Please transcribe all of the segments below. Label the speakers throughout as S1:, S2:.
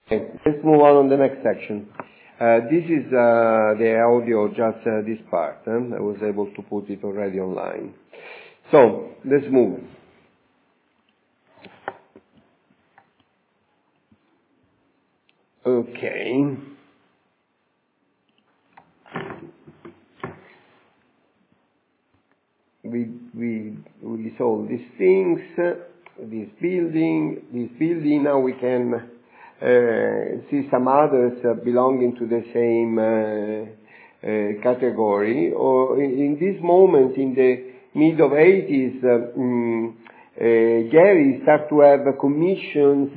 S1: Okay, let's move on the next section. This is the audio, just this part. I was able to put it already online. So, let's move. Okay. We saw these things, this building. Now we can see some others belonging to the same category. Or in this moment, in the mid of 80s, Gehry started to have commissions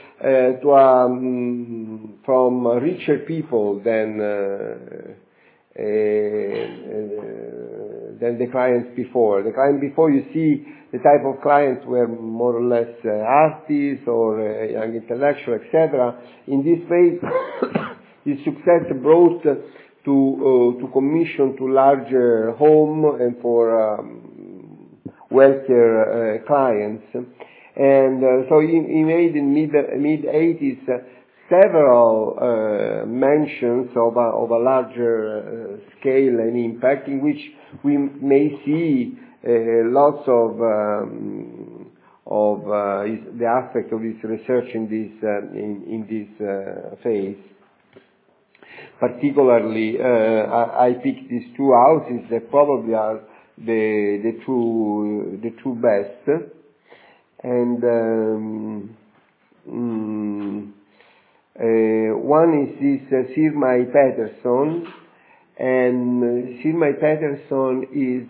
S1: from richer people than the clients before. The client before, you see, the type of clients were more or less artists or young intellectual, etc. In this phase, his success brought to commission to larger home and for wealthier clients. And so he made in mid-80s several mentions of a larger scale and impact, in which we may see lots of the aspect of his research in this phase. Particularly, I picked these two houses that probably are the two best, and one is this Sir Patterson, and Sir Patterson is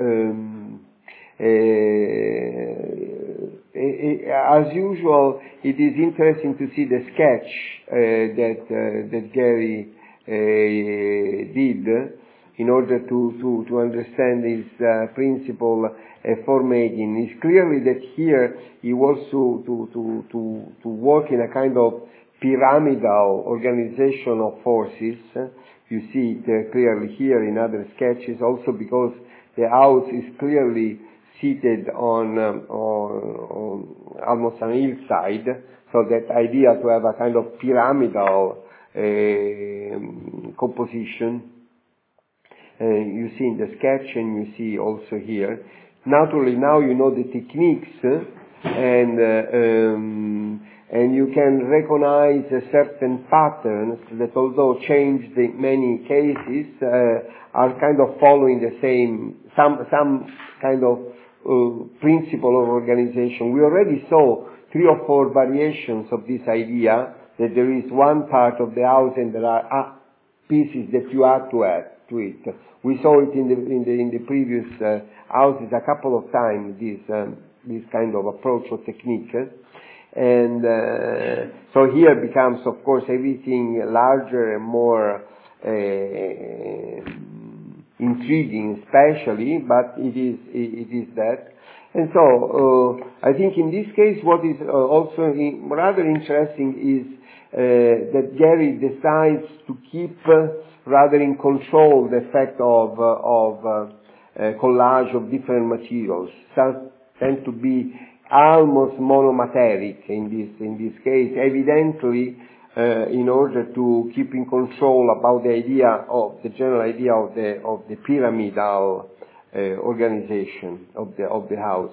S1: as usual. It is interesting to see the sketch that Gehry did in order to understand his principle for making. It's clearly that here he wants to work in a kind of pyramidal organization of forces. You see it clearly here in other sketches, also because the house is clearly seated on almost an hillside, so that idea to have a kind of pyramidal composition. You see in the sketch, and you see also here. Naturally, now you know the techniques, and you can recognize certain patterns that, although changed in many cases, are kind of following the same, some kind of principle of organization. We already saw 3 or 4 variations of this idea, that there is one part of the house and there are pieces that you add to it. We saw it in the previous houses a couple of times, this kind of approach or technique. And so here becomes, of course, everything larger and more intriguing, especially, but it is that. And so I think in this case, what is also rather interesting is that Gehry decides to keep rather in control the effect of collage of different materials. Some tend to be almost monomateric in this case, evidently in order to keep in control about the general idea of the pyramidal organization of the house.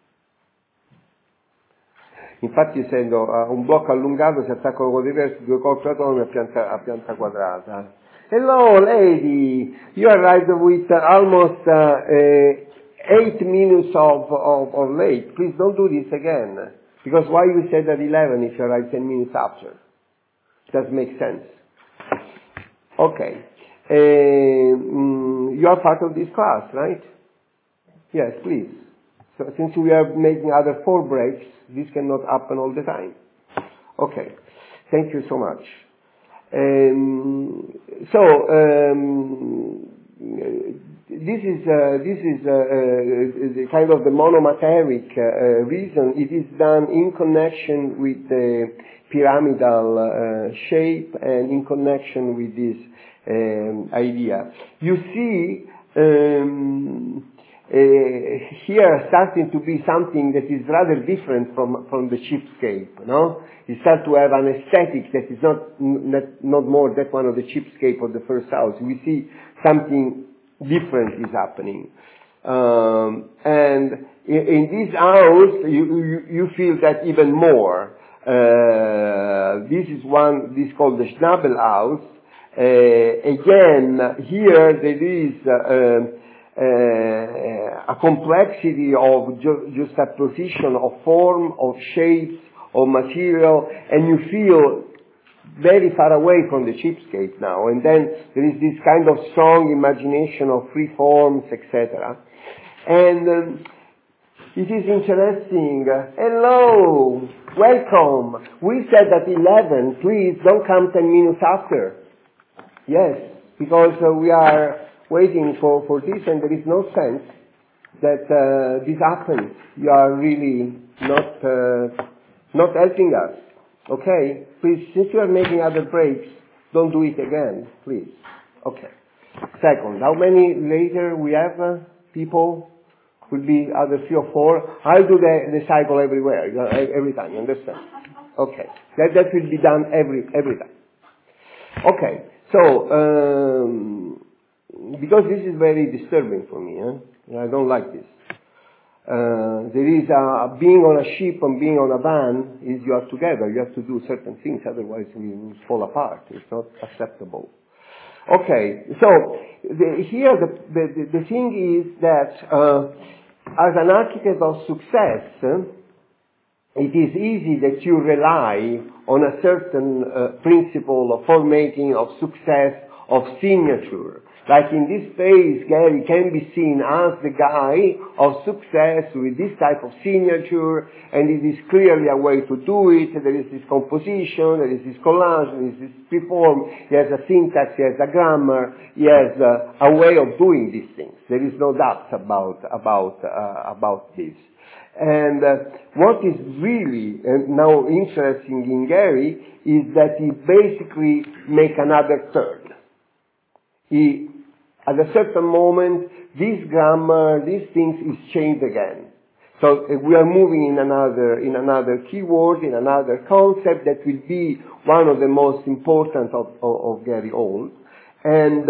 S1: Infatti, essendo un blocco allungato, si attaccano con diversi 2 corpi atomi a pianta quadrata. Hello, lady! You arrived with almost 8 minutes of late. Please don't do this again. Because why you said at 11 if you arrive 10 minutes after? Doesn't make sense. Okay. You are part of this class, right? Yes, please. So since we are making other 4 breaks, this cannot happen all the time. Okay. Thank you so much. This is kind of the monomateric reason. It is done in connection with the pyramidal shape and in connection with this idea. You see, here starting to be something that is rather different from the cheapscape, no? You start to have an aesthetic that is not more that one of the cheapscape of the first house. We see something different is happening. And in this house, you feel that even more. This is called the Schnabel house. Again, here there is a complexity of juxtaposition of form, of shapes, of material, and you feel very far away from the cheapskate now. And then there is this kind of strong imagination of free forms, etc. And it is interesting. Hello, welcome. We said at 11, please don't come 10 minutes after. Yes, because we are waiting for this, and there is no sense that this happens. You are really not helping us. Okay? Please, since you are making other breaks, don't do it again, please. Okay. Second, how many later we have people? Could be other 3 or 4. I'll do the cycle everywhere, every time, you understand? Okay. That will be done every time. Okay. So, because this is very disturbing for me, I don't like this. There is being on a ship and being on a van is you are together. You have to do certain things, otherwise you fall apart. It's not acceptable. Okay, so here the thing is that as an architect of success, it is easy that you rely on a certain principle of formatting, of success, of signature. Like in this phase, Gehry can be seen as the guy of success with this type of signature, and it is clearly a way to do it. There is this composition, there is this collage, there is this preform, he has a syntax, he has a grammar, he has a way of doing these things. There is no doubt about this. And what is really now interesting in Gehry is that he basically make another turn. At a certain moment, this grammar, these things is changed again. So we are moving in another keyword, in another concept that will be one of the most important of Gehry Old. And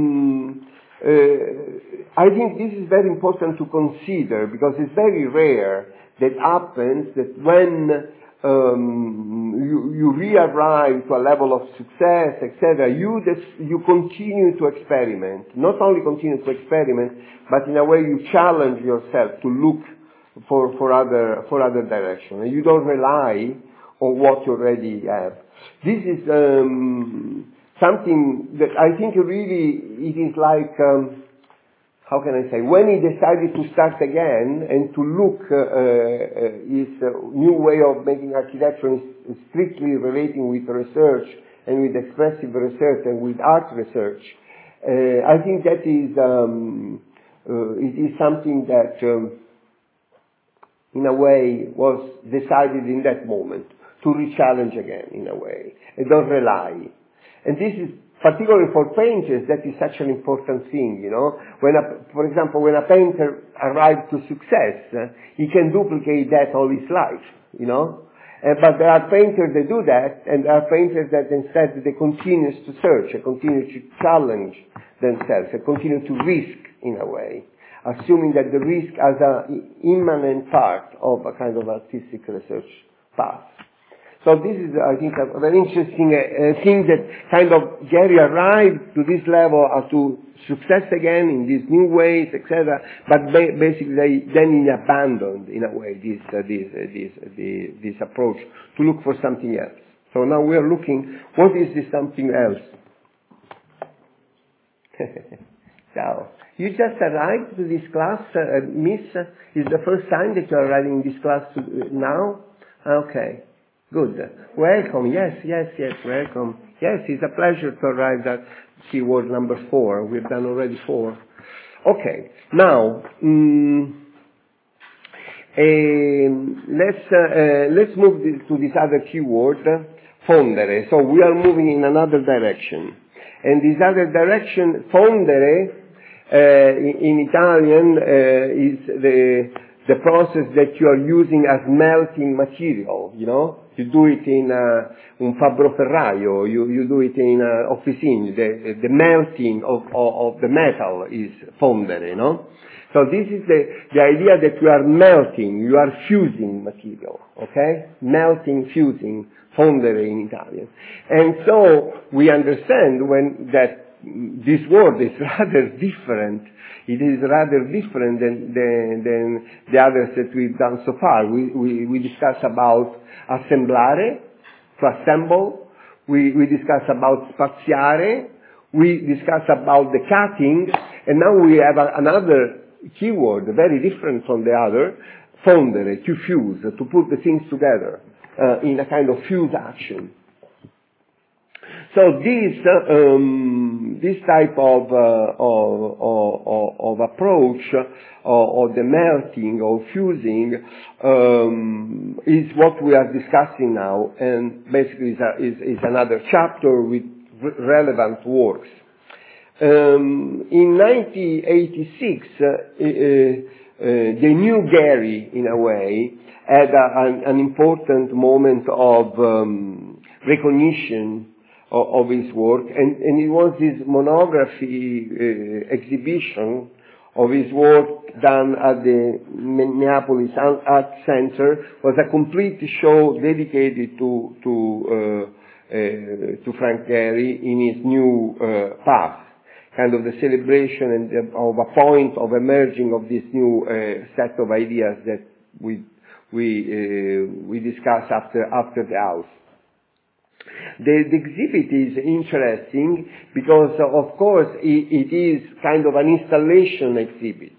S1: I think this is very important to consider because it's very rare that happens that when you re-arrive to a level of success, etc., you continue to experiment. Not only continue to experiment, but in a way you challenge yourself to look for other direction. And you don't rely on what you already have. This is something that I think really it is like. How can I say, when he decided to start again and to look his new way of making architecture strictly relating with research and with expressive research and with art research, I think that is it is something that in a way was decided in that moment to re-challenge again in a way and don't rely. And this is particularly for painters, that is such an important thing, you know. For example, when a painter arrives to success, he can duplicate that all his life, you know. But there are painters that do that, and there are painters that instead they continue to search, and continue to challenge themselves, and continue to risk in a way, assuming that the risk as an immanent part of a kind of artistic research path. So this is, I think, a very interesting thing that kind of Gehry arrived to this level to success again in these new ways, etc. But basically, then he abandoned, in a way, this approach to look for something else. So now we are looking, what is this something else? So, you just arrived to this class, Miss? Is the first time that you are arriving in this class now? Okay. Good. Welcome. Yes, welcome. Yes, it's a pleasure to arrive at keyword number 4. We've done already 4. Okay. Now, let's move to this other keyword, fondere. So we are moving in another direction. And this other direction, fondere, In Italian, is the process that you are using as melting material, you know? You do it in un fabbro ferraio, you do it in officine. The melting of the metal is fondere, you know? So this is the idea that you are melting, you are fusing material, okay? Melting, fusing, fondere in Italian. And so we understand that this word is rather different. It is rather different than the others that we've done so far. We discussed about assemblare, to assemble. We discussed about spaziare. We discussed about the cutting. And now we have another keyword, very different from the other, fondere, to fuse, to put the things together in a kind of fuse action. So this type of approach or the melting or fusing is what we are discussing now, and basically is another chapter with relevant works. In 1986, the new Gehry, in a way, had an important moment of recognition of his work, and it was this monography exhibition of his work done at the Minneapolis Art Center. Was a complete show dedicated to Frank Gehry in his new path, kind of the celebration and of a point of emerging of this new set of ideas that we discussed after the house. The exhibit is interesting because, of course, it is kind of an installation exhibit.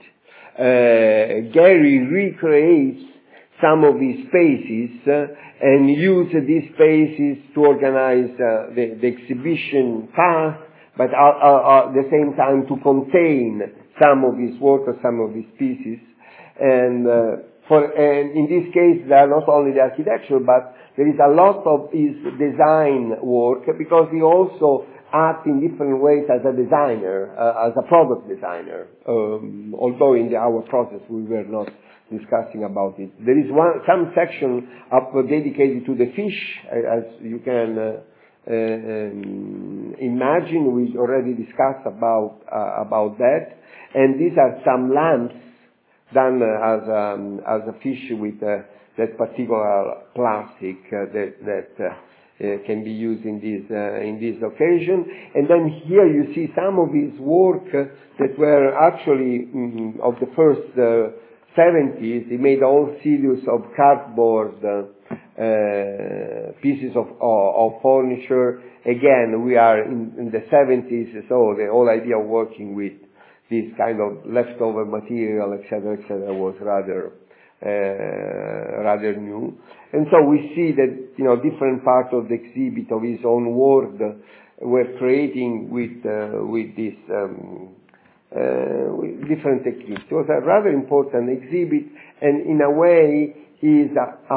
S1: Gehry recreates some of his spaces and uses these spaces to organize the exhibition path, but at the same time to contain some of his work or some of his pieces. And in this case, they are not only the architecture, but there is a lot of his design work, because he also acts in different ways as a designer, as a product designer. Although in our process we were not discussing about it. There is some section dedicated to the fish, as you can imagine. We already discussed about that. And these are some lamps done as a fish with that particular plastic that can be used in this occasion. And then here you see some of his work that were actually of the first 70s. He made a whole series of cardboard pieces of furniture. Again, we are in the 70s, so the whole idea of working with this kind of leftover material, etc., was rather new. And so we see that, different parts of the exhibit of his own work were creating with this, with different techniques. It was a rather important exhibit, and in a way is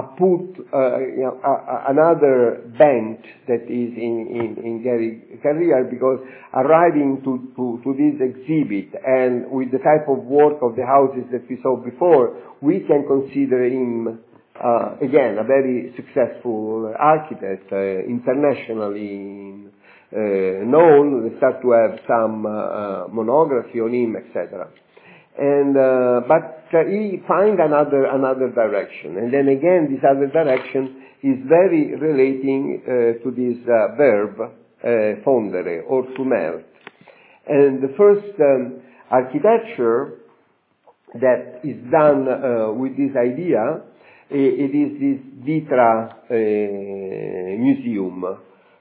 S1: another bent that is in Gehry's career, because arriving to this exhibit and with the type of work of the houses that we saw before, we can consider him again a very successful architect, internationally known. We start to have some monography on him, etc. And but he find another direction, and then again this other direction is very relating to this verb fondere, or to melt. And the first architecture that is done with this idea, it is this Vitra Museum.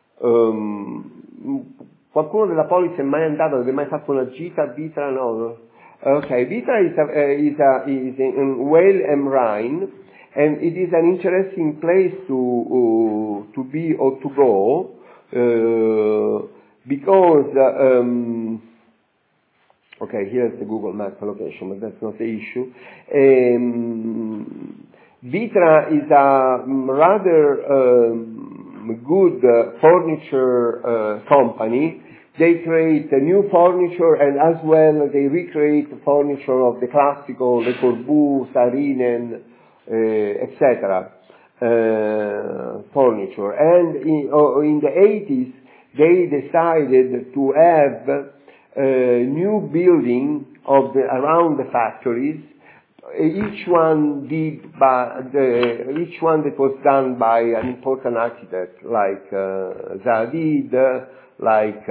S1: Qualcuno della Polis è mai andato, avete mai fatto una gita a Vitra? No? Okay, Vitra is in Wales and Rhine, and it is an interesting place to be or to go, because okay, here's the Google Maps location, but that's not the issue. Vitra is a rather good furniture company they create new furniture, and as well they recreate the furniture of the classical Le Corbusier, Saarinen, etc. Furniture. And in the 80s, they decided to have a new building around the factories. Each one that was done by an important architect like Zaadid, like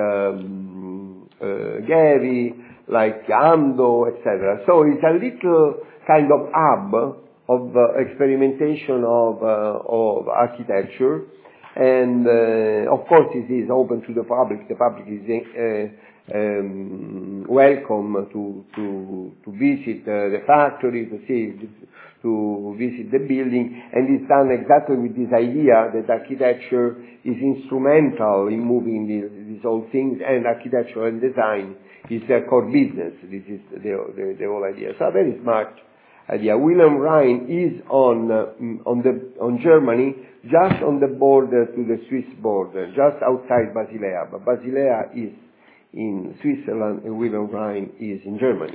S1: Gehry, like Ando, etc. So it's a little kind of hub of experimentation of architecture, and of course it is open to the public. The public is welcome to visit the factory, to visit the building, and it's done exactly with this idea that architecture is instrumental in moving these whole things, and architecture and design is their core business. This is the whole idea. So a very smart idea. Wilhelm Rhein is on Germany, just on the border to the Swiss border, just outside Basilea. But Basilea is in Switzerland, and Wilhelm Rhein is in Germany.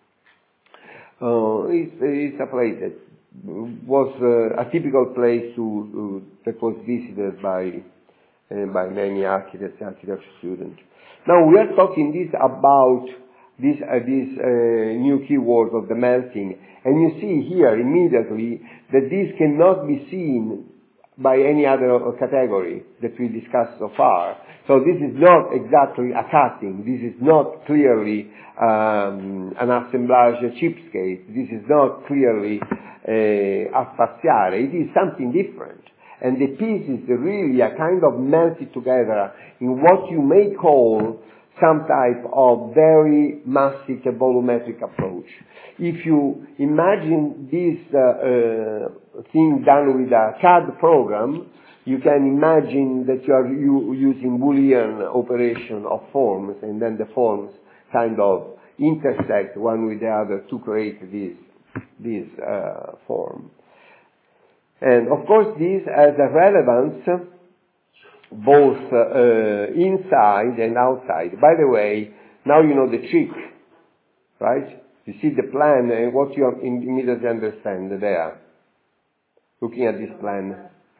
S1: It's a place that was a typical place that was visited by many architects and architecture students. Now we are talking about this new keyword of the melting, and you see here immediately that this cannot be seen by any other category that we discussed so far. So this is not exactly a cutting. This is not clearly an assemblage cheapskate. This is not clearly a spaziare. It is something different. And the pieces really are kind of melted together in what you may call some type of very massive and volumetric approach. If you imagine this thing done with a CAD program, you can imagine that you are using Boolean operation of forms, and then the forms kind of intersect one with the other to create this form. And of course this has a relevance both inside and outside. By the way, now you know the trick, right? You see the plan and what you immediately understand there. Looking at this plan.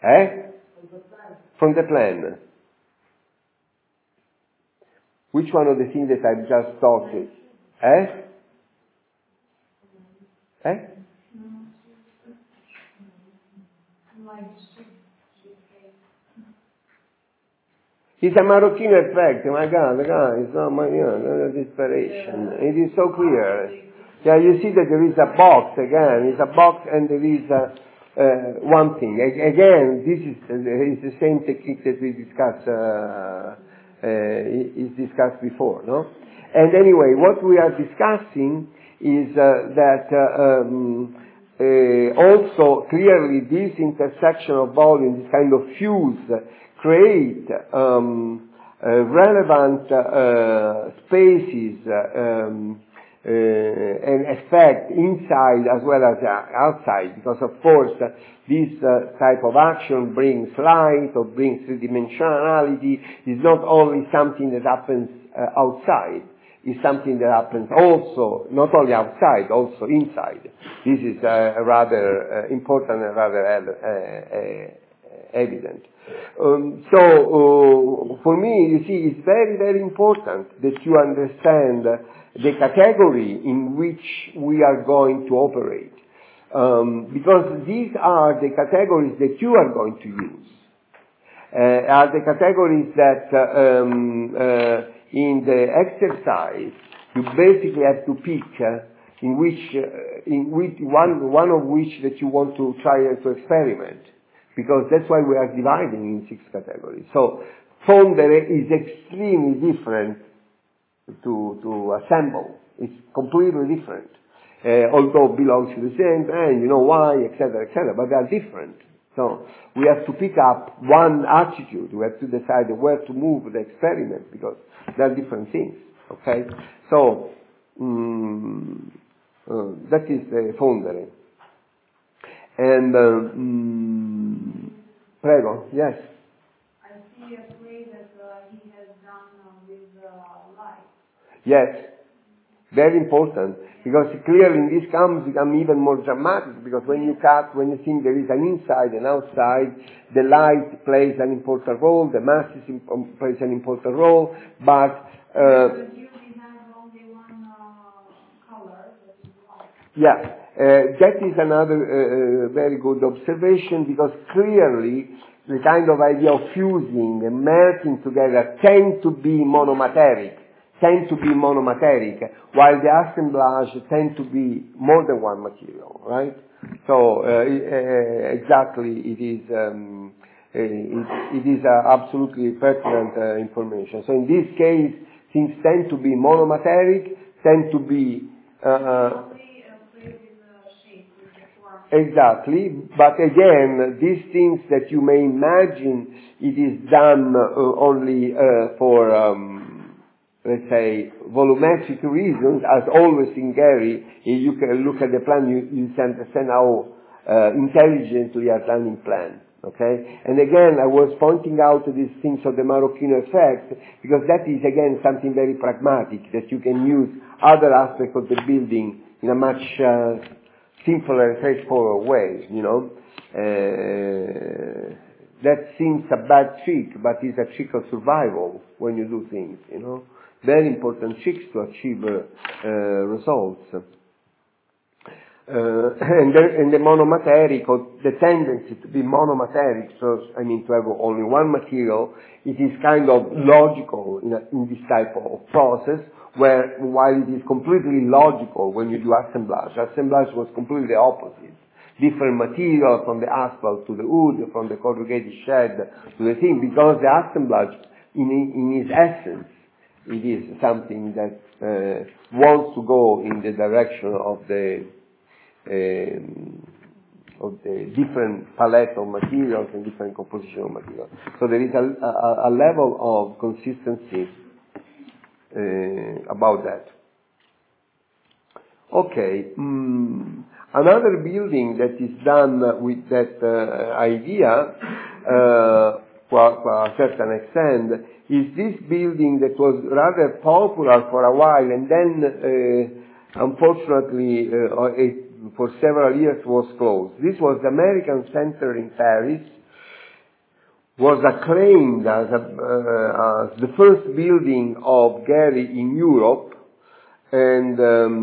S1: From the plan. Which one of the things that I've just talked is? It's a Marocchino effect. My God, it's not my, desperation. It is so clear. Yeah, you see that there is a box again. It's a box, and there is one thing. Again, this is the same technique that we discussed. Is discussed before, no? And anyway, what we are discussing is that also clearly this intersection of volume, this kind of fuse, create relevant spaces and effect inside as well as outside, because of course this type of action brings light or brings three-dimensionality. Is not only something that happens outside, it's something that happens also, not only outside, also inside. This is rather important and rather evident. So for me, you see, it's very, very important that you understand the category in which we are going to operate. Because these are the categories that you are going to use. Are the categories that in the exercise you basically have to pick in which one of which that you want to try to experiment. Because that's why we are dividing in 6 categories. So fondere is extremely different to assemble. It's completely different. Although belongs to the same and you know why, etc., but they are different. So we have to pick up one attitude. We have to decide where to move the experiment, because they are different things. Okay? So that is fondere. And prego, yes.
S2: I see a play that he has done with light.
S1: Yes, very important, because clearly in this comes become even more dramatic, because when you think there is an inside and outside, the light plays an important role, the mass plays an important role, but
S2: Because you have only one color, that is white.
S1: yeah, that is another very good observation, because clearly the kind of idea of fusing and melting together tend to be monomateric, while the assemblage tend to be more than one material, right? So exactly, it is absolutely pertinent information. So in this case, things tend to be monomateric, tend to be exactly, but again, these things that you may imagine, it is done only for, let's say, volumetric reasons, as always in Gehry. You can look at the plan, you can understand how intelligently you are planning plan. Okay? And again, I was pointing out these things of the Marocchino effect, because that is again something very pragmatic, that you can use other aspects of the building in a much simpler and straightforward way, you know. That seems a bad trick, but it's a trick of survival when you do things, you know. Very important tricks to achieve results. And the monomateric, or the tendency to be monomateric, so I mean to have only one material, it is kind of logical in this type of process, where while it is completely logical when you do assemblage. Assemblage was completely opposite. Different material, from the asphalt to the wood, from the corrugated shed to the thing, because the assemblage in its essence, it is something that wants to go in the direction of the different palette of materials and different composition of materials. So there is a level of consistency about that. Okay. Another building that is done with that idea, to a certain extent, is this building that was rather popular for a while, and then, unfortunately, for several years was closed. This was the American Center in Paris, was acclaimed as the first building of Gehry in Europe, and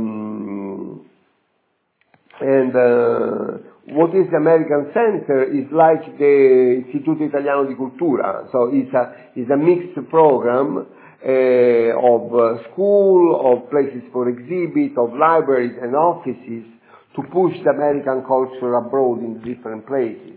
S1: what is the American Center is like the Istituto Italiano di Cultura. So it's a mixed program of school, of places for exhibit, of libraries and offices to push the American culture abroad in different places.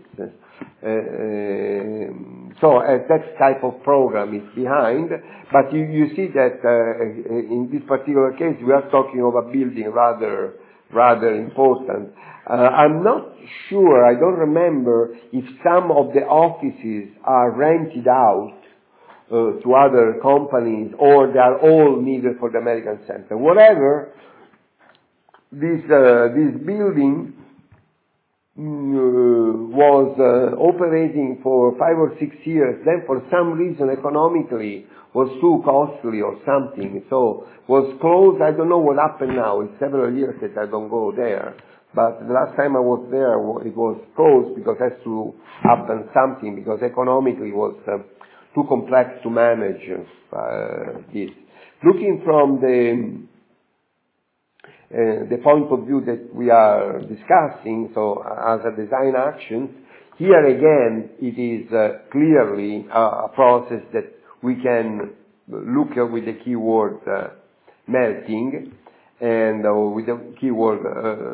S1: So that type of program is behind, but you see that in this particular case we are talking of a building rather important. I'm not sure, I don't remember if some of the offices are rented out to other companies, or they are all needed for the American Center. Whatever, this building was operating for 5 or 6 years, then for some reason economically was too costly or something, so was closed. I don't know what happened now. It's several years that I don't go there, but the last time I was there it was closed because it has to happen something, because economically it was too complex to manage this. Looking from the point of view that we are discussing, so as a design action, here again it is clearly a process that we can look at with the keyword melting, and with the keyword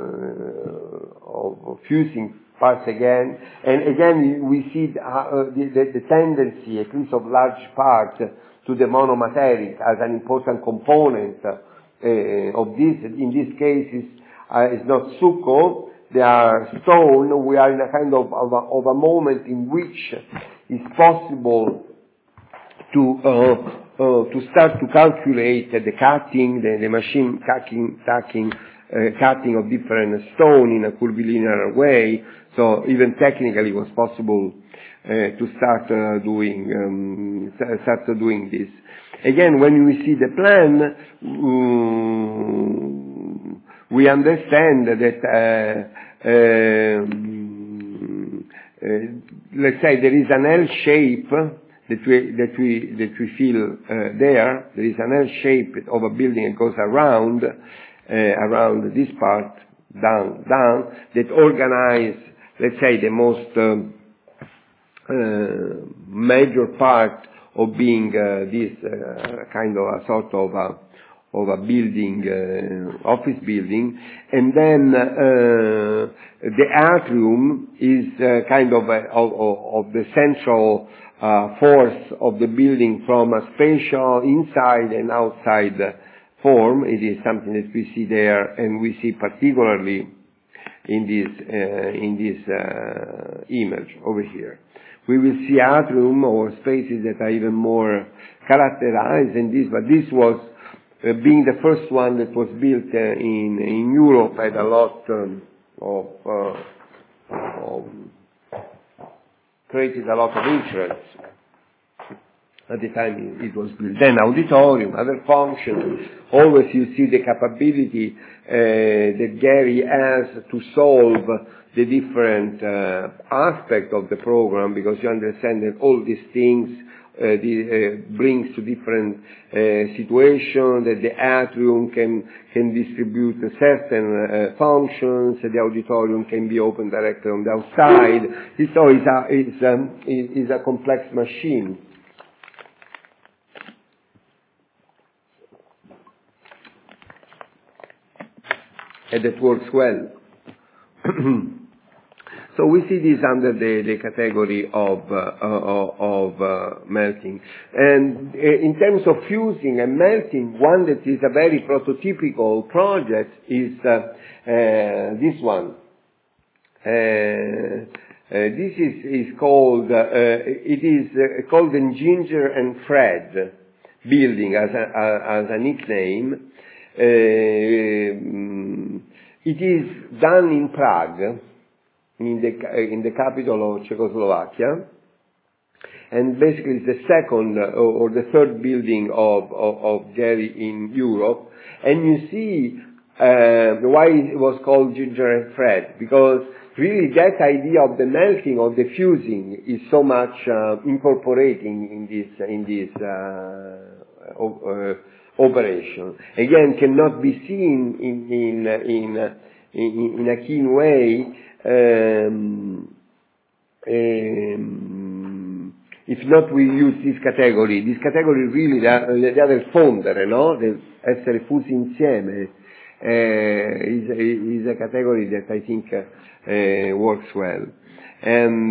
S1: of fusing parts again. And again we see the tendency, at least of large part, to the monomateric as an important component of this. In this case, it's not stucco, they are stone. We are in a kind of a moment in which it's possible to start to calculate the cutting, the machine cutting of different stone in a curvilinear way. So even technically it was possible to start doing this. Again, when we see the plan, we understand that, let's say there is an L shape that we feel there. There is an L shape of a building that goes around this part down that organize, let's say, the most major part of being this kind of a sort of a building, office building, and then the atrium is kind of the central force of the building from a spatial inside and outside form. It is something that we see there, and we see particularly in this image over here. We will see atrium or spaces that are even more characterized in this, but this was being the first one that was built in Europe, had a lot created a lot of interest at the time it was built. Then auditorium, other functions. Always you see the capability that Gehry has to solve the different aspects of the program, because you understand that all these things brings to different situations, that the atrium can distribute certain functions, the auditorium can be open directly on the outside. So it's a complex machine. And that works well. So we see this under the category of melting. And in terms of fusing and melting, one that is a very prototypical project is this one. This is called called the Ginger and Fred building as a nickname. It is done in Prague, in the capital of Czechoslovakia, and basically it's the second or the third building of Gehry in Europe. And you see why it was called Ginger and Fred, because really that idea of the melting, of the fusing, is so much incorporating in this operation. Again, cannot be seen in a keen way if not we use this category. This category really l'idea del fondere, no? Del essere fusi insieme is a category that I think works well. And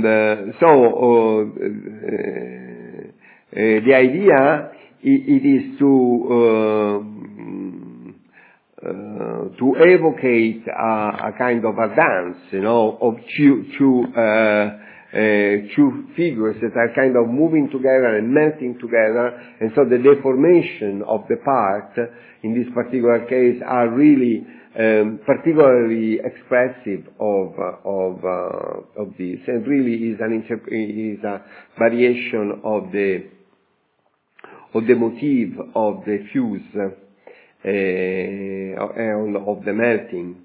S1: the idea it is to evocate a kind of a dance, of two figures that are kind of moving together and melting together, and so the deformation of the part in this particular case are really particularly expressive of this, and really is a variation of the motif of the fuse of the melting.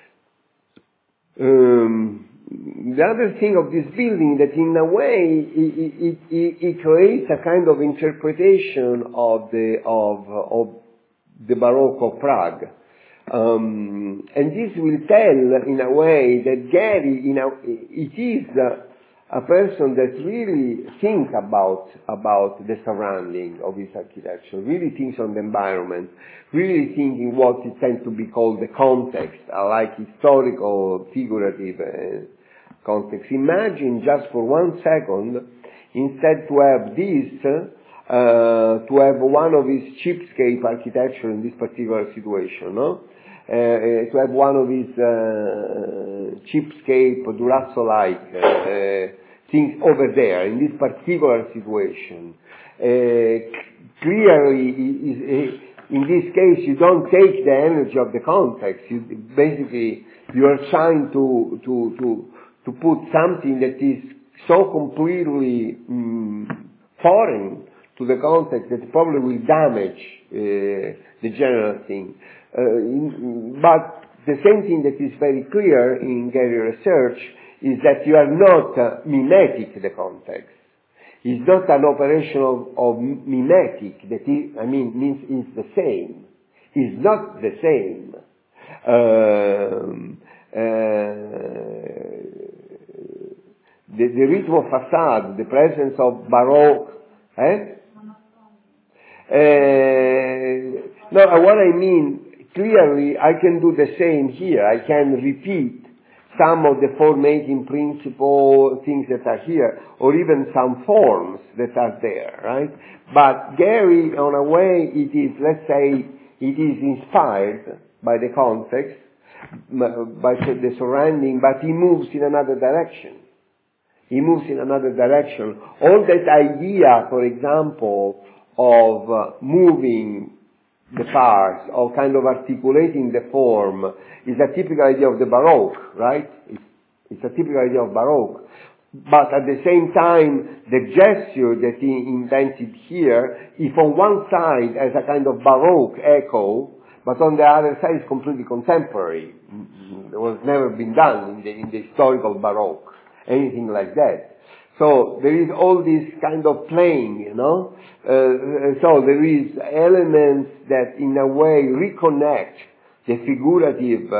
S1: The other thing of this building, that in a way it creates a kind of interpretation of the Baroque of Prague, and this will tell in a way that Gehry, it is a person that really thinks about the surrounding of his architecture, really thinks on the environment, really thinking what it tends to be called the context, like historical, figurative context. Imagine just for 1 second, instead to have this, to have one of his cheapskate architecture in this particular situation, no? To have one of his cheapskate Durazzo-like things over there in this particular situation. Clearly, in this case, you don't take the energy of the context. You are trying to put something that is so completely foreign to the context that probably will damage the general thing. But the same thing that is very clear in Gehry research is that you are not mimetic the context. It's not an operation of mimetic that means it's the same. It's not the same. The ritmo facade, the presence of Baroque. No, what I mean, clearly I can do the same here. I can repeat some of the formatting principle things that are here, or even some forms that are there, right? But Gehry, on a way, it is, let's say, it is inspired by the context, by the surrounding, but he moves in another direction. He moves in another direction. All that idea, for example, of moving the parts, or kind of articulating the form, is a typical idea of the Baroque, right? It's a typical idea of Baroque. But at the same time, the gesture that he invented here, if on one side has a kind of Baroque echo, but on the other side is completely contemporary. It was never been done in the historical Baroque, anything like that. So there is all this kind of playing, you know. So there is elements that in a way reconnect the figurative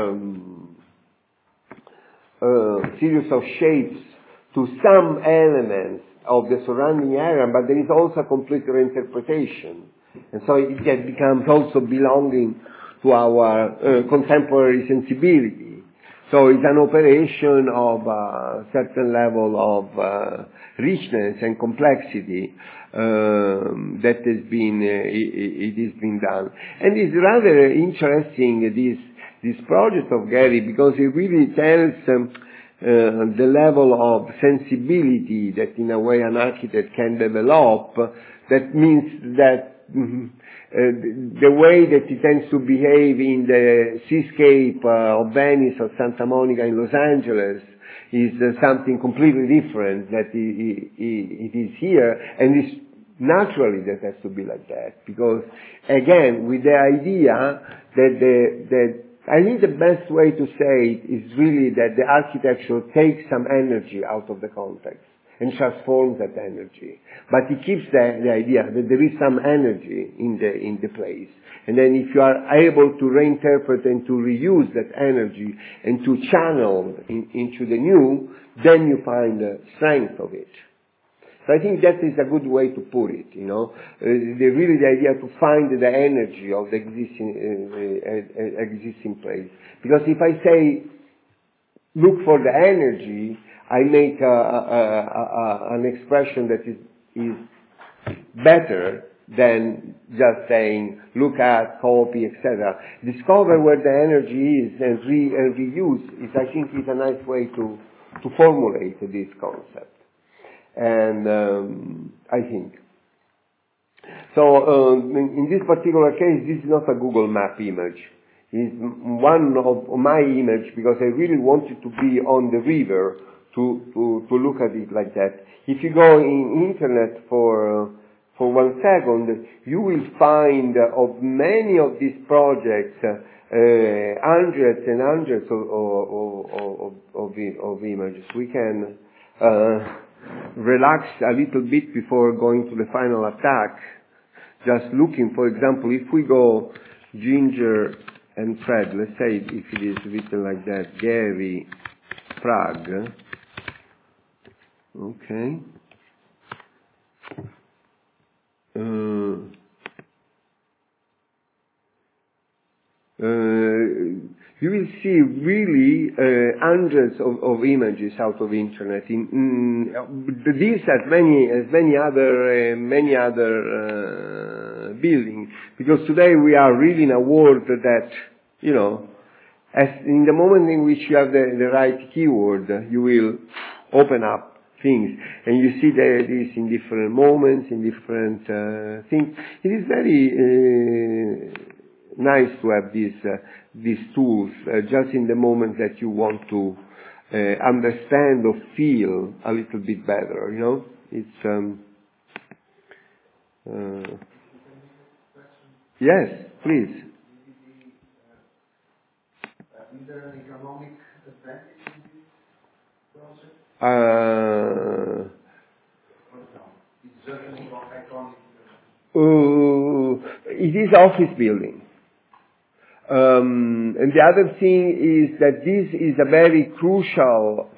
S1: series of shapes to some elements of the surrounding area, but there is also a complete reinterpretation. And so it becomes also belonging to our contemporary sensibility. So it's an operation of a certain level of richness and complexity that has been it has been done, and it's rather interesting this project of Gehry, because it really tells the level of sensibility that in a way an architect can develop. That means that the way that he tends to behave in the seascape of Venice or Santa Monica in Los Angeles is something completely different that it is here, and it's naturally that has to be like that, because again, with the idea that I think the best way to say it is really that the architecture takes some energy out of the context and transforms that energy. But it keeps the idea that there is some energy in the place. And then if you are able to reinterpret and to reuse that energy and to channel into the new, then you find the strength of it. So I think that is a good way to put it, you know. Really the idea to find the energy of the existing place. Because if I say, look for the energy, I make an expression that is better than just saying, look at, copy, etc. Discover where the energy is and reuse is, I think, is a nice way to formulate this concept. And I think. So in this particular case, this is not a Google Map image. It's one of my image, because I really wanted to be on the river to look at it like that. If you go in internet for 1 second, you will find of many of these projects hundreds and hundreds of images. We can relax a little bit before going to the final attack. Just looking, for example, if we go Ginger and Fred, let's say if it is written like that, Gehry, Prague. Okay. You will see really hundreds of images out of internet. This as many other buildings, because today we are really in a world that, you know, as in the moment in which you have the right keyword, you will open up things, and you see this in different moments, in different things. It is very nice to have these tools just in the moment that you want to understand or feel a little bit better. You know, it's Yes, please.
S3: Is there an economic advantage in this project? It's just an iconic.
S1: It is office building. And the other thing is that this is a very crucial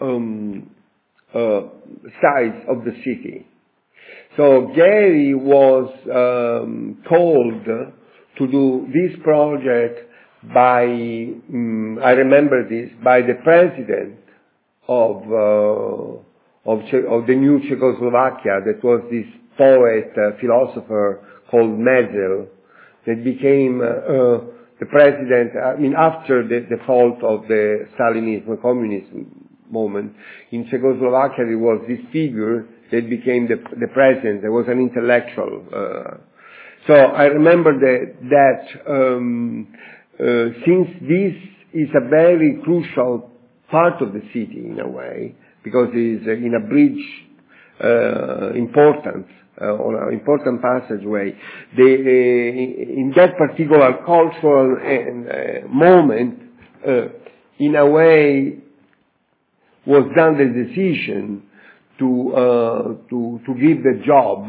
S1: site of the city. So Gehry was told to do this project by, I remember this, by the president of the new Czechoslovakia, that was this poet, philosopher called Metzel, that became the president, after the fall of the Stalinism, communism moment. In Czechoslovakia there was this figure that became the president. There was an intellectual. So I remember that since this is a very crucial part of the city in a way, because it is in a bridge importance, on an important passageway, in that particular cultural moment, in a way, was done the decision to give the job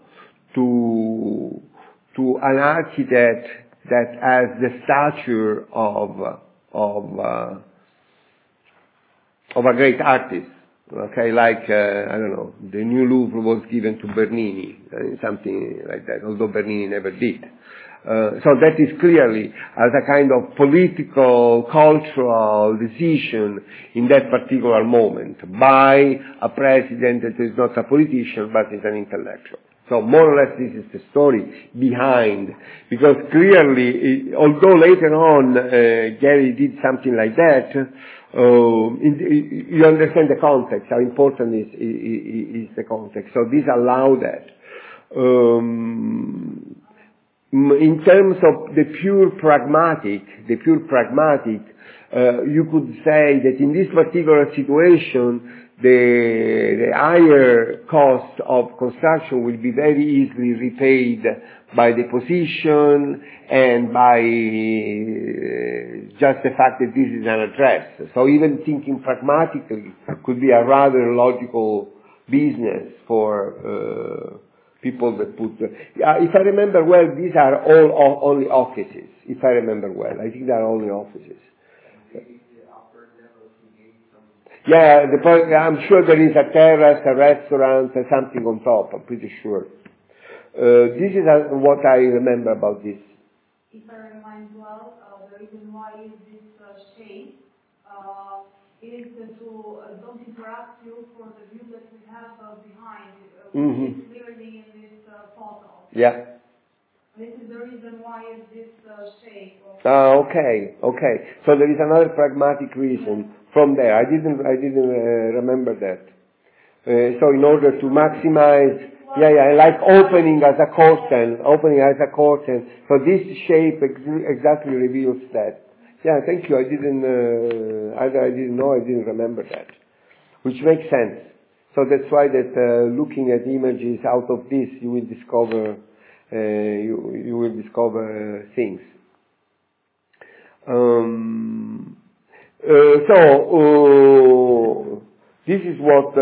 S1: to an architect that has the stature of a great artist. Okay, like, I don't know, the new Louvre was given to Bernini, something like that, although Bernini never did. So that is clearly as a kind of political, cultural decision in that particular moment by a president that is not a politician but is an intellectual. So more or less this is the story behind, because clearly, although later on Gehry did something like that, you understand the context, how important is the context. So this allowed that. In terms of the pure pragmatic, you could say that in this particular situation, the higher cost of construction will be very easily repaid by the position and by just the fact that this is an address. So even thinking pragmatically could be a rather logical business for people that put. If I remember well, these are all only offices. If I remember well, I think they are only offices. Yeah, I'm sure there is a terrace, a restaurant, something on top. I'm pretty sure. This is what I remember about this.
S2: If I remind well, the reason why is this shape is to don't interrupt you for the view that we have behind, which is clearly in this photo.
S1: Yeah.
S2: This is the reason why is this shape.
S1: Okay. So there is another pragmatic reason from there. I didn't remember that. So in order to maximize, like opening as a curtain. So this shape exactly reveals that. Yeah, thank you. I didn't know, I didn't remember that. Which makes sense. So that's why that looking at images out of this, you will discover things. This is what,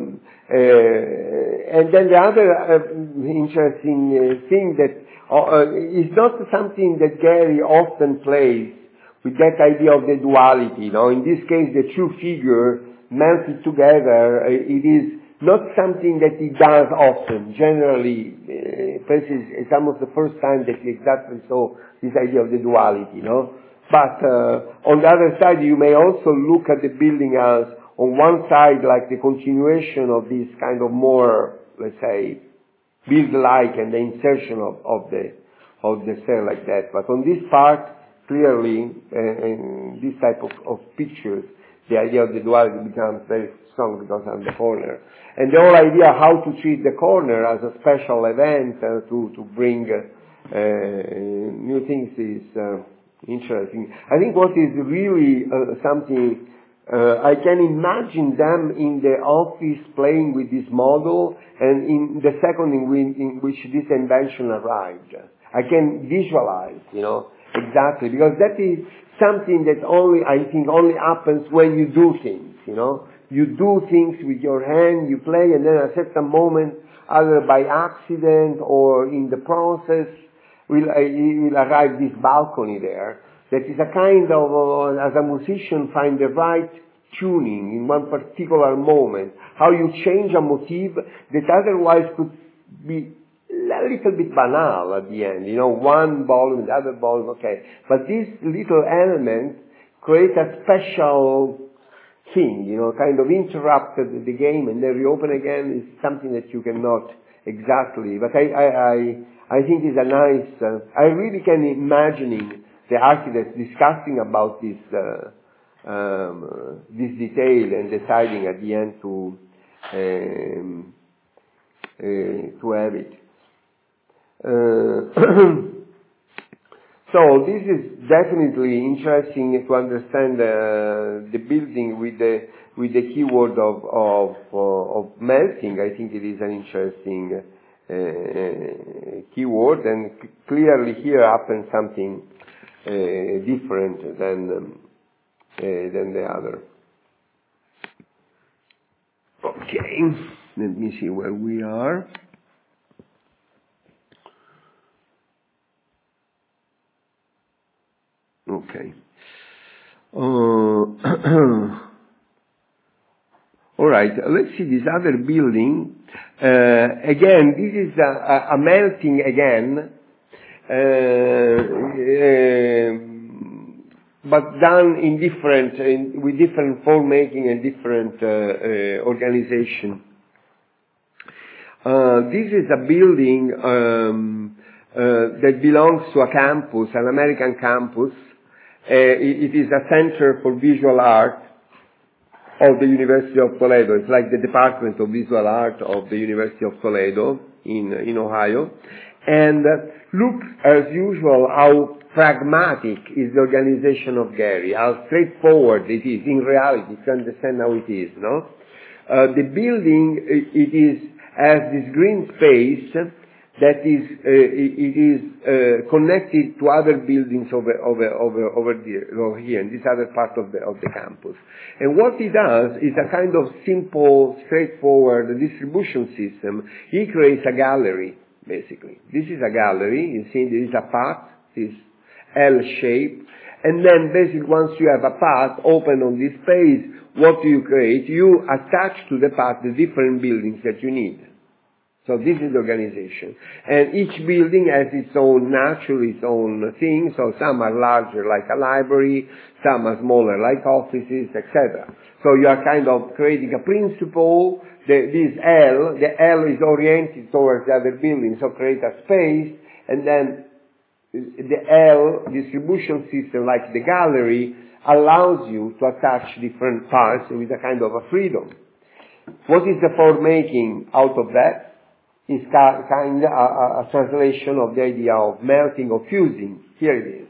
S1: and then the other interesting thing that is not something that Gehry often plays with that idea of the duality. In this case, the two figures melted together. It is not something that he does often. Generally, it's almost the first time that he exactly saw this idea of the duality. But on the other side, you may also look at the building as, on one side, like the continuation of this kind of more, let's say, build-like and the insertion of the stair like that. But on this part, clearly, in this type of pictures, the idea of the duality becomes very strong because on the corner. And the whole idea how to treat the corner as a special event to bring new things is interesting. I think what is really something I can imagine them in the office playing with this model, and in the second in which this invention arrived. I can visualize, exactly, because that is something that I think only happens when you do things, You do things with your hand, you play, and then at a certain moment, either by accident or in the process, will arrive this balcony there. That is a kind of, as a musician, find the right tuning in one particular moment. How you change a motif that otherwise could be a little bit banal at the end. One volume, the other volume, okay. But this little element create a special thing, kind of interrupted the game and then reopen again is something that you cannot exactly. But I think it's a nice, I really can imagining the architects discussing about this detail and deciding at the end to have it. So this is definitely interesting to understand the building with the keyword of melting. I think it is an interesting keyword, and clearly here happens something different than the other. Okay, let me see where we are. Okay. All right, let's see this other building. Again, this is a melting again, but done in with different form making and different organization. This is a building that belongs to a campus, an American campus. It is a center for visual art of the University of Toledo. It's like the Department of Visual Art of the University of Toledo in Ohio. And look, as usual, how pragmatic is the organization of Gehry, how straightforward it is in reality to understand how it is, no? The building, it has this green space that is connected to other buildings over here in this other part of the campus. And what he does is a kind of simple, straightforward distribution system. He creates a gallery, basically. This is a gallery. You see, there is a path, this L shape, and then basically once you have a path open on this space, what do you create? You attach to the path the different buildings that you need. So this is the organization. And each building has its own thing. So some are larger like a library, some are smaller like offices, etc. So you are kind of creating a principle. The L is oriented towards the other building, so create a space, and then the L distribution system, like the gallery, allows you to attach different parts with a kind of a freedom. What is the form making out of that? Is kind of a translation of the idea of melting or fusing. Here it is.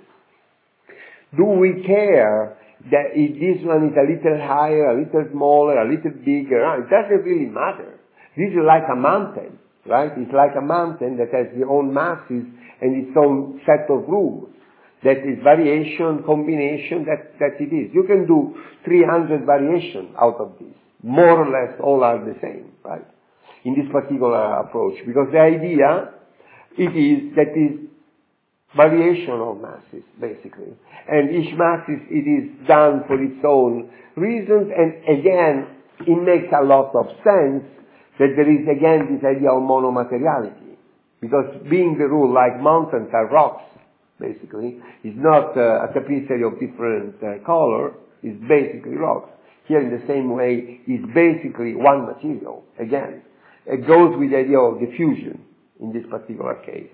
S1: Do we care that if this one is a little higher, a little smaller, a little bigger? It doesn't really matter. This is like a mountain, right? It's like a mountain that has its own masses and its own set of rules. That is variation, combination, that it is. You can do 300 variations out of this. More or less all are the same, right? In this particular approach, because the idea that is variation of masses, basically. And each mass it is done for its own reasons, and again, it makes a lot of sense that there is again this idea of monomateriality. Because being the rule, like mountains are rocks, basically, is not a tapestry of different color, it's basically rocks. Here in the same way, is basically one material, again. It goes with the idea of diffusion in this particular case.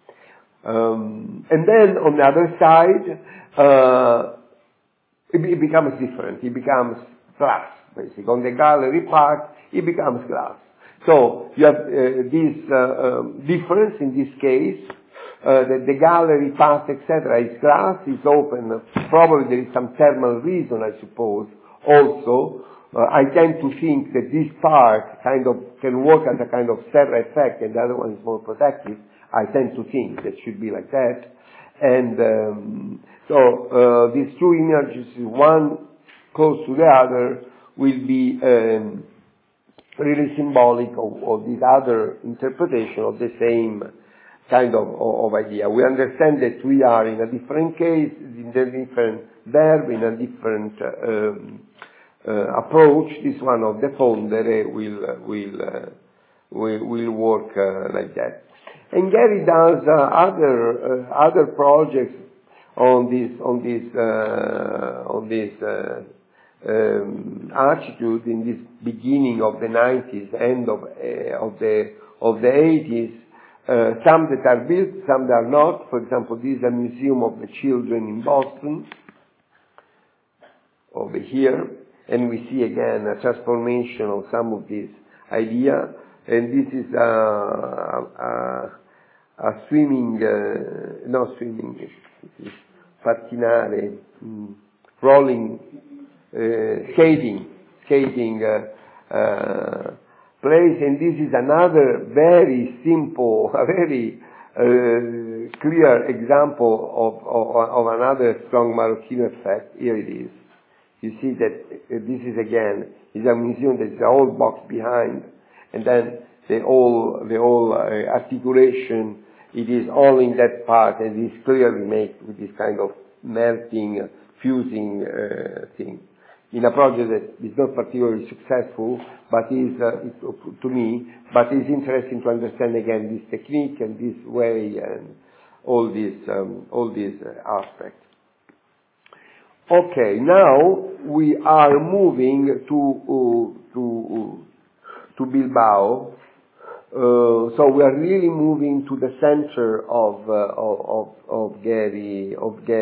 S1: And then on the other side, it becomes different. It becomes glass, basically. On the gallery part, it becomes glass. So you have this difference in this case, that the gallery path, etc., is glass, is open. Probably there is some thermal reason, I suppose, also, I tend to think that this part kind of can work as a kind of serra effect and the other one is more protective. I tend to think that should be like that. And so these two images, one close to the other, will be really symbolic of this other interpretation of the same kind of idea. We understand that we are in a different case, in a different verb, in a different approach. This one of the fondere will work like that. And Gary does other projects on this attitude in this beginning of the 90s, end of the 80s. Some that are built, some that are not. For example, this is a museum of the children in Boston, over here, and we see again a transformation of some of this idea. And this is a swimming, not swimming, it is pattinare, rolling, skating place. And this is another very simple, a very clear example of another strong Marocchino effect. Here it is. You see that this is again is a museum that is a whole box behind, and then the whole articulation. It is all in that part, and it is clearly made with this kind of melting, fusing thing. In a project that is not particularly successful, but is to me, but is interesting to understand again this technique and this way and all these aspects. Okay, now we are moving to Bilbao. So we are really moving to the center of Gary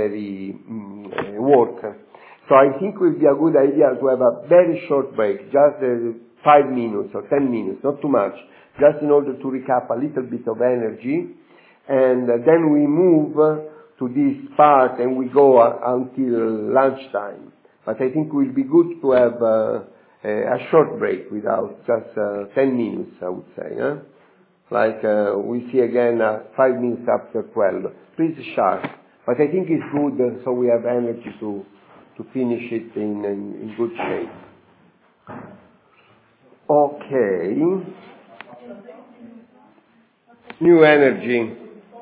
S1: work. So I think it will be a good idea to have a very short break, just 5 minutes or 10 minutes, not too much, just in order to recap a little bit of energy, and then we move to this part and we go until lunchtime. But I think it will be good to have a short break without just 10 minutes, I would say. Huh? Like we see again 5 minutes after 12. Please sharp. But I think it's good so we have energy to finish it in good shape. Okay. New energy.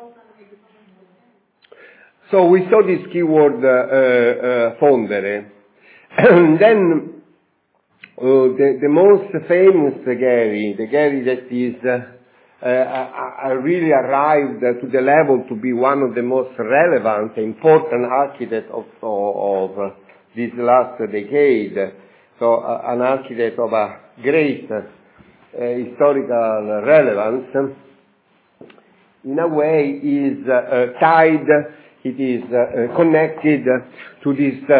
S1: So we saw this keyword fondere. And then the most famous Gary, the Gary that is really arrived to the level to be one of the most relevant, important architects of this last decade. So an architect of a great historical relevance, in a way is tied. It is connected to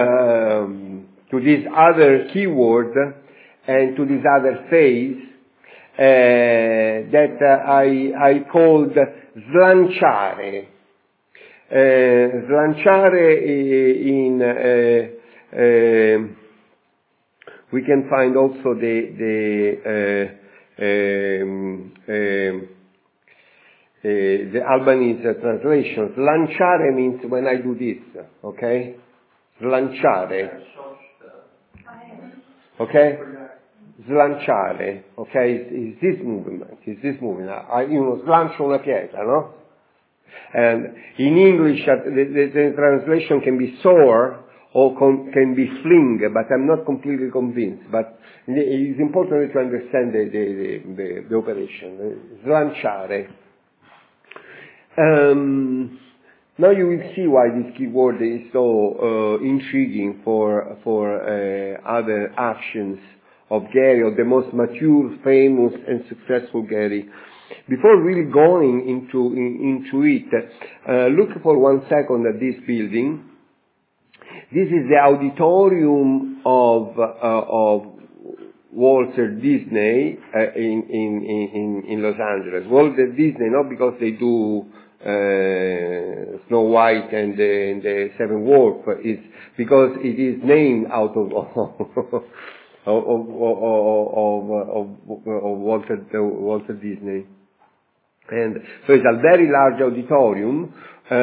S1: this other keyword and to this other phase that I called slanciare. Slanciare we can find also the Albanese translation. Slanciare means when I do this, okay? Slanciare. Okay? Slanciare, okay? Is this movement. Slancio una pietra, no? And in English, the translation can be soar or can be fling, but I'm not completely convinced. But it is important to understand the operation. Slanciare. Now you will see why this keyword is so intriguing for other actions of Gary, of the most mature, famous, and successful Gary. Before really going into it, look for 1 second at this building. This is the auditorium of Walter Disney in Los Angeles. Walter Disney, not because they do Snow White and the Seven Dwarfs, is because it is named out of Walter Disney. And so it's a very large auditorium,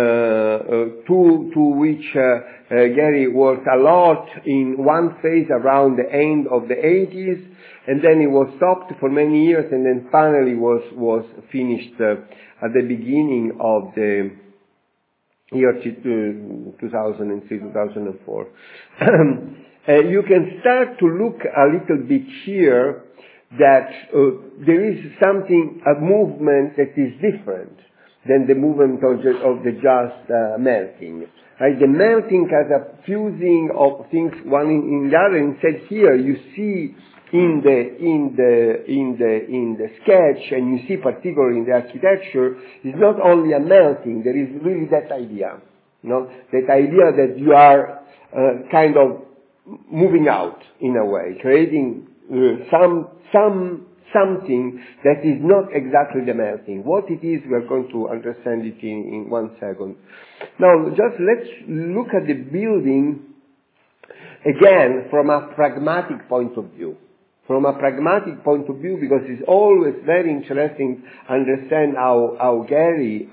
S1: to which Gary worked a lot in one phase around the end of the 80s, and then it was stopped for many years, and then finally was finished at the beginning of the year 2003, 2004. You can start to look a little bit here that there is something, a movement that is different than the movement of the just melting. Right? The melting has a fusing of things one in the other. Instead, here you see in the sketch, and you see particularly in the architecture, is not only a melting. There is really that idea, that idea that you are kind of moving out in a way, creating something that is not exactly the melting. What it is, we are going to understand it in 1 second. Now, just let's look at the building again from a pragmatic point of view. From a pragmatic point of view, because it's always very interesting to understand how Gary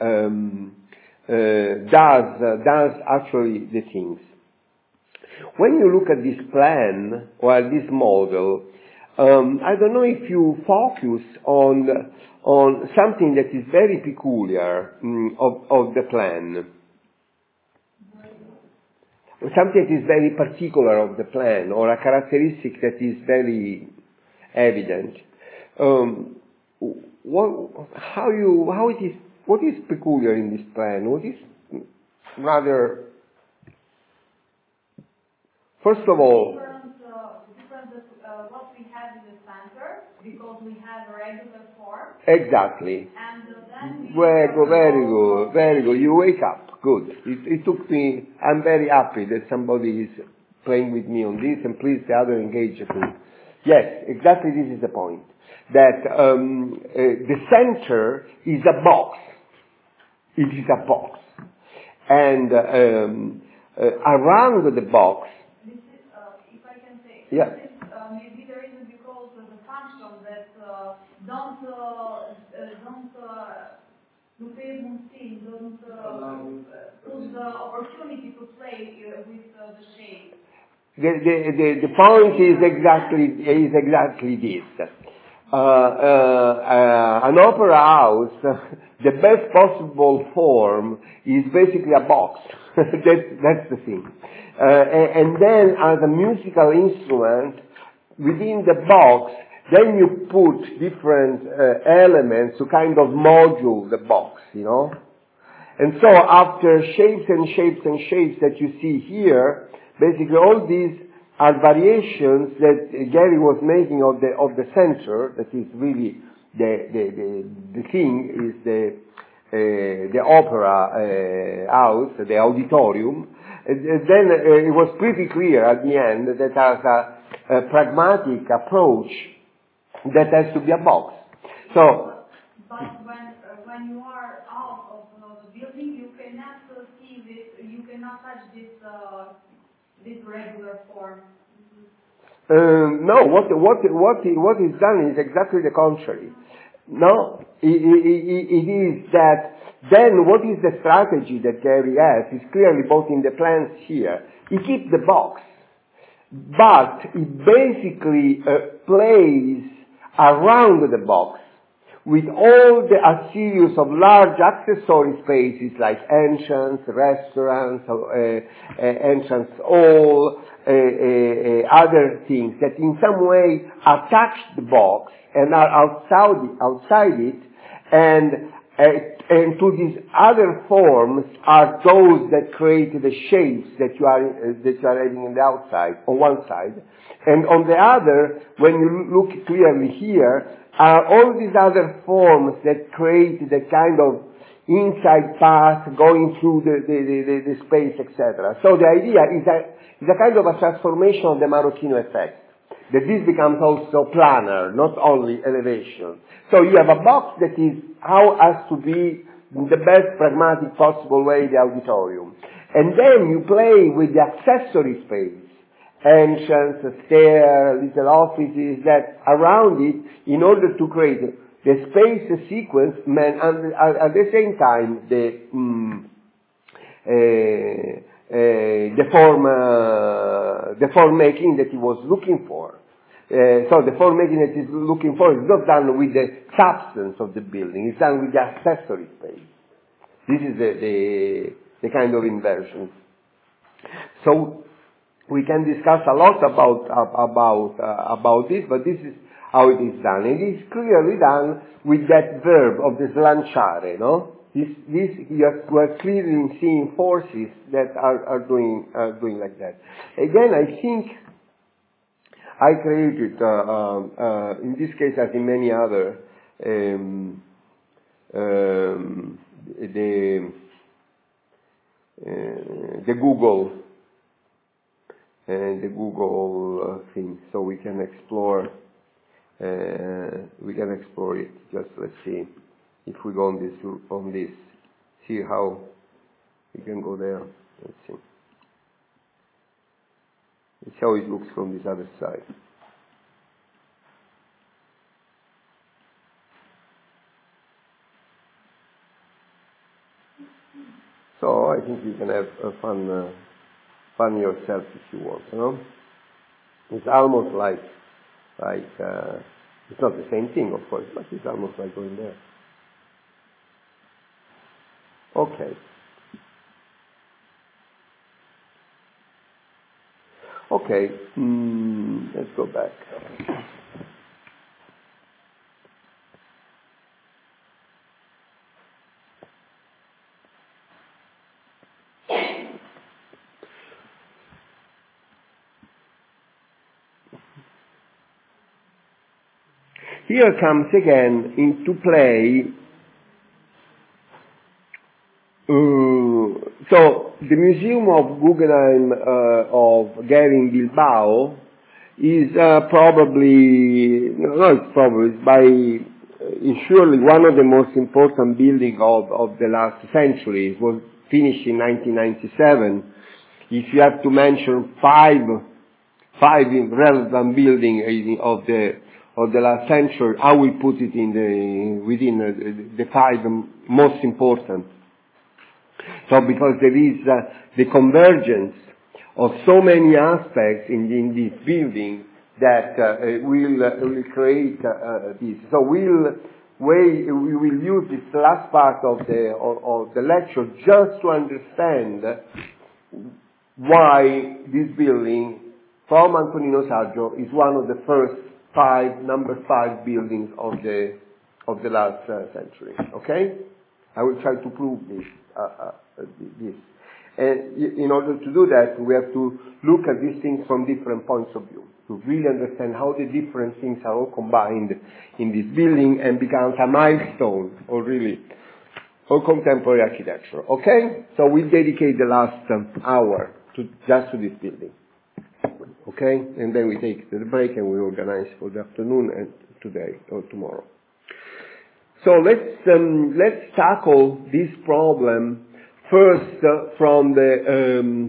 S1: does actually the things. When you look at this plan or at this model, I don't know if you focus on something that is very peculiar of the plan. Something that is very particular of the plan, or a characteristic that is very evident. What is peculiar in this plan? What is rather, first of all,
S2: what we have in the center, because we have a regular form.
S1: Exactly.
S2: And then
S1: very good. You wake up. Good. It took me, I'm very happy that somebody is playing with me on this, and please the other engage too. Yes, exactly this is the point. That the center is a box. It is a box. And around the box,
S2: this is, if I can say,
S1: yeah.
S2: This is maybe the reason because of the function that don't put the opportunity to play with the shape.
S1: The point is exactly this. An opera house, the best possible form is basically a box. That's the thing. And then as a musical instrument, within the box, then you put different elements to kind of module the box, And so after shapes and shapes and shapes that you see here, basically all these are variations that Gary was making of the center, that is really the thing, is the opera house, the auditorium. And then it was pretty clear at the end that as a pragmatic approach, that has to be a box. So,
S2: but when you are out of the building, you cannot see this. You cannot touch this regular form.
S1: No, what is done is exactly the contrary. No, it is that then what is the strategy that Gary has is clearly both in the plans here. He keeps the box, but he basically plays around the box with all a series of large accessory spaces like entrance, restaurants, entrance hall, other things that in some way attach the box and are outside it, and to these other forms are those that create the shapes that you are having on the outside, on one side. And on the other, when you look clearly here, are all these other forms that create the kind of inside path going through the space, etc. So the idea is a kind of a transformation of the Marocchino effect. That this becomes also planar, not only elevation. So you have a box that is how has to be in the best pragmatic possible way the auditorium. And then you play with the accessory space, entrance, stair, little offices that around it in order to create the space sequence and at the same time the form making that he was looking for. So the form making that he's looking for is not done with the substance of the building, it's done with the accessory space. This is the kind of inversion. So we can discuss a lot about this, but this is how it is done. It is clearly done with that verb of the slanciare, no? You are clearly seeing forces that are doing like that. Again, I think I created, in this case as in many other, the Google thing, so we can explore it. Just let's see if we go on this, see how we can go there. Let's see. Let's see how it looks from this other side. So I think you can have fun yourself if you want, you know. It's almost like it's not the same thing, of course, but it's almost like going there. Okay. Okay, let's go back. Here comes again into play, so the Museum of Guggenheim of Gehring Bilbao is surely one of the most important buildings of the last century. It was finished in 1997. If you have to mention five relevant buildings of the last century, I will put it within the five most important. So because there is the convergence of so many aspects in this building that will create this. So we will use this last part of the lecture just to understand why this building from Antonino Saggio is one of the first number five buildings of the last century. Okay, I will try to prove this. And in order to do that, we have to look at these things from different points of view to really understand how the different things are all combined in this building and becomes a milestone of contemporary architecture. Okay, so we'll dedicate the last hour just to this building. Okay, and then we take the break and we organize for the afternoon and today or tomorrow. So let's tackle this problem first from the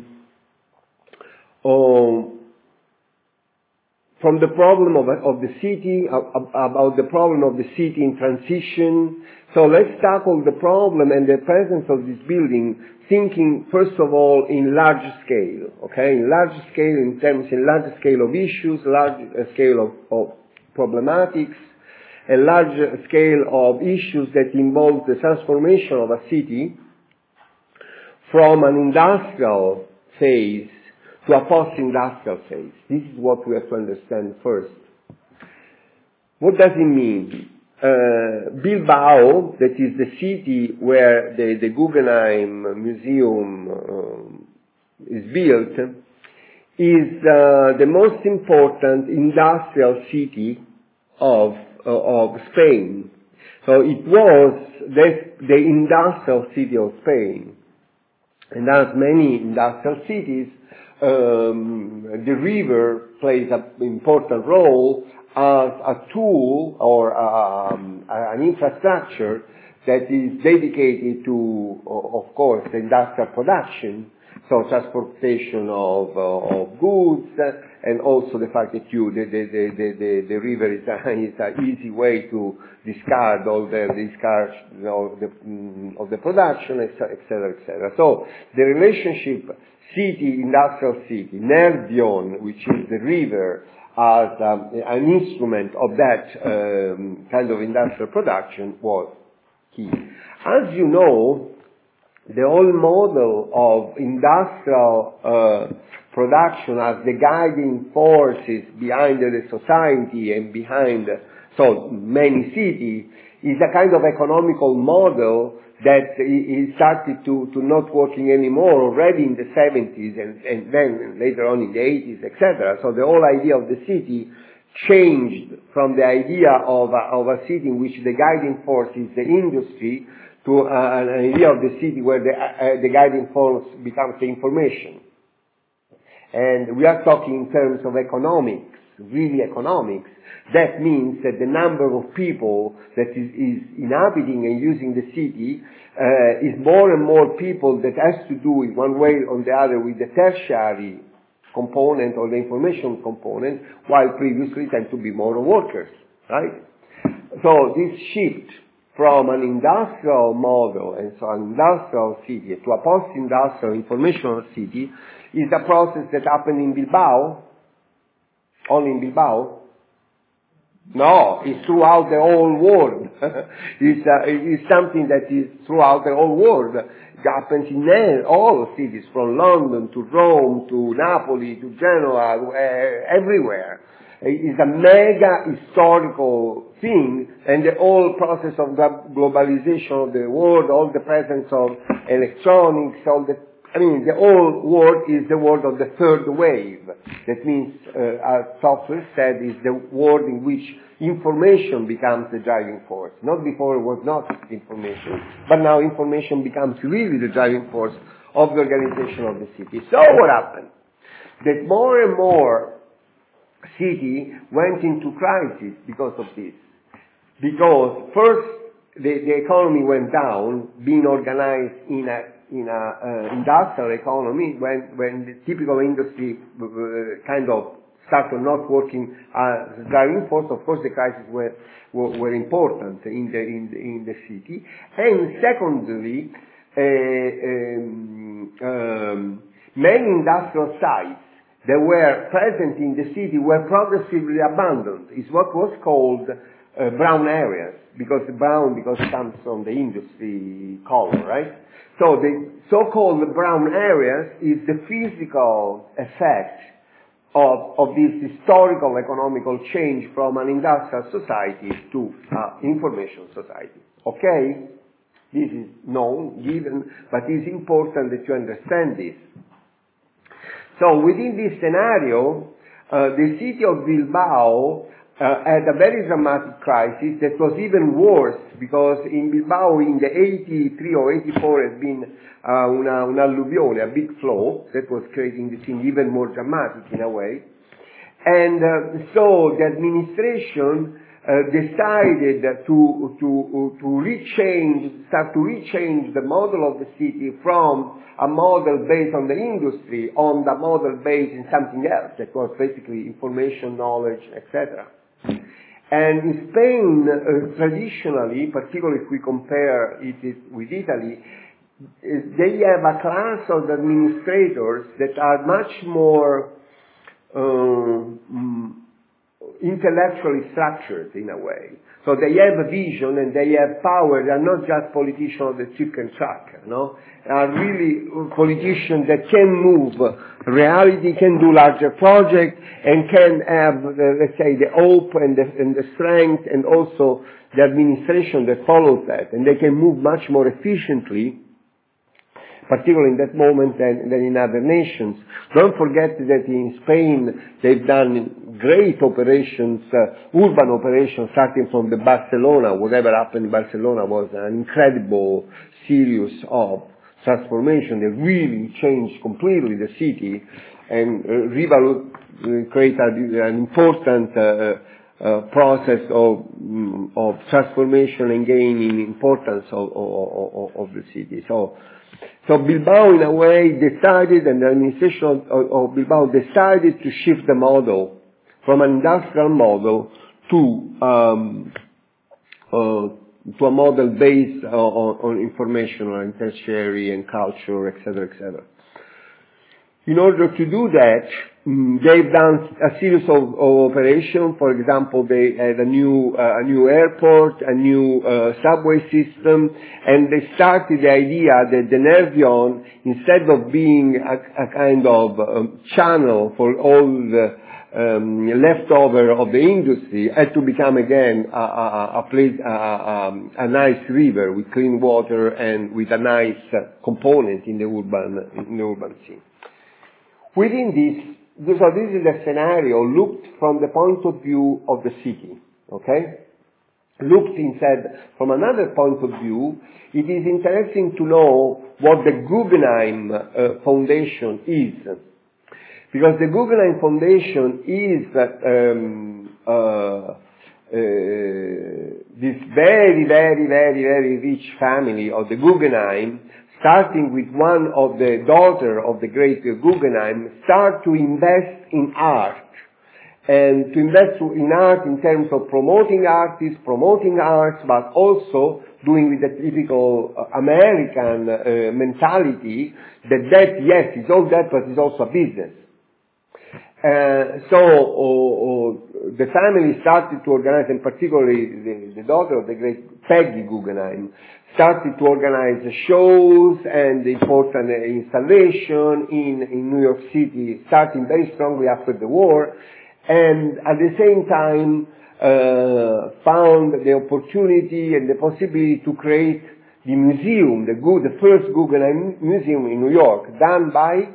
S1: problem of the city, about the problem of the city in transition. So let's tackle the problem and the presence of this building, thinking first of all in large scale, okay? In large scale of issues, large scale of problematics, a large scale of issues that involve the transformation of a city from an industrial phase to a post-industrial phase. This is what we have to understand first. What does it mean? Bilbao, that is the city where the Guggenheim Museum is built, is the most important industrial city of Spain. So it was the industrial city of Spain. And as many industrial cities, the river plays an important role as a tool or an infrastructure that is dedicated to, of course, industrial production, so transportation of goods, and also the fact that the river is an easy way to discard all the discard of the production, etc., etc. So the relationship city, industrial city, Nervion, which is the river, as an instrument of that kind of industrial production was key. As you know, the whole model of industrial production as the guiding forces behind the society and behind so many cities is a kind of economical model that is started to not working anymore already in the 70s and then later on in the 80s, etc. So the whole idea of the city changed from the idea of a city in which the guiding force is the industry to an idea of the city where the guiding force becomes the information. And we are talking in terms of economics, really economics. That means that the number of people that is inhabiting and using the city is more and more people that has to do in one way or the other with the tertiary component or the information component, while previously tend to be more workers, right? So this shift from an industrial model and so an industrial city to a post-industrial informational city is a process that happened in Bilbao. Only in Bilbao? No, it's throughout the whole world. It's something that is throughout the whole world. It happens in all cities, from London to Rome to Napoli to Genoa, everywhere. It's a mega historical thing, and the whole process of the globalization of the world, all the presence of electronics, the whole world is the world of the third wave. That means, as Toffler said, is the world in which information becomes the driving force. Not before it was not information, but now information becomes really the driving force of the organization of the city. So what happened? That more and more city went into crisis because of this. Because first, the economy went down, being organized in a industrial economy when the typical industry kind of started not working as driving force. Of course, the crises were important in the city. And secondly, many industrial sites that were present in the city were progressively abandoned. It's what was called brown areas, because it comes from the industry color, right? So the so-called brown areas is the physical effect of this historical economical change from an industrial society to information society. Okay? This is known, given, but it's important that you understand this. So within this scenario, the city of Bilbao had a very dramatic crisis that was even worse, because in Bilbao in the 83 or 84 has been un alluvione, a big flow that was creating the thing even more dramatic in a way. And so the administration decided to start to rechange the model of the city from a model based on the industry on the model based in something else that was basically information, knowledge, etc. And in Spain, traditionally, particularly if we compare it with Italy, they have a class of administrators that are much more intellectually structured in a way. So they have a vision and they have power. They are not just politicians of the chicken truck, They are really politicians that can move reality, can do larger projects, and can have, let's say, the hope and the strength, and also the administration that follows that. And they can move much more efficiently, particularly in that moment than in other nations. Don't forget that in Spain they've done great operations, urban operations, starting from the Barcelona. Whatever happened in Barcelona was an incredible series of transformation that really changed completely the city and created an important process of transformation and gaining importance of the city. So Bilbao, in a way, decided, and the administration of Bilbao decided to shift the model from an industrial model to a model based on informational and tertiary and culture, etc., etc. In order to do that, they've done a series of operations. For example, they had a new airport, a new subway system, and they started the idea that the Nervion, instead of being a kind of channel for all the leftover of the industry, had to become again a nice river with clean water and with a nice component in the urban scene. Within this, so this is a scenario looked from the point of view of the city, okay? Looked instead from another point of view, it is interesting to know what the Guggenheim Foundation is. Because the Guggenheim Foundation is this very, very, very, very rich family of the Guggenheim, starting with one of the daughter of the great Guggenheim, start to invest in art. And to invest in art in terms of promoting artists, promoting arts, but also doing with the typical American mentality that yes, it's all that, but it's also a business. So the family started to organize, and particularly the daughter of the great Peggy Guggenheim, started to organize shows and important installation in New York City, starting very strongly after the war, and at the same time found the opportunity and the possibility to create the museum, the first Guggenheim Museum in New York, done by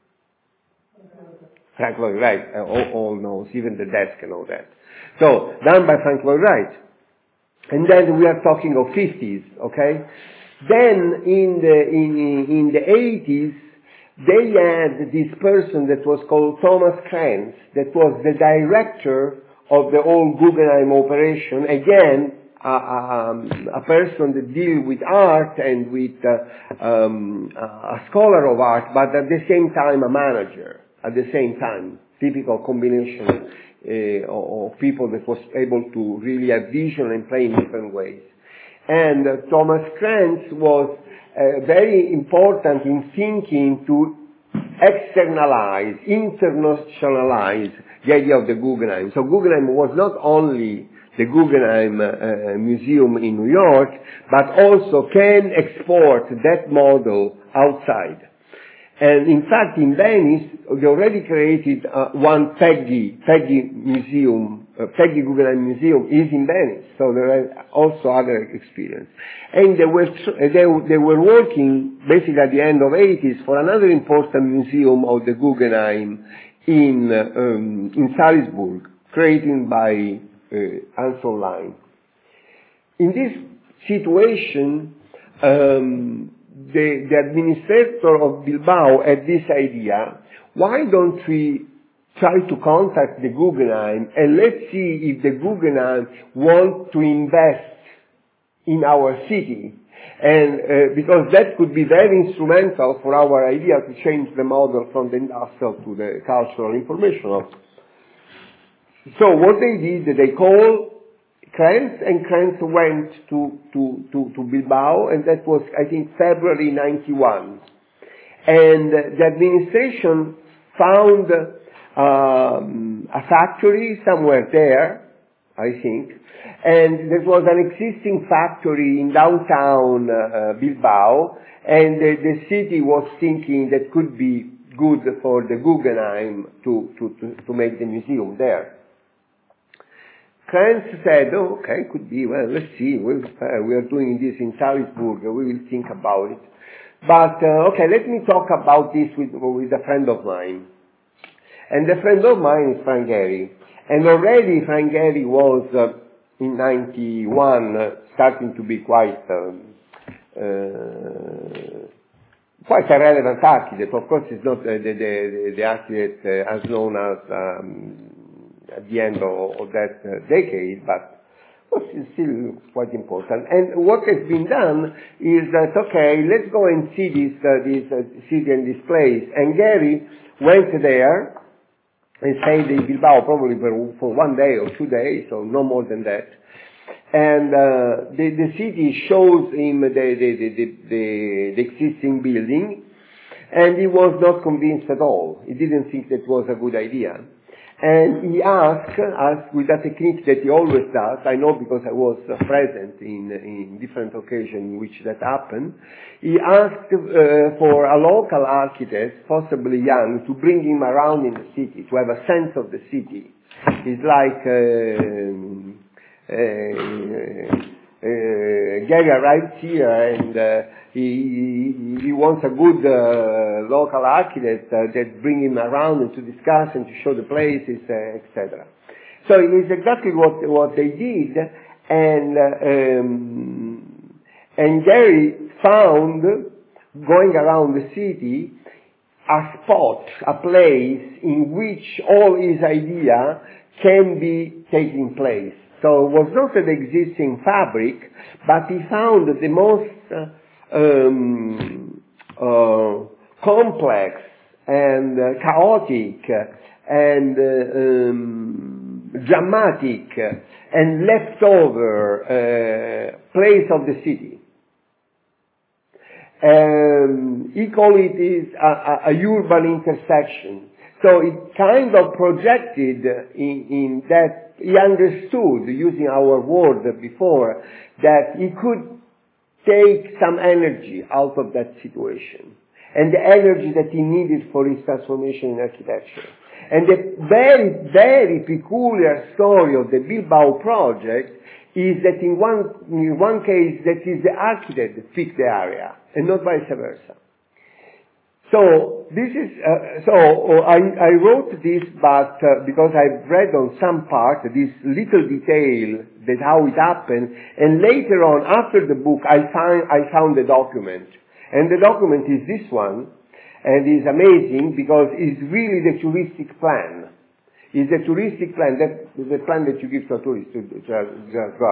S1: Frank Lloyd Wright. All knows, even the desk and all that. So, done by Frank Lloyd Wright. And then we are talking of 50s, okay? Then in the 80s, they had this person that was called Thomas Krantz, that was the director of the whole Guggenheim operation. Again, a person that deals with art and with a scholar of art, but at the same time a manager. At the same time, typical combination of people that was able to really have vision and play in different ways. And Thomas Krantz was very important in thinking to externalize, internationalize the idea of the Guggenheim. So Guggenheim was not only the Guggenheim Museum in New York, but also can export that model outside. And in fact, in Venice, they already created one Peggy Museum. Peggy Guggenheim Museum is in Venice, so there are also other experience. And they were working basically at the end of 80s for another important museum of the Guggenheim in Salzburg, created by Anson Line. In this situation, the administrator of Bilbao had this idea: why don't we try to contact the Guggenheim and let's see if the Guggenheim want to invest in our city, and because that could be very instrumental for our idea to change the model from the industrial to the cultural informational. So what they did, they called Krantz, and Krantz went to Bilbao, and that was, I think, February 91. And the administration found a factory somewhere there, I think, and there was an existing factory in downtown Bilbao, and the city was thinking that could be good for the Guggenheim to make the museum there. Krantz said, oh, okay, could be, well, let's see, we are doing this in Salzburg, we will think about it. But, okay, let me talk about this with a friend of mine. And the friend of mine is Frank Gehry. And already Frank Gehry was, in 91, starting to be quite a relevant architect. Of course, it's not the architect as known as at the end of that decade, but it's still quite important. And what has been done is that, okay, let's go and see this city and this place. And Gehry went there and stayed in Bilbao probably for 1 day or 2 days, so no more than that. And the city shows him the existing building, and he was not convinced at all. He didn't think that was a good idea. And he asked us, with a technique that he always does, I know because I was present in different occasions in which that happened, he asked for a local architect, possibly young, to bring him around in the city, to have a sense of the city. It's like Gehry arrives here and he wants a good local architect that bring him around and to discuss and to show the places, etc. So it's exactly what they did, and Gehry found, going around the city, a spot, a place in which all his idea can be taking place. So it was not an existing fabric, but he found the most complex and chaotic and dramatic and leftover place of the city. He called it a urban intersection. So it kind of projected in that he understood, using our word before, that he could take some energy out of that situation, and the energy that he needed for his transformation in architecture. And the very, very peculiar story of the Bilbao project is that in one case that is the architect that picked the area, and not vice versa. So this is I wrote this, but because I've read on some part this little detail that how it happened, and later on after the book I found the document, and the document is this one, and is amazing because it's really the touristic plan. It's the touristic plan, that the plan that you give to a tourist to go.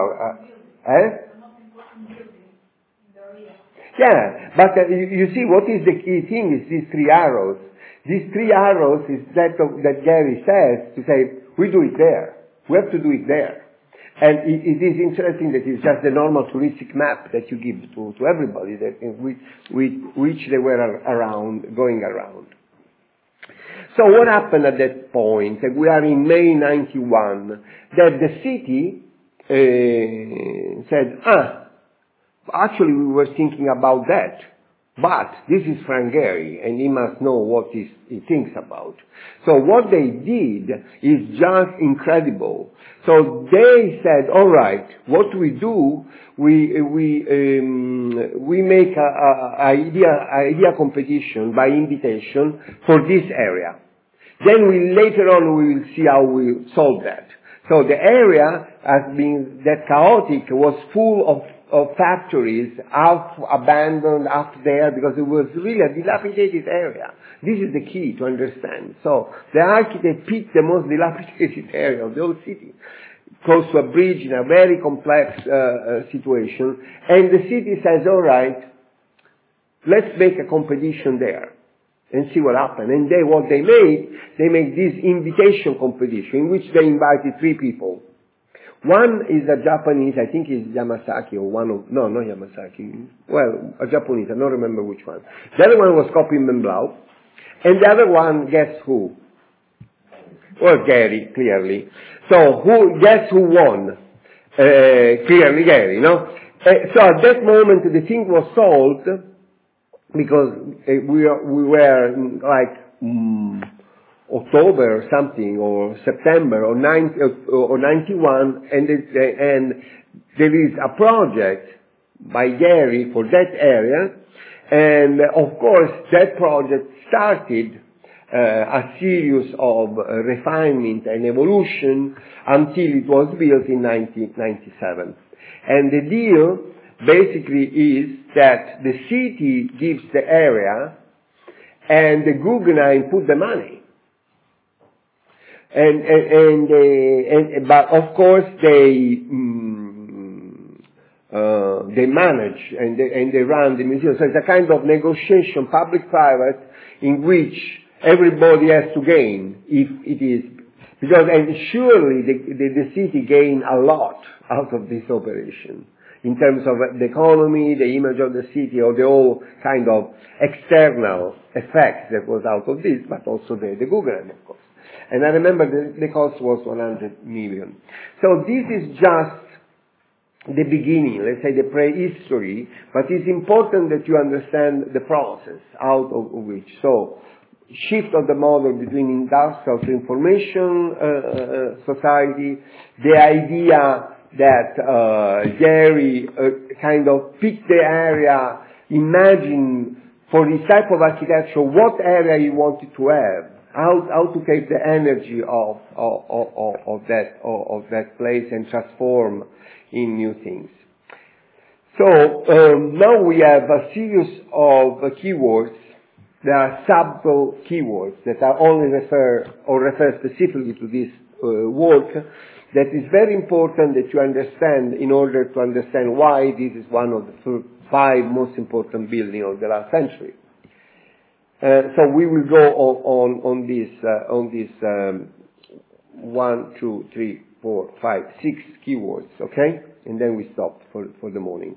S1: Yeah, but you see, what is the key thing is these 3 arrows. These 3 arrows is that Gehry says, to say, we do it there. We have to do it there. And it is interesting that it's just the normal touristic map that you give to everybody, that with which they were going around. So what happened at that point? We are in May 91, that the city said, actually, we were thinking about that, but this is Frank Gehry, and he must know what he thinks about. So what they did is just incredible. So they said, all right, what we do, we make a idea competition by invitation for this area. Then later on we will see how we solve that. So the area, as being that chaotic, was full of factories, half abandoned, half there, because it was really a dilapidated area. This is the key to understand. So the architect picked the most dilapidated area of the whole city, close to a bridge in a very complex situation, and the city says, all right, let's make a competition there and see what happens. And what they made this invitation competition in which they invited 3 people. One is a Japanese, I think it's Yamasaki, or no, not Yamasaki. Well, a Japanese, I don't remember which one. The other one was Koppelman Blau. And the other one, guess who? Well, Gehry, clearly. So, guess who won? Clearly Gehry, no? So at that moment, the thing was solved, because we were like, October or something, or September, or 91, and there is a project by Gehry for that area, and of course that project started a series of refinement and evolution until it was built in 1997. And the deal basically is that the city gives the area, and the Guggenheim put the money. But of course they manage and they run the museum. So it's a kind of negotiation, public-private, in which everybody has to gain if it is, because and surely the city gain a lot out of this operation in terms of the economy, the image of the city, or the whole kind of external effect that was out of this, but also the Guggenheim, of course. And I remember the cost was 100 million. So this is just the beginning, let's say the prehistory, but it's important that you understand the process out of which. So, shift of the model between industrial to information society, the idea that Gehry kind of picked the area, imagine for this type of architecture what area he wanted to have, how to take the energy of that place and transform in new things. So now we have a series of keywords. There are subtle keywords that are only refer specifically to this work. That is very important that you understand in order to understand why this is one of the 5 most important buildings of the last century. So we will go on this 1, 2, 3, 4, 5, 6 keywords, okay? And then we stop for the morning.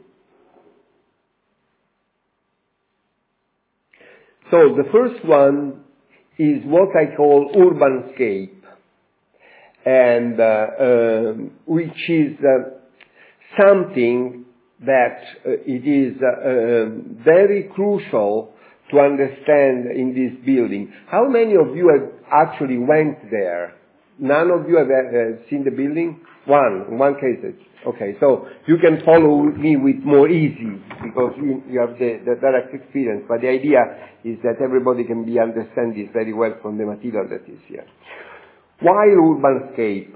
S1: So the first one is what I call urbanscape, and which is something that it is very crucial to understand in this building. How many of you have actually went there? None of you have seen the building? One case. Okay, so you can follow me with more easy because you have the direct experience. But the idea is that everybody can understand this very well from the material that is here. Why urbanscape?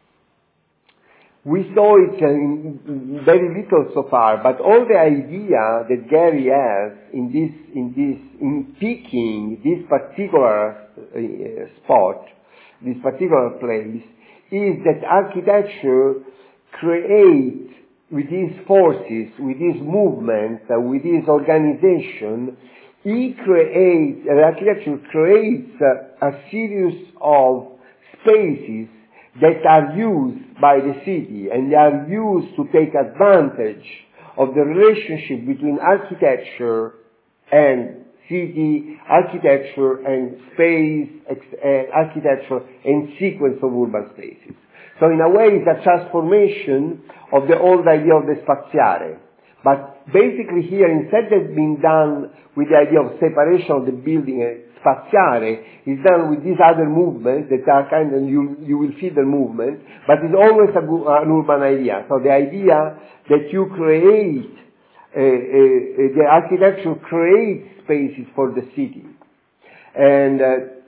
S1: We saw it in very little so far, but all the idea that Gehry has in picking this particular spot, this particular place, is that architecture creates with these forces, with this movement, with this organization, architecture creates a series of spaces that are used by the city, and they are used to take advantage of the relationship between architecture and city, architecture and space, architecture and sequence of urban spaces. So in a way it's a transformation of the old idea of the spaziare. But basically here, instead of being done with the idea of separation of the building and spaziare, is done with these other movements that are kind of, you will see the movement, but it's always an urban idea. So the idea that you create, the architecture creates spaces for the city. And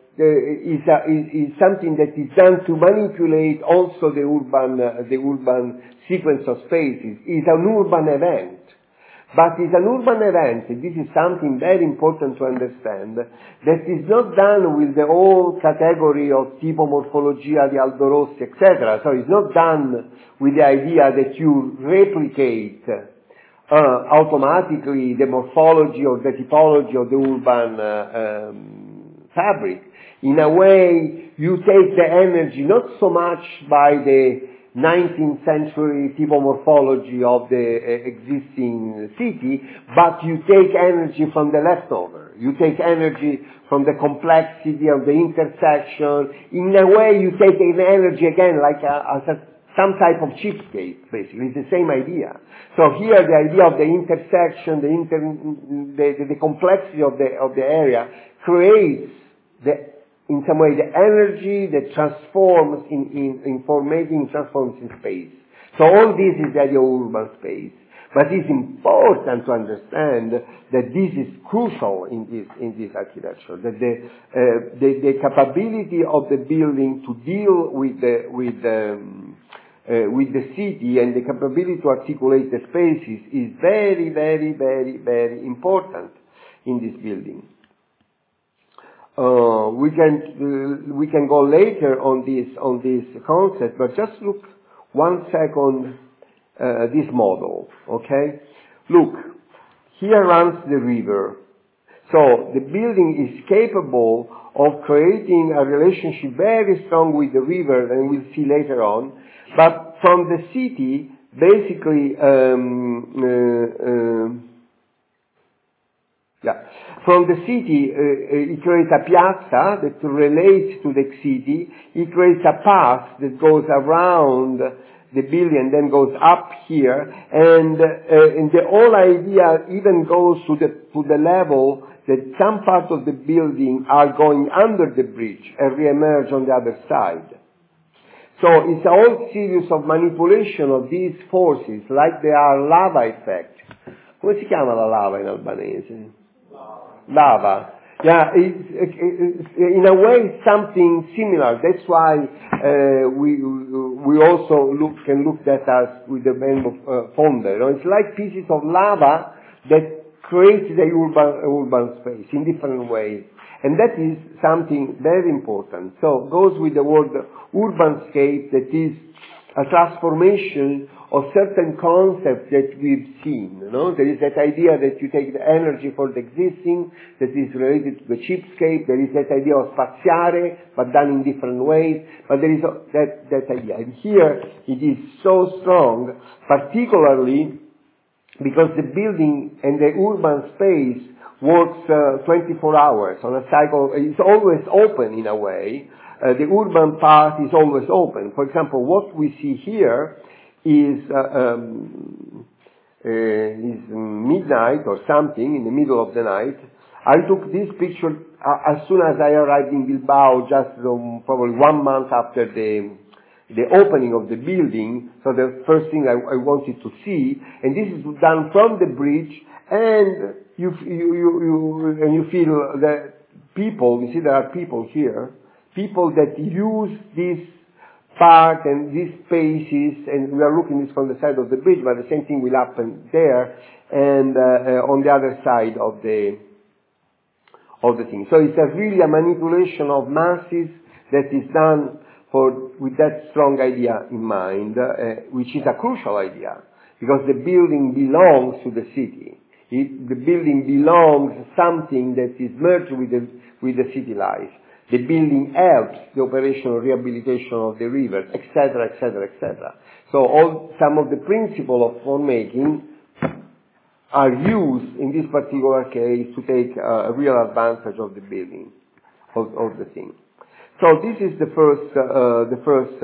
S1: is something that is done to manipulate also the urban sequence of spaces. It's an urban event. But it's an urban event, and this is something very important to understand, that is not done with the whole category of tipomorfologia di Aldo Rossi, etc. So it's not done with the idea that you replicate automatically the morphology or the typology of the urban fabric. In a way, you take the energy not so much by the 19th century typomorphology of the existing city, but you take energy from the leftover. You take energy from the complexity of the intersection. In a way, you take an energy again like some type of cheapskate, basically. It's the same idea. So here, the idea of the intersection, the complexity of the area creates in some way the energy that transforms transforms in space. So all this is the idea of urban space. But it's important to understand that this is crucial in this architecture, that the capability of the building to deal with the city and the capability to articulate the spaces is very, very, very, very important in this building. we can go later on this concept, but just look 1 second this model, okay? Look, here runs the river. So the building is capable of creating a relationship very strong with the river, and we'll see later on. But from the city, basically, from the city, it creates a piazza that relates to the city. It creates a path that goes around the building and then goes up here. And the whole idea even goes to the level that some parts of the building are going under the bridge and re-emerge on the other side. So it's a whole series of manipulation of these forces, like they are lava effect. Come si chiama la lava in albanese? Lava. Yeah, it's in a way something similar. That's why we also can look at as with the name of Fonda. It's like pieces of lava that create the urban space in different ways. And that is something very important. So it goes with the word urban scape, that is a transformation of certain concepts that we've seen. There is that idea that you take the energy for the existing, that is related to the cheapscape. There is that idea of spaziare, but done in different ways. But there is that idea. And here it is so strong, particularly because the building and the urban space works 24 hours on a cycle. It's always open in a way. The urban part is always open. For example, what we see here is midnight or something, in the middle of the night. I took this picture as soon as I arrived in Bilbao, just probably 1 month after the opening of the building. So the first thing I wanted to see, and this is done from the bridge, and you feel that people, you see there are people here, people that use this part and these spaces, and we are looking this from the side of the bridge, but the same thing will happen there and on the other side of the thing. So it's really a manipulation of masses that is done with that strong idea in mind, which is a crucial idea, because the building belongs to the city. The building belongs to something that is merged with the city life. The building helps the operational rehabilitation of the rivers, etc., etc., etc. So some of the principles of form making are used in this particular case to take a real advantage of the building, of the thing. So this is the first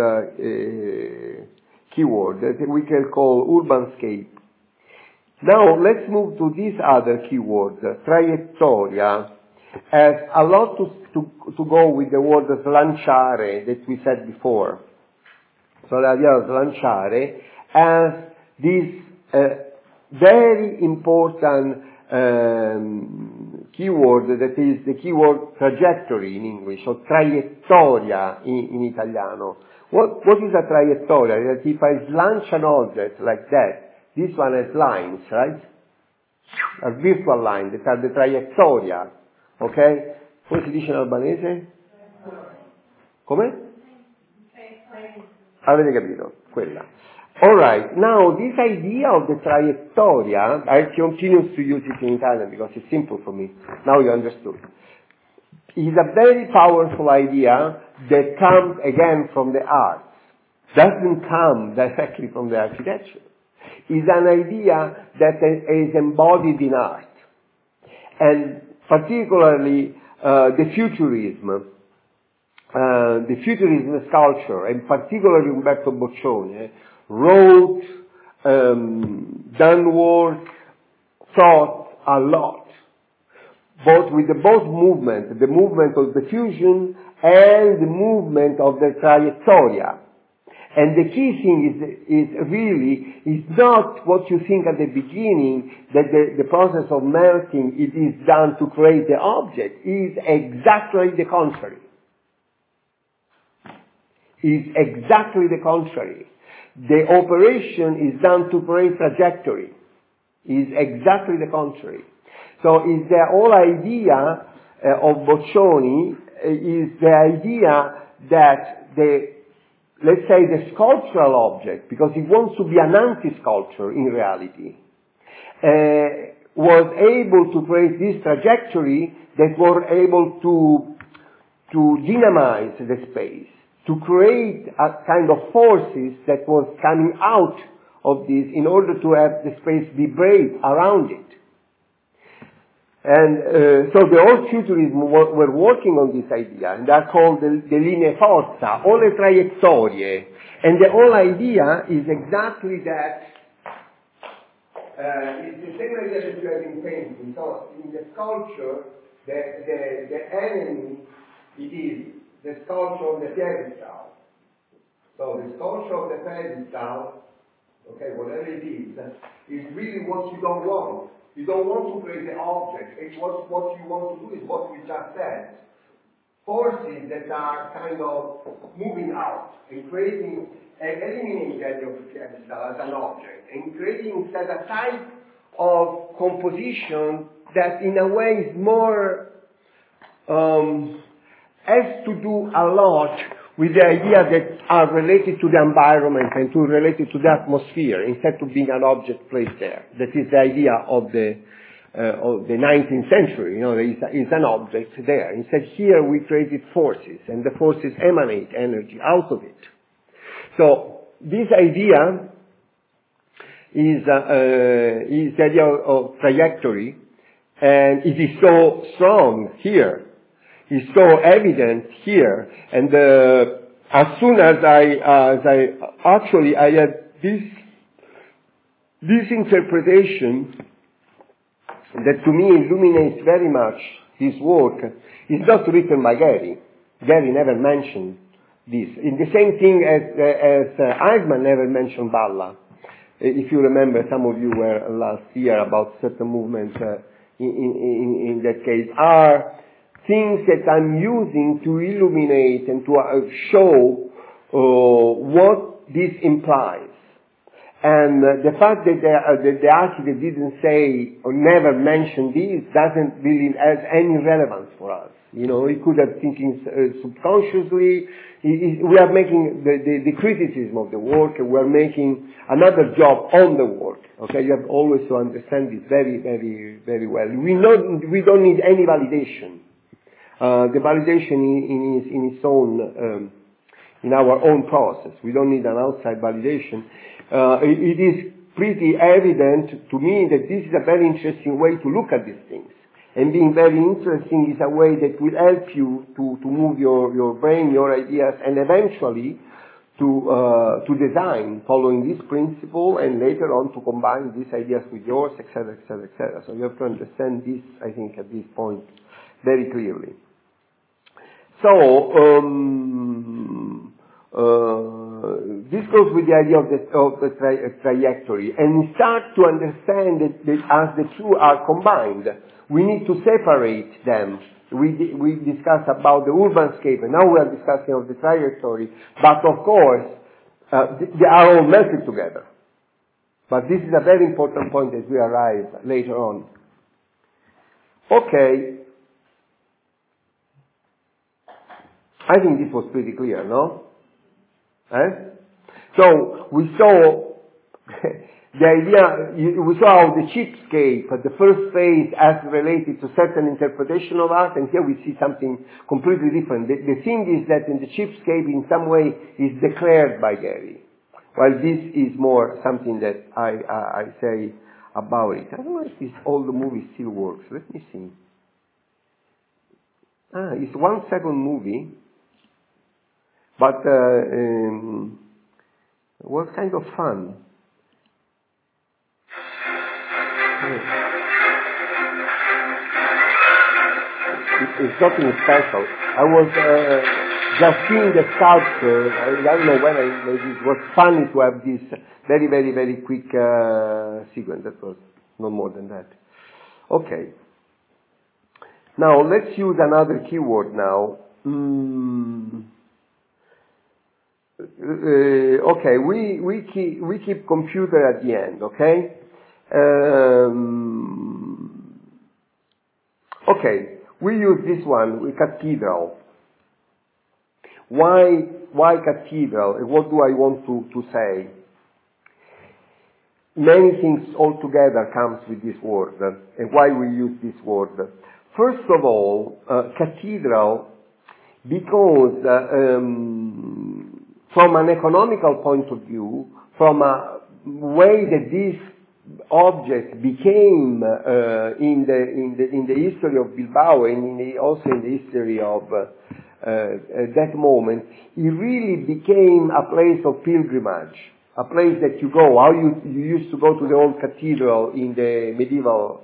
S1: keyword that we can call urbanscape. Now let's move to this other keyword, traiettoria, has a lot to go with the word slanciare that we said before. So the idea of slanciare as this very important keyword that is the keyword trajectory in English, or traiettoria in Italiano. What is a traiettoria? That if I launch an object like that, this one has lines, right? A virtual line, that are the traiettoria. Ok? Come si dice in albanese? Come? Avete capito? Quella. Alright, now this idea of the traiettoria, I continue to use it in Italian because it's simple for me. Now you understood. Is a very powerful idea that comes again from the arts. Doesn't come directly from the architecture. Is an idea that is embodied in art. And particularly the futurism sculpture, and particularly Umberto Boccioni, wrote, done work, thought a lot, both with both movements, the movement of the fusion and the movement of the traiettoria. And the key thing is not what you think at the beginning, that the process of melting, it is done to create the object. It is exactly the contrary. Is exactly the contrary. The operation is done to create trajectory. Is exactly the contrary. So is the whole idea of Boccioni is the idea that let's say the sculptural object, because it wants to be an anti-sculpture in reality, was able to create this trajectory that were able to dynamize the space, to create a kind of forces that was coming out of this in order to have the space vibrate around it. And so the old futurism were working on this idea, and they're called the linee forza, o le traiettorie. And the whole idea is exactly that. It's the same idea that you have in painting. So in the sculpture, the enemy, it is the sculpture of the pedestal. So the sculpture of the pedestal, okay, whatever it is really what you don't want. You don't want to create the object. It's what you want to do is what we just said. Forces that are kind of moving out and creating, eliminating the idea of the pedestal as an object and creating instead a type of composition that in a way is more, has to do a lot with the idea that are related to the environment and related to the atmosphere, instead of being an object placed there. That is the idea of the 19th century. You know, there is an object there. Instead, here we created forces, and the forces emanate energy out of it. So this idea is the idea of trajectory, and it is so strong here. Is so evident here, and as soon as I had this interpretation that to me illuminates very much his work. It's not written by Gehry. Gehry never mentioned this. In the same thing as Eichmann never mentioned Balla. If you remember, some of you were last year about certain movements in that case are things that I'm using to illuminate and to show what this implies. And the fact that the architect didn't say or never mention this doesn't really have any relevance for us. You know, he could have thinking subconsciously. We are making the criticism of the work, and we are making another job on the work. Okay, you have always to understand this very, very, very well. We don't need any validation. The validation in its own, in our own process. We don't need an outside validation. It is pretty evident to me that this is a very interesting way to look at these things. And being very interesting is a way that will help you to move your brain, your ideas, and eventually to design following this principle, and later on to combine these ideas with yours, etc., etc., etc. So you have to understand this, I think, at this point very clearly. So this goes with the idea of the trajectory, and we start to understand that as the two are combined, we need to separate them. We discussed about the urban scape, and now we are discussing of the trajectory, but of course, they are all melted together. But this is a very important point as we arrive later on. Okay. I think this was pretty clear, no? So we saw the idea, we saw how the cheapscape, the first phase, as related to certain interpretation of art, and here we see something completely different. The thing is that in the cheapscape, in some way, is declared by Gehry, while this is more something that I say about it. I don't know if this all the movie still works. Let me see. It's 1 second movie. But it was kind of fun. It's nothing special. I was just seeing the sculpture. I don't know when maybe it was funny to have this very, very, very quick sequence. That was no more than that. Okay. Now let's use another keyword now. Okay, we keep computer at the end, okay? Okay, We use this one, cathedral. Why cathedral? And what do I want to say? Many things altogether comes with this word, and why we use this word. First of all, cathedral, because from an economical point of view, from a way that this object became in the history of Bilbao and also in the history of that moment, it really became a place of pilgrimage, a place that you go. How you used to go to the old cathedral in the medieval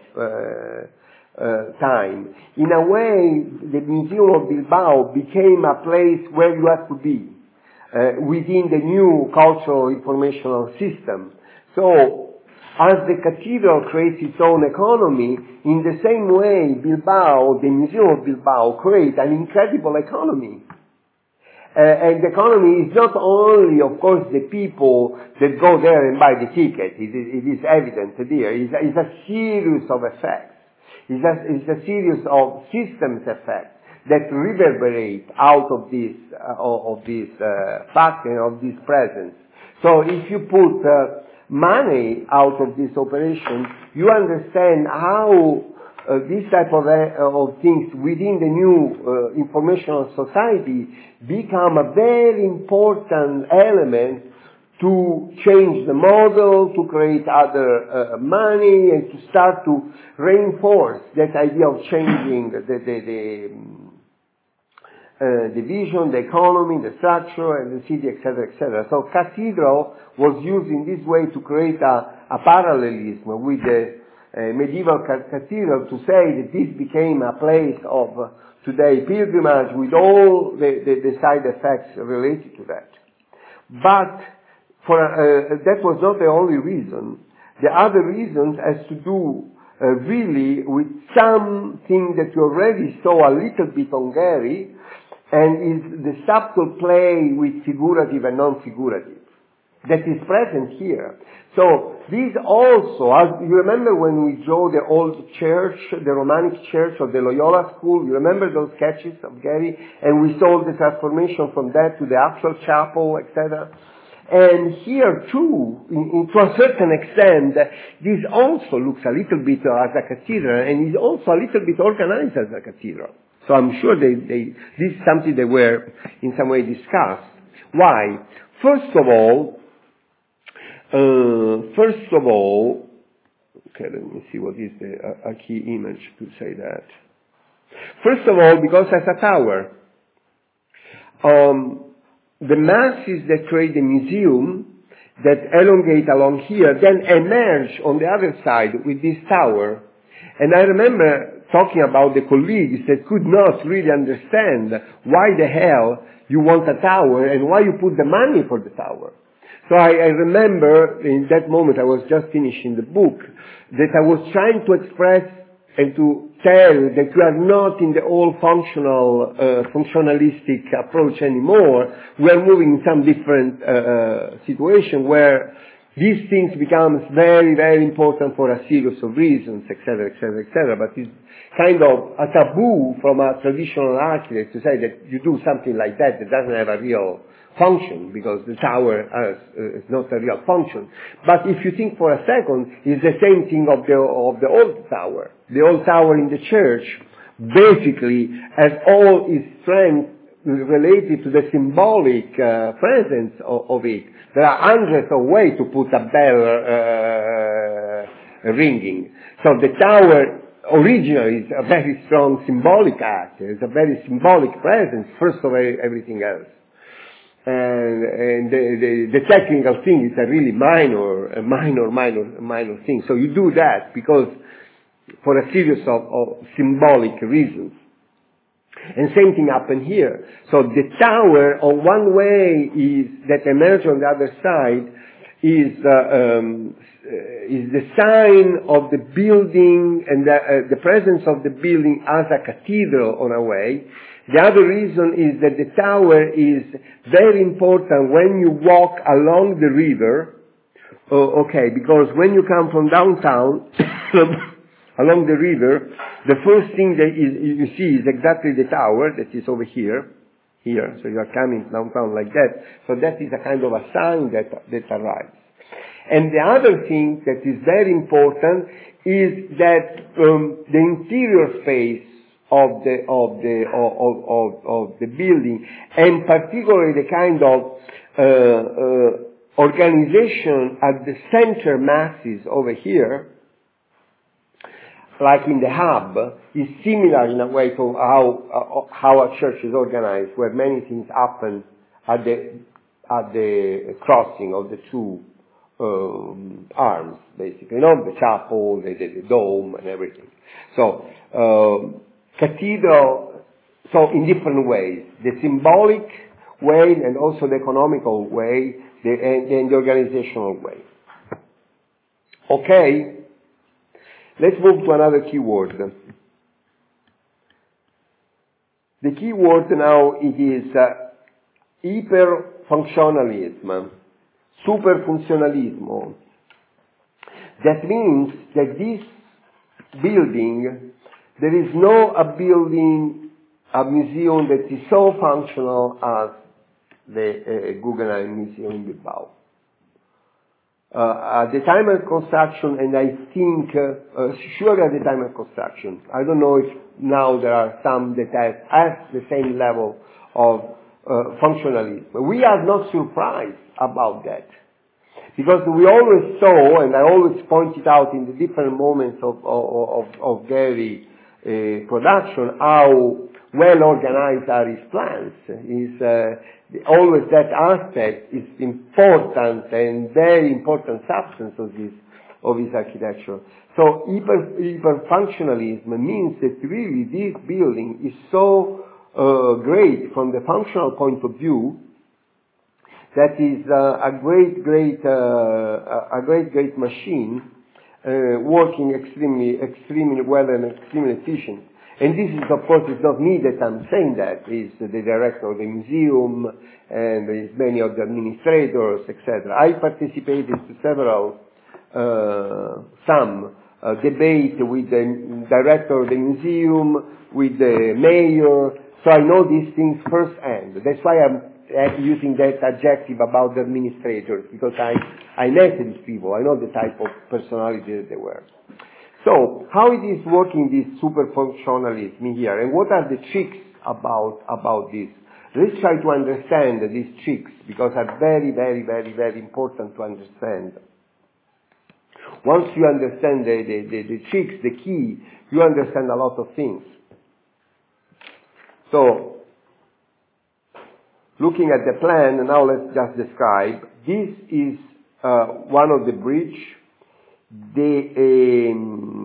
S1: time. In a way, the Museum of Bilbao became a place where you have to be within the new cultural informational system. So, as the cathedral creates its own economy, in the same way, Bilbao, the Museum of Bilbao, creates an incredible economy. And the economy is not only, of course, the people that go there and buy the ticket. It is evident there. It's a series of effects. It's a series of systems effects that reverberate out of this fact and of this presence. So if you put money out of this operation, you understand how this type of things within the new informational society become a very important element to change the model, to create other money, and to start to reinforce that idea of changing the vision, the economy, the structure, and the city, etc., etc. So cathedral was used in this way to create a parallelism with the medieval cathedral, to say that this became a place of today pilgrimage with all the side effects related to that. But that was not the only reason. The other reason has to do really with something that you already saw a little bit on Gehry, and is the subtle play with figurative and non-figurative that is present here. So these also, as you remember when we drew the old church, the Romanic church of the Loyola school, you remember those sketches of Gehry, and we saw the transformation from that to the actual chapel, etc. And here too, to a certain extent, this also looks a little bit as a cathedral, and is also a little bit organized as a cathedral. So I'm sure this is something that were in some way discussed. Why? First of all, okay, let me see what is a key image to say that. First of all, because as a tower, the masses that create the museum, that elongate along here, then emerge on the other side with this tower. And I remember talking about the colleagues that could not really understand why the hell you want a tower and why you put the money for the tower. So I remember in that moment, I was just finishing the book, that I was trying to express and to tell that we are not in the old functionalistic approach anymore. We are moving in some different situation where these things becomes very, very important for a series of reasons, etc., etc., etc. But it's kind of a taboo from a traditional architect to say that you do something like that doesn't have a real function, because the tower is not a real function. But if you think for a second, it's the same thing of the old tower. The old tower in the church basically has all its strength related to the symbolic presence of it. There are hundreds of ways to put a bell ringing. So the tower originally is a very strong symbolic act. It's a very symbolic presence, first of everything else. And the technical thing is a really minor thing. So you do that because for a series of symbolic reasons. And same thing happened here. So the tower, on one way, is that emerges on the other side, is the sign of the building and the presence of the building as a cathedral on a way. The other reason is that the tower is very important when you walk along the river. Okay, because when you come from downtown, along the river, the first thing that you see is exactly the tower that is over here. So you are coming downtown like that. So that is a kind of a sign that arrives. And the other thing that is very important is that the interior space of the building, and particularly the kind of organization at the center masses over here, like in the hub, is similar in a way to how a church is organized, where many things happen at the crossing of the two arms, basically, the chapel, the dome, and everything. So cathedral, so in different ways, the symbolic way and also the economical way, and the organizational way. Okay. Let's move to another keyword. The keyword now it is hyperfunctionalism, superfunctionalismo. That means that this building, there is no a museum that is so functional as the Guggenheim Museum in Bilbao. At the time of construction, and I think, sure at the time of construction, I don't know if now there are some that have the same level of functionalism. We are not surprised about that. Because we always saw, and I always pointed out in the different moments of Gehry production, how well organized are his plans. Always that aspect is important and very important substance of his architecture. So hyperfunctionalism means that really this building is so great from the functional point of view that is a great machine working extremely well and extremely efficient. And this is, of course, it's not me that I'm saying that. It's the director of the museum and there's many of the administrators, etc. I participated to some debate with the director of the museum, with the mayor. So I know these things firsthand. That's why I'm using that adjective about the administrators, because I met these people. I know the type of personality that they were. So, how it is working this superfunctionalism here, and what are the tricks about this? Let's try to understand these tricks, because are very, very, very, very important to understand. Once you understand the tricks, the key, you understand a lot of things. So, looking at the plan, now let's just describe. This is one of the bridge. The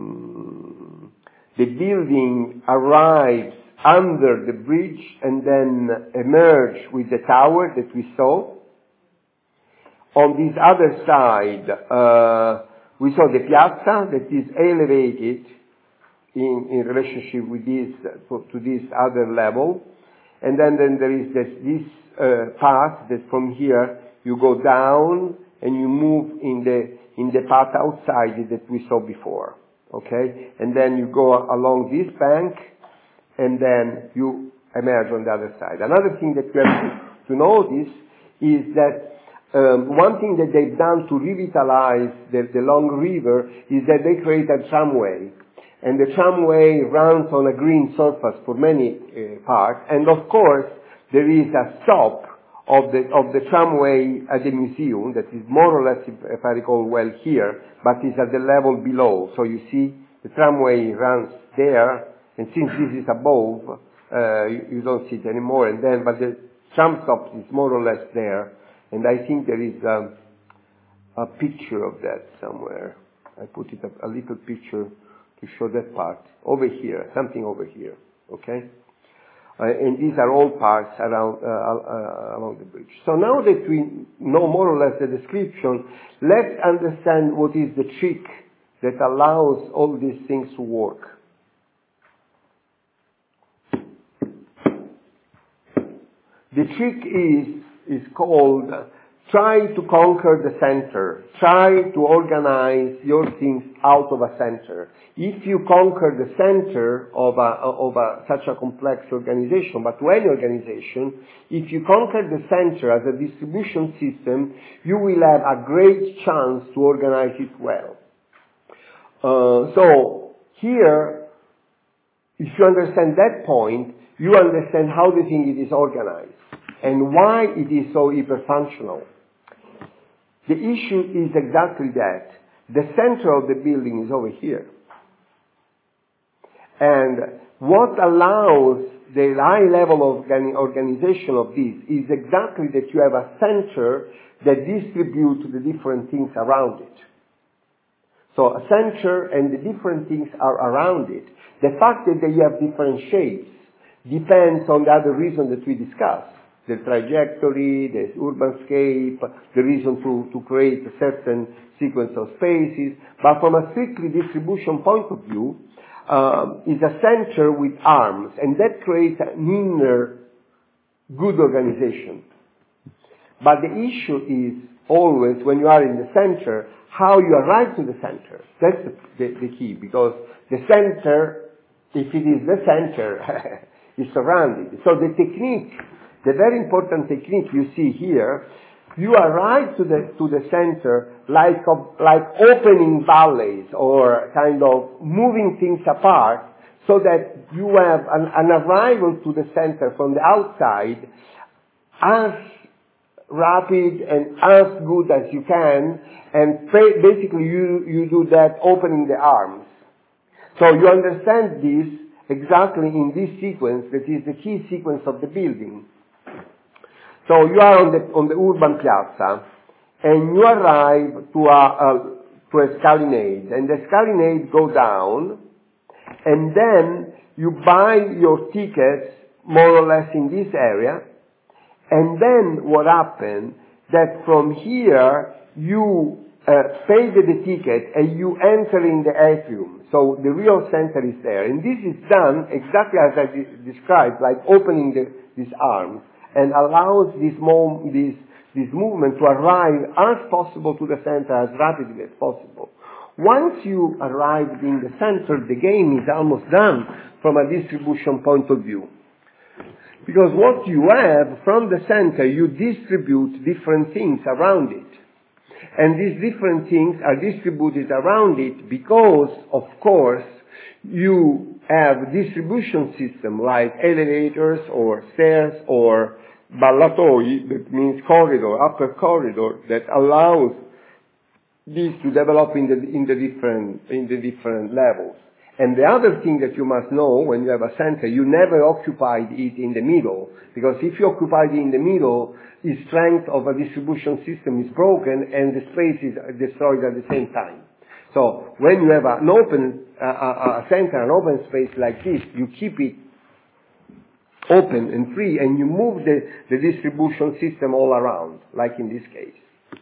S1: building arrives under the bridge and then emerge with the tower that we saw. On this other side, we saw the piazza that is elevated in relationship with this to this other level, and then there is this path that from here you go down and you move in the path outside that we saw before, okay? And then you go along this bank, and then you emerge on the other side. Another thing that we have to notice is that one thing that they've done to revitalize the long river is that they create a tramway. And the tramway runs on a green surface for many parts, and of course there is a stop of the tramway at the museum that is more or less, if I recall well, here, but is at the level below. So you see the tramway runs there, and since this is above, you don't see it anymore. But the tram stop is more or less there, and I think there is a picture of that somewhere. I put it a little picture to show that part over here, something over here. Okay. And these are all parts around along the bridge. So now that we know more or less the description, let's understand what is the trick that allows all these things to work. The trick is called try to conquer the center. Try to organize your things out of a center. If you conquer the center of such a complex organization, but to any organization, if you conquer the center as a distribution system, you will have a great chance to organize it well. So here, if you understand that point, you understand how the thing is organized and why it is so hyperfunctional. The issue is exactly that. The center of the building is over here. And what allows the high level of organization of this is exactly that you have a center that distributes the different things around it. So a center and the different things are around it. The fact that they have different shapes depends on the other reason that we discussed. The trajectory, the urban scape, the reason to create a certain sequence of spaces. But from a strictly distribution point of view, is a center with arms, and that creates an inner good organization. But the issue is always, when you are in the center, how you arrive to the center. That's the key, because the center, if it is the center, is surrounded. So the technique, the very important technique you see here, you arrive to the center like opening valleys or kind of moving things apart so that you have an arrival to the center from the outside as rapid and as good as you can, and basically you do that opening the arms. So you understand this exactly in this sequence that is the key sequence of the building. So you are on the urban piazza, and you arrive to a scalinade, and the scalinade go down, and then you buy your tickets more or less in this area, and then what happens that from here you pay the ticket and you enter in the atrium. So the real center is there, and this is done exactly as I described, like opening these arms, and allows this movement to arrive as possible to the center as rapidly as possible. Once you arrive in the center, the game is almost done from a distribution point of view. Because what you have from the center, you distribute different things around it. And these different things are distributed around it because, of course, you have distribution system like elevators or stairs or ballatoi, that means corridor, upper corridor, that allows this to develop in the different levels. And the other thing that you must know when you have a center, you never occupied it in the middle, because if you occupy it in the middle, the strength of a distribution system is broken and the space is destroyed at the same time. So when you have an open a center, an open space like this, you keep it open and free, and you move the distribution system all around, like in this case.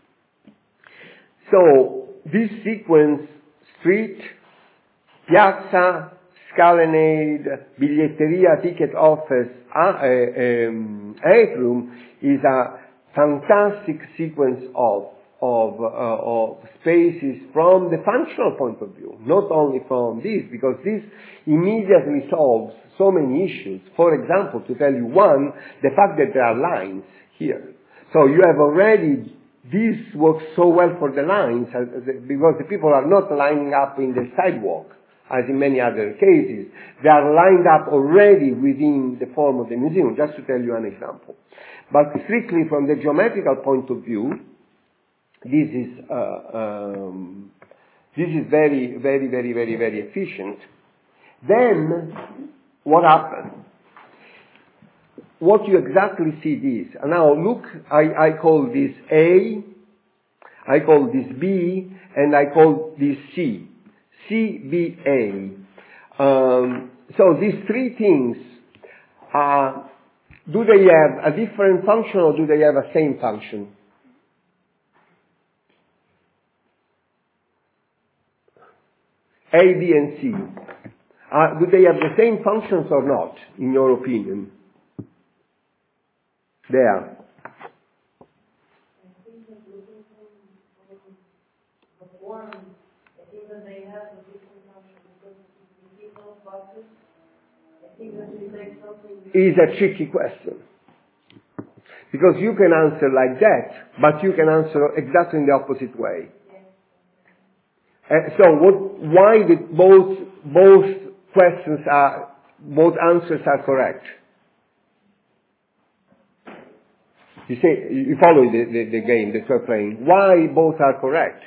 S1: So this sequence, street, piazza, scalinade, biglietteria, ticket office, atrium, is a fantastic sequence of spaces from the functional point of view, not only from this, because this immediately solves so many issues. For example, to tell you one, the fact that there are lines here. So you have already, this works so well for the lines, because the people are not lining up in the sidewalk, as in many other cases. They are lined up already within the form of the museum, just to tell you an example. But strictly from the geometrical point of view, this is very, very, very, very, very efficient. Then, what happens? What you exactly see this. And now look, I call this A, I call this B, and I call this C. C, B, A. So these three things, do they have a different function or do they have a same function? A, B, and C. Do they have the same functions or not, in your opinion? There.
S2: I think
S4: boxes? I think that is like something...
S1: Is a tricky question. Because you can answer like that, but you can answer exactly in the opposite way. Why did both answers are correct? You say, you follow the game that we're playing. Why both are correct?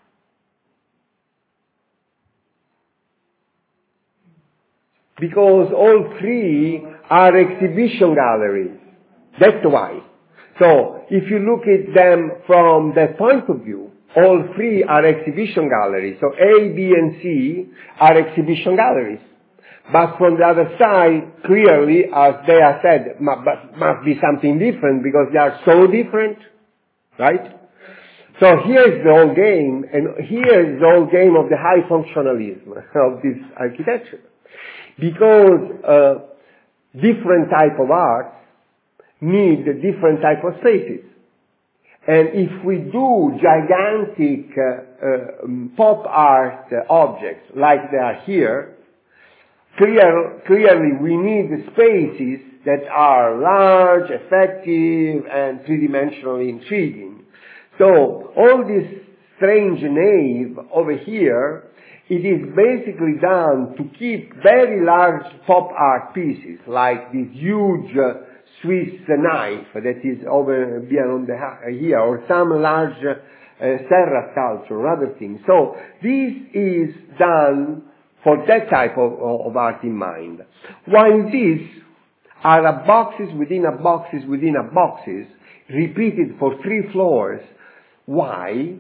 S1: Because all three are exhibition galleries. That's why. So, if you look at them from that point of view, all three are exhibition galleries. So A, B, and C are exhibition galleries. But from the other side, clearly, as they are said, must be something different because they are so different, right? So here's the whole game, and here is the whole game of the high functionalism of this architecture. Because different type of arts need different type of spaces. And if we do gigantic pop art objects like they are here, clearly we need spaces that are large, effective, and three-dimensionally intriguing. So all this strange nave over here, it is basically done to keep very large pop art pieces, like this huge Swiss knife that is over beyond here, or some large Serra sculpture or other things. So this is done for that type of art in mind. While these are boxes within a boxes within a boxes, repeated for 3 floors. Why?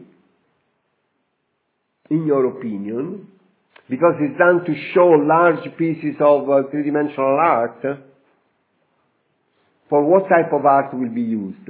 S1: In your opinion? Because it's done to show large pieces of three-dimensional art. For what type of art will be used?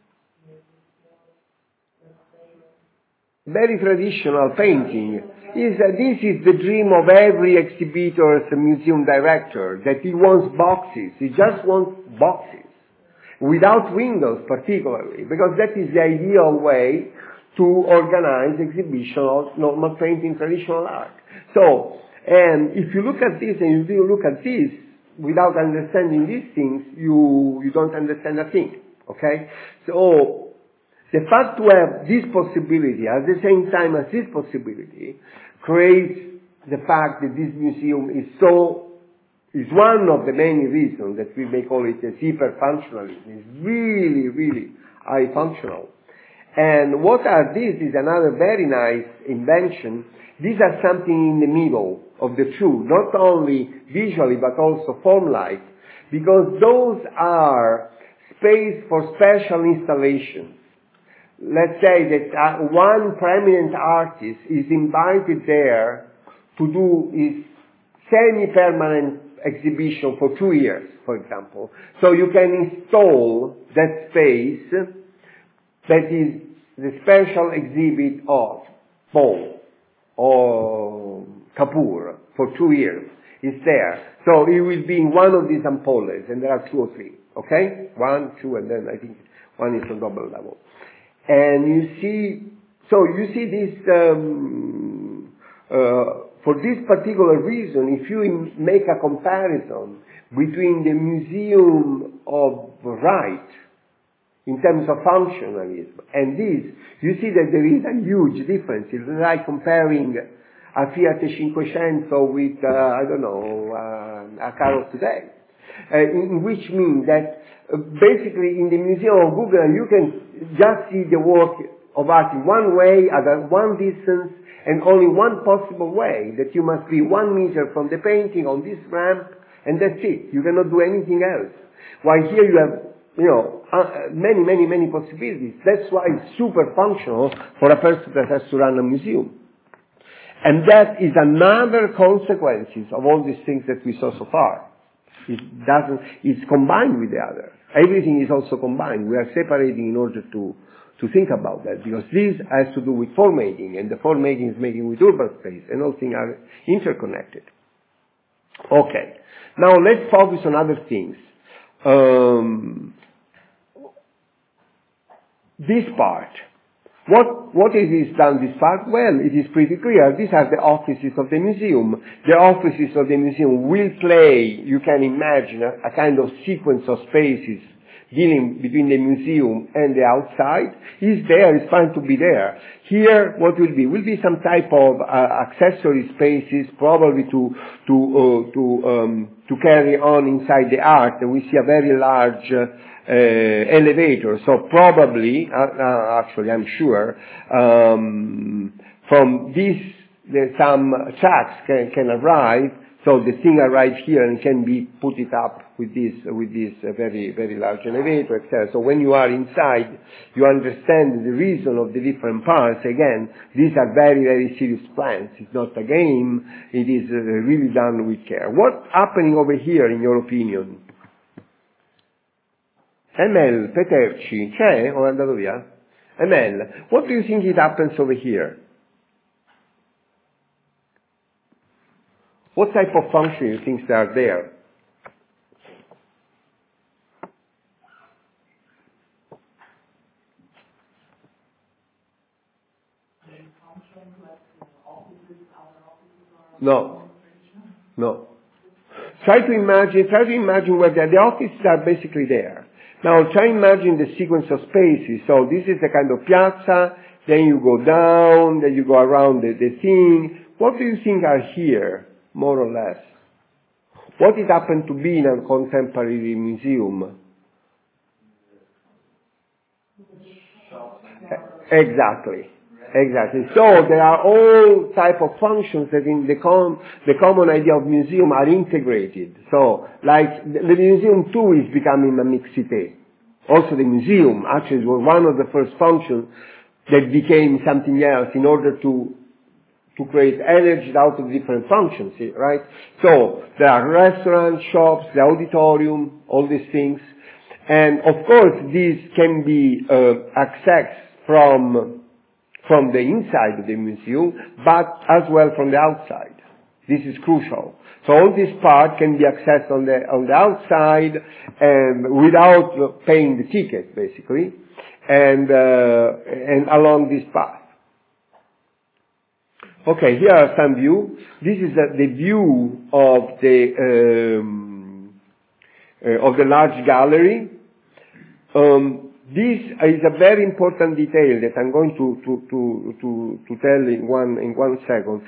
S1: Very traditional painting. This is the dream of every exhibitor's museum director, that he wants boxes. He just wants boxes. Without windows particularly, because that is the ideal way to organize exhibition of normal painting traditional art. So, and if you look at this and you look at this, without understanding these things, you don't understand a thing. Okay? So, the fact to have this possibility at the same time as this possibility creates the fact that this museum is one of the many reasons that we may call it a hyper-functionalism. It's really, really high functional. And what are these is another very nice invention. These are something in the middle of the two, not only visually but also form-like, because those are space for special installations. Let's say that one prominent artist is invited there to do his semi-permanent exhibition for 2 years, for example. So you can install that space that is the special exhibit of Paul or Kapoor for 2 years. It's there. So it will be in one of these ampoules, and there are 2 or 3. Okay? 1, 2, and then I think one is on double level. And you see this, for this particular reason, if you make a comparison between the Museum of Right, in terms of functionalism, and this, you see that there is a huge difference. It's like comparing a Fiat 500 with, a car of today. In which means that basically in the Museum of Google you can just see the work of art in one way, at one distance, and only one possible way, that you must be 1 meter from the painting on this ramp, and that's it. You cannot do anything else. While here you have, many possibilities. That's why it's super functional for a person that has to run a museum. And that is another consequence of all these things that we saw so far. It's combined with the other. Everything is also combined. We are separating in order to think about that, because this has to do with form making, and the form making is making with urban space, and all things are interconnected. Okay. Now let's focus on other things. This part. What is this done this part? Well, it is pretty clear. These are the offices of the museum. The offices of the museum will play, you can imagine, a kind of sequence of spaces dealing between the museum and the outside. Is there, it's fine to be there. Here, what will be? Will be some type of accessory spaces, probably to carry on inside the art. We see a very large elevator, so probably, actually I'm sure, from this, some tracks can arrive. So the thing arrives here and can be put it up with this very, very large elevator, etc. So when you are inside, you understand the reason of the different parts. Again, these are very, very serious plans. It's not a game. It is really done with care. What's happening over here, in your opinion? Emel, Peterci, c'è o è andato via? Emel, what do you think it happens over here? What type of function you think they are there? No. Try to imagine where the offices are basically there. Now try to imagine the sequence of spaces. So this is the kind of piazza, then you go down, then you go around the thing. What do you think are here, more or less? What it happened to be in a contemporary museum? Exactly. So there are all type of functions that in the common idea of museum are integrated. So like the museum too is becoming a mixité. Also the museum actually was one of the first functions that became something else in order to create energy out of different functions, right? So there are restaurants, shops, the auditorium, all these things. And of course these can be accessed from the inside of the museum, but as well from the outside. This is crucial. So all this part can be accessed on the outside and without paying the ticket, basically, and along this path. Okay, here are some view. This is the view of the large gallery. This is a very important detail that I'm going to tell in one second.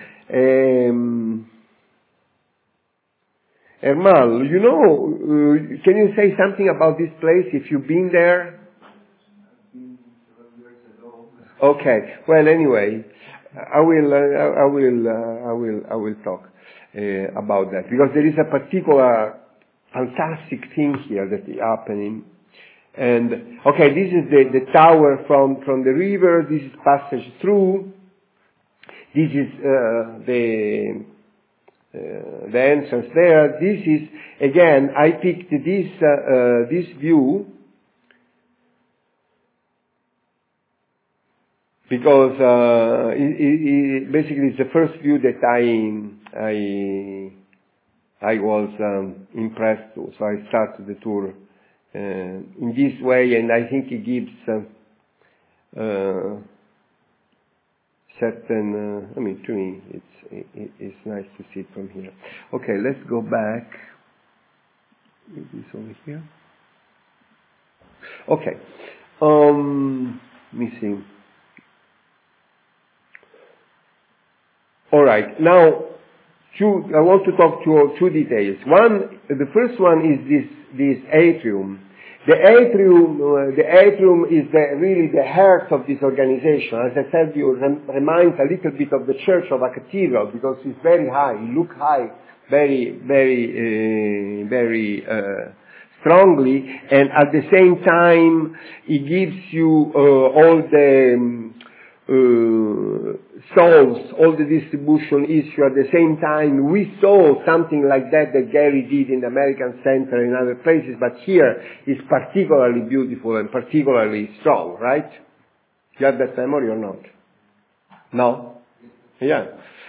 S1: Ermal, you know, can you say something about this place if you've been there?
S3: I've been 7 years ago.
S1: Okay. Well, anyway, I will talk about that because there is a particular fantastic thing here that is happening. And okay, this is the tower from the river. This is passage through. This is the entrance there. This is again. I picked this view because it basically it's the first view that I was impressed with. So I started the tour in this way, and I think it gives certain. I mean, to me, it's nice to see it from here. Okay, let's go back. Is this over here? Okay. Let me see. All right. Now, I want to talk to two details. The first one is this atrium. The atrium is really the heart of this organization. As I said, you reminds a little bit of the church of a cathedral because it's very high. It looks high, very, very, very strongly, and at the same time, it gives you all the solves all the distribution issue. At the same time, we saw something like that Gary did in the American Center and other places, but here is particularly beautiful and particularly strong, right? You have that memory or not? No? Yeah.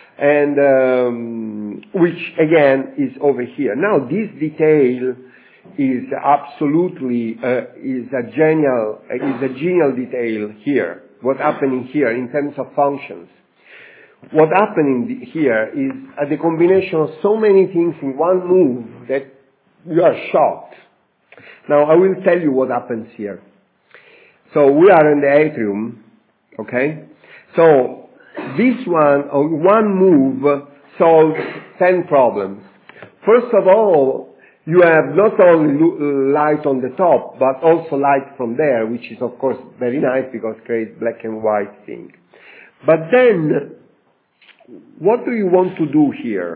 S1: And which again is over here. Now this detail is absolutely is a genial detail here. what's happening here in terms of functions. What's happening here is the combination of so many things in one move that you are shocked. Now, I will tell you what happens here. So we are in the atrium, okay? So this one move solves 10 problems. First of all, you have not only light on the top, but also light from there, which is of course very nice because it creates black and white thing. But then, what do you want to do here?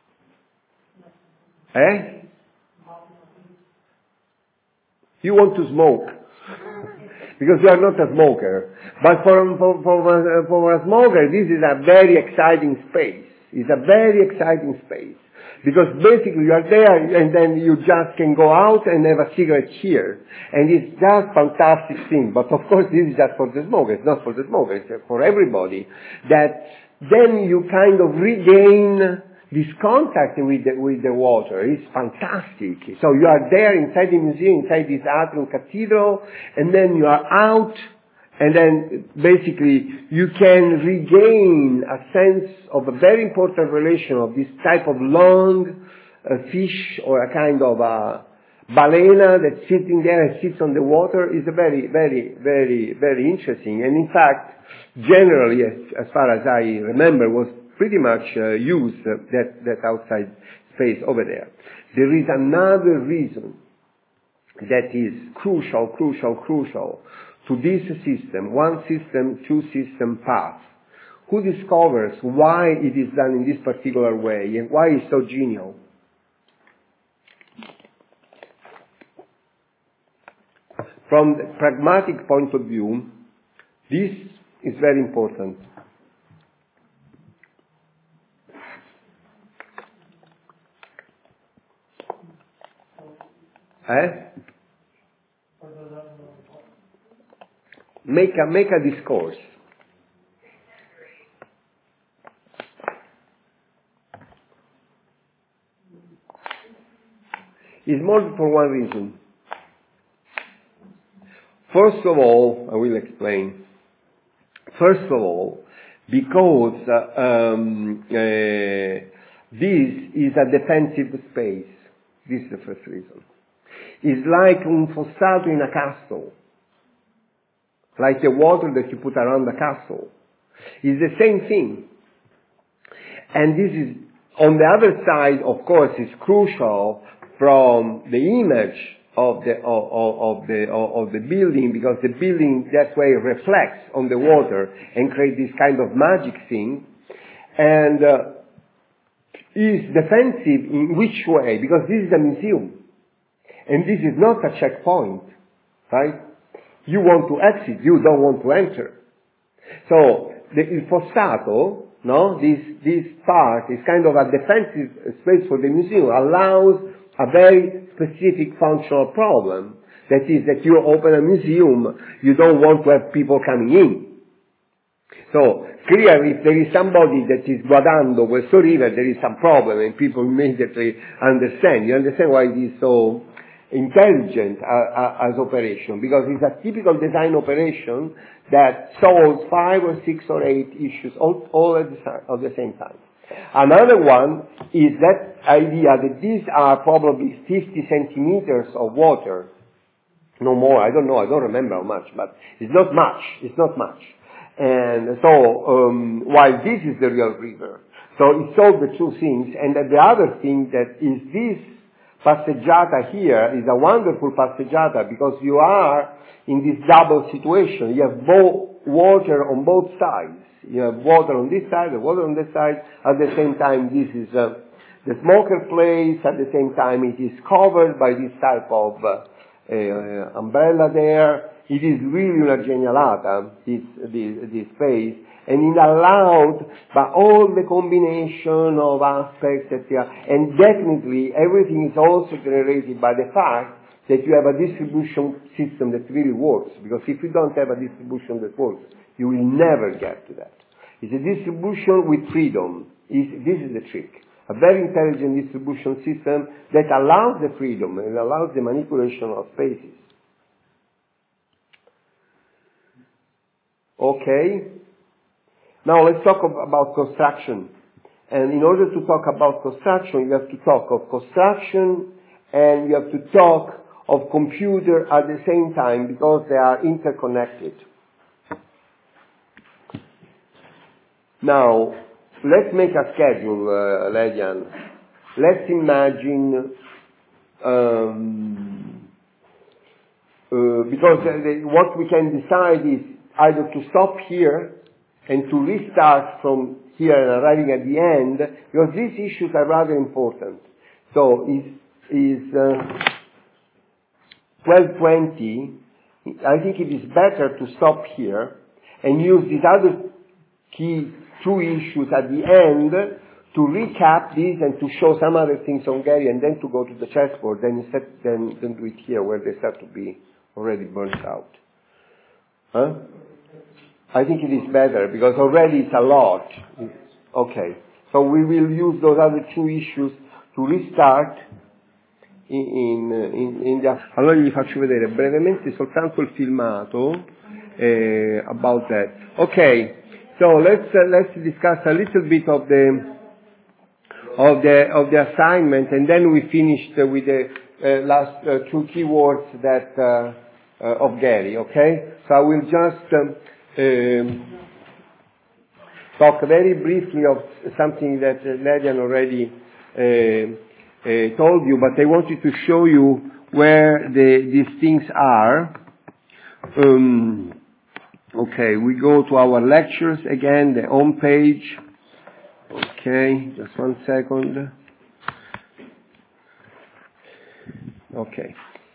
S1: You want to smoke. Because you are not a smoker. But for a smoker, this is a very exciting space. It's a very exciting space. Because basically you are there and then you just can go out and have a cigarette here. And it's just fantastic thing. But of course this is just for the smoker. It's not for the smoker. It's for everybody. That then you kind of regain this contact with the water. It's fantastic. So you are there inside the museum, inside this atrium cathedral, and then you are out, and then basically you can regain a sense of a very important relation of this type of long fish or a kind of a balena that's sitting there and sits on the water is a very, very, very, very interesting. And in fact, generally, as far as I remember, was pretty much used that outside space over there. There is another reason that is crucial to this system, one system, two system path. Who discovers why it is done in this particular way and why it's so genial? From the pragmatic point of view, this is very important. Make a discourse. It's more for one reason. First of all, I will explain. First of all, because this is a defensive space. This is the first reason. It's like un fossato in a castle. Like the water that you put around the castle. It's the same thing. And this is, on the other side, of course, is crucial from the image of the building, because the building that way reflects on the water and creates this kind of magic thing. And is defensive in which way? Because this is a museum. And this is not a checkpoint, right? You want to exit, you don't want to enter. So, il fossato, no, this part is kind of a defensive space for the museum, allows a very specific functional problem. That is that you open a museum, you don't want to have people coming in. So, clearly, if there is somebody that is guardando questo river, there is some problem and people immediately understand. You understand why it is so intelligent as operation, because it's a typical design operation that solves 5 or 6 or 8 issues all at the same time. Another one is that idea that these are probably 50 centimeters of water, no more, I don't know, I don't remember how much, but it's not much. And so, while this is the real river. So it solves the two things, and the other thing that is this passeggiata here is a wonderful passeggiata because you are in this double situation. You have water on both sides. You have water on this side, and water on this side. At the same time, this is the smoker place. At the same time, it is covered by this type of umbrella there. It is really una genialata, this space. And it allowed by all the combination of aspects that and definitely everything is also generated by the fact that you have a distribution system that really works. Because if you don't have a distribution that works, you will never get to that. It's a distribution with freedom. This is the trick. A very intelligent distribution system that allows the freedom and allows the manipulation of spaces. Okay? Now let's talk about construction. And in order to talk about construction, you have to talk of construction and you have to talk of computer at the same time because they are interconnected. Now, let's make a schedule, Ledian. Let's imagine, because what we can decide is either to stop here and to restart from here and arriving at the end, because these issues are rather important. So, is 12:20, I think it is better to stop here and use these other key two issues at the end to recap these and to show some other things on Gary and then to go to the chessboard, then do it here where they start to be already burnt out. Huh? I think it is better because already it's a lot. Okay. So we will use those other two issues to restart in the... Allora gli faccio vedere brevemente soltanto il filmato about that. Okay. So let's discuss a little bit of the assignment, and then we finished with the last two keywords that of Gary. Okay. So I will just talk very briefly of something that Ledian already told you, but I wanted to show you where these things are. Okay, we go to our lectures again, the home page. Okay, just 1 second. Okay.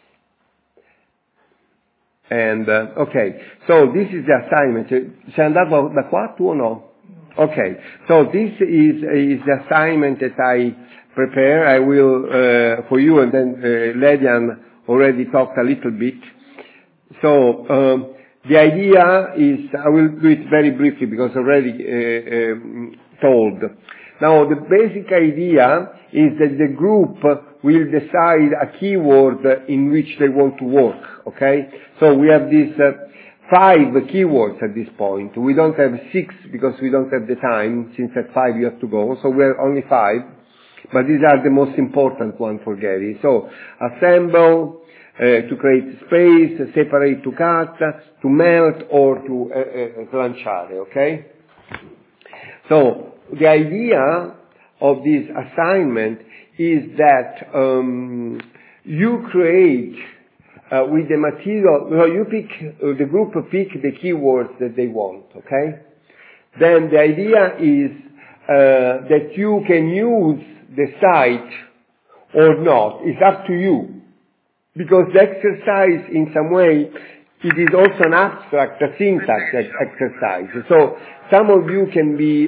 S1: And, okay, so this is the assignment. Sei andato da qua tu o no? Okay, so this is the assignment that I prepare. I will, for you, and then Ledian already talked a little bit. So, the idea is, I will do it very briefly because already told. Now, the basic idea is that the group will decide a keyword in which they want to work, okay? So we have these 5 keywords at this point. We don't have 6 because we don't have the time, since at 5 you have to go, so we have only 5. But these are the most important ones for Gary. So, assemble, to create space, separate to cut, to melt, or to slanciare, okay? So, the idea of this assignment is that you create with the material, you pick, the group pick the keywords that they want, okay? Then the idea is that you can use the site or not. It's up to you. Because the exercise, in some way, it is also an abstract, a syntax exercise. So, some of you can be,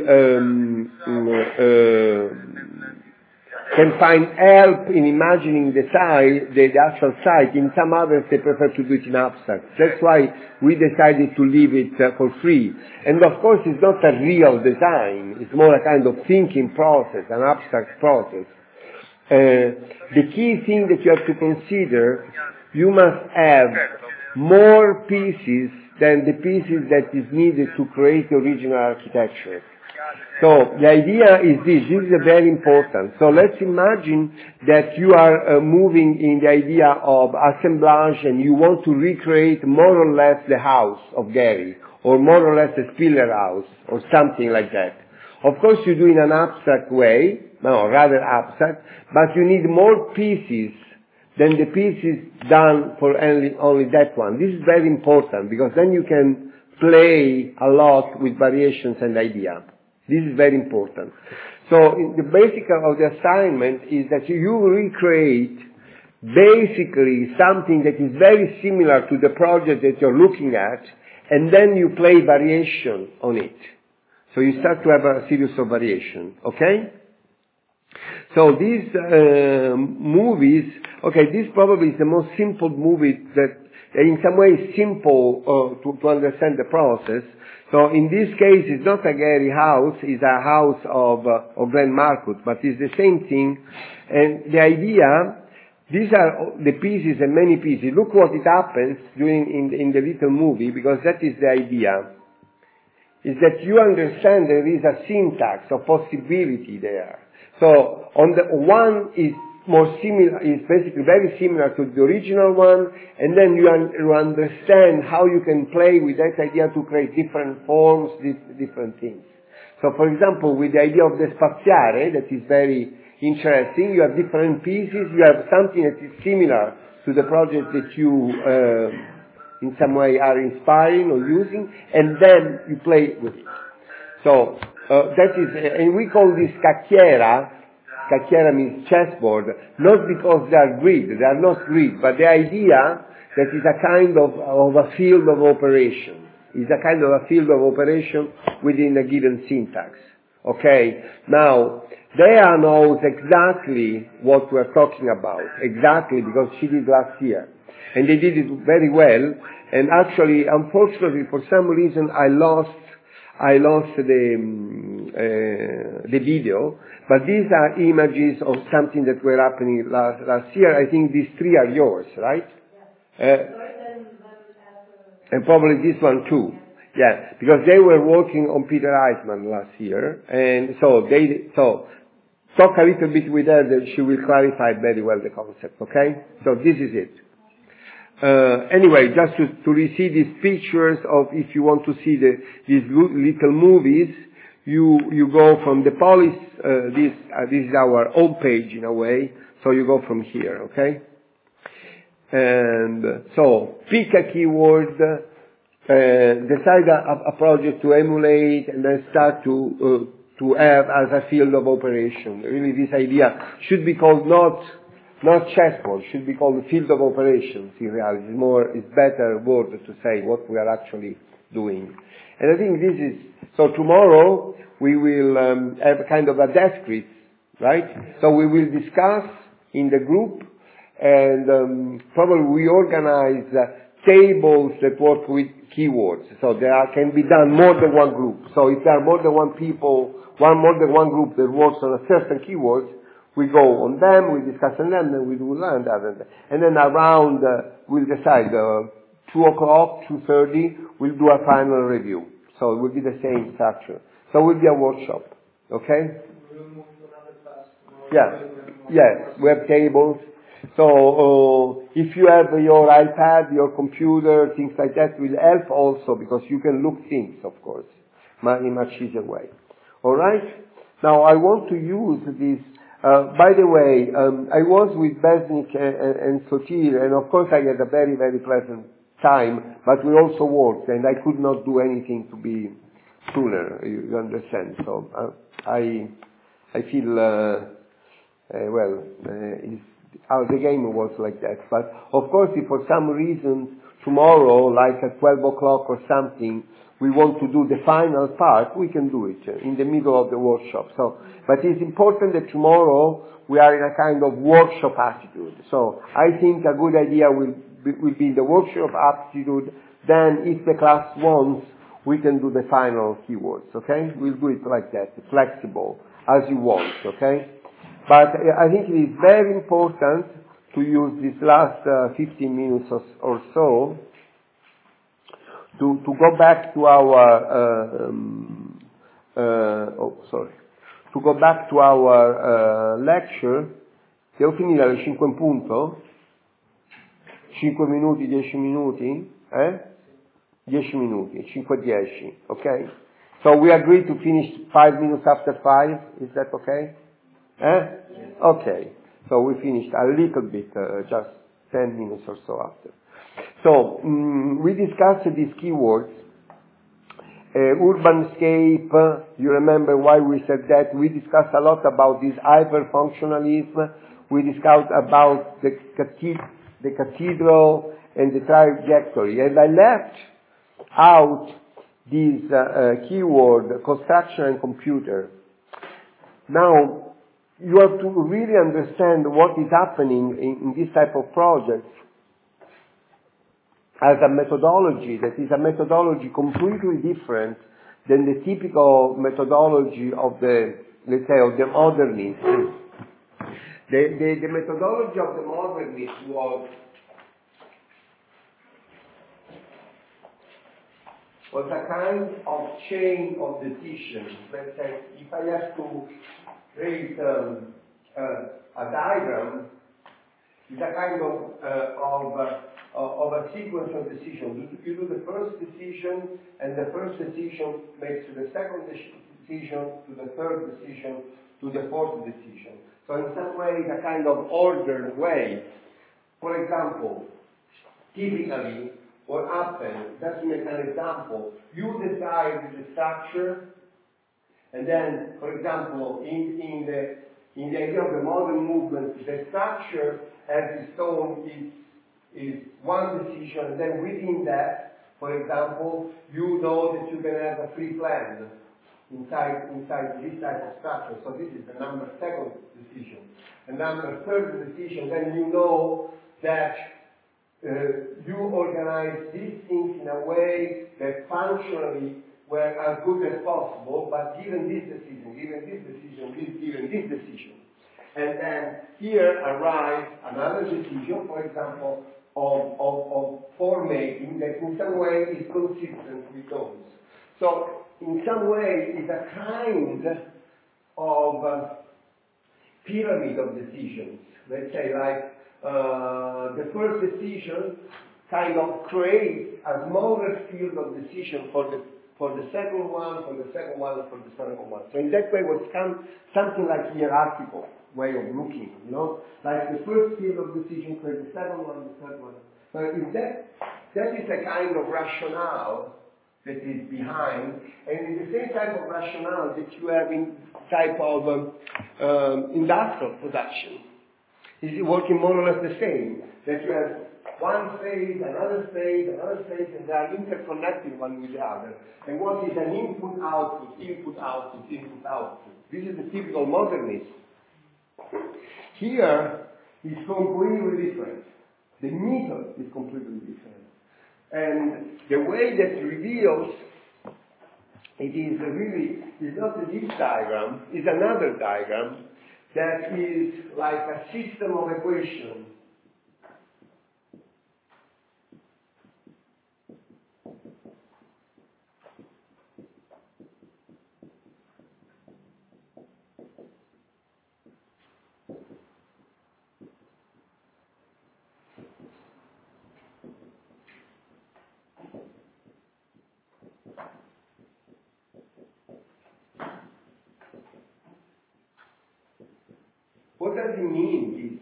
S1: can find help in imagining the site, the actual site. In some others, they prefer to do it in abstract. That's why we decided to leave it for free. And of course, it's not a real design. It's more a kind of thinking process, an abstract process. The key thing that you have to consider, you must have more pieces than the pieces that is needed to create the original architecture. So the idea is this is very important. So let's imagine that you are moving in the idea of assemblage and you want to recreate more or less the house of Gary, or more or less a Spiller house, or something like that. Of course you do in an abstract way, no, rather abstract, but you need more pieces than the pieces done for only that one. This is very important because then you can play a lot with variations and idea. This is very important. So the basic of the assignment is that you recreate basically something that is very similar to the project that you're looking at, and then you play variation on it. So you start to have a series of variation, okay? So these movies, okay, this probably is the most simple movie that in some way is simple to understand the process. So in this case, it's not a Gary house, it's a house of Glenn Marcus, but it's the same thing. And the idea, these are the pieces and many pieces. Look what it happens during in the little movie, because that is the idea. is that you understand there is a syntax of possibility there. So on the one is more similar, is basically very similar to the original one, and then you understand how you can play with that idea to create different forms, different things. So for example, with the idea of the spaziare, that is very interesting, you have different pieces, you have something that is similar to the project that you in some way are inspiring or using, and then you play with it. So that is, and we call this cacchiera. Cacchiera means chessboard, not because they are not grid, but the idea that is a kind of a field of operation. Is a kind of a field of operation within a given syntax. Okay? Now, Dea knows exactly what we're talking about. Exactly, because she did last year. And they did it very well. And actually, unfortunately, for some reason, I lost the video, but these are images of something that were happening last year. I think these three are yours, right? And probably this one too. Yeah, because they were working on Peter Eichmann last year, and so talk a little bit with her, that she will clarify very well the concept, okay? So this is it. Anyway, just to receive these pictures of, if you want to see these little movies, you go from the Polis, this is our home page in a way, so you go from here, okay? And so, pick a keyword, decide a project to emulate, and then start to have as a field of operation. Really, this idea should be called not chessboard, should be called the field of operations in reality. It's better word to say what we are actually doing. And I think this is, so tomorrow we will have a kind of a desk quiz, right? So we will discuss in the group, and probably we organize tables that work with keywords. So there can be done more than one group. So if there are more than one group that works on a certain keywords, we go on them, we discuss on them, then we do learn that. And then around, we'll decide, 2 o'clock, 2:30, we'll do a final review. So it will be the same structure. So it will be a workshop. Okay?
S3: We'll move to another class tomorrow.
S1: Yeah. Yes, we have tables. So if you have your iPad, your computer, things like that will help also, because you can look things, of course, in a much easier way. All right? Now I want to use this. By the way, I was with Besnik and Sotir, and of course I had a very, very pleasant time, but we also worked, and I could not do anything to be sooner, you understand. So I feel, the game was like that. But of course, if for some reason tomorrow, like at 12 o'clock or something, we want to do the final part, we can do it in the middle of the workshop. So, but it's important that tomorrow we are in a kind of workshop attitude. So I think a good idea will be the workshop attitude. Then if the class wants, we can do the final keywords, okay? We'll do it like that, flexible, as you want, okay? But I think it is very important to use this last 15 minutes or so to go back to our to go back to our lecture. Devo finire alle 5 in punto? 5 minuti, 10 minuti? 10 minuti, 5:10, okay? So we agreed to finish 5 minutes after 5, is that okay? Okay, so we finished a little bit, just 10 minutes or so after. So, we discussed these keywords. Urbanscape, you remember why we said that? We discussed a lot about this hyperfunctionalism. We discussed about the cathedral and the trajectory. And I left out this keyword, construction and computer. Now, you have to really understand what is happening in this type of projects as a methodology that is a methodology completely different than the typical methodology of the, let's say, of the modernists. The methodology of the modernists was, was a kind of chain of decisions. Let's say, if I have to create a diagram, it's a kind of a sequence of decisions. You do the first decision, and the first decision makes to the second decision, to the third decision, to the fourth decision. So in some way, it's a kind of ordered way. For example, typically, what happens, just to make an example, you decide the structure, and then, for example, in the idea of the modern movement, the structure as its own is one decision, and then within that, for example, you know that you can have a free plan inside this type of structure. So this is the number second decision. And number third decision, then you know that you organize these things in a way that functionally were as good as possible, but given this decision, given this decision. And then here arrives another decision, for example, of formatting that in some way is consistent with those. So in some way it's a kind of pyramid of decisions. Let's say like the first decision kind of creates a smaller field of decision for the second one, for the second one, for the second one. So in that way it was something like hierarchical way of looking, you know? Like the first field of decision creates the second one, the third one. So if that is a kind of rationale that is behind, and it's the same type of rationale that you have in type of industrial production. Is working more or less the same. That you have one phase, another phase, and they are interconnected one with the other. And what is an input, output, input, output, input, output? This is the typical modernism. Here is completely different. The method is completely different. And the way that reveals it is really, it's not this diagram, it's another diagram that is like a system of equations. What does it mean, this?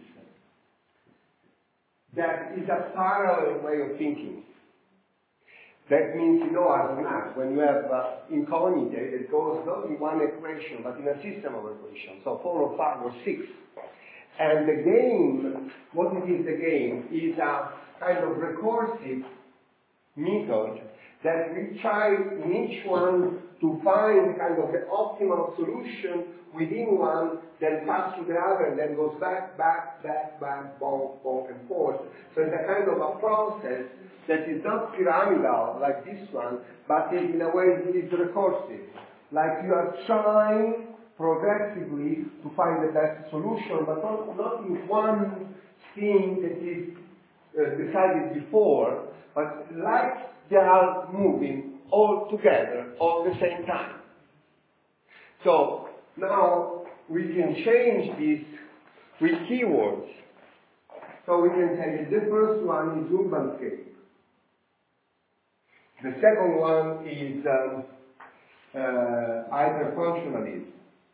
S1: That is a parallel way of thinking. That means, you know, as math, when you have incognite, it goes not in one equation, but in a system of equations. So 4 or 5 or 6. And the game, what it is the game, is a kind of recursive method that we try in each one to find kind of the optimal solution within one, then pass to the other, and then goes back, bonk, and forth. So it's a kind of a process that is not pyramidal like this one, but in a way it is recursive. Like you are trying progressively to find the best solution, but not in one thing that is decided before, but like they are moving all together all at the same time. So now we can change this with keywords. So we can say the first one is urbanscape. The second one is hyperfunctionalism.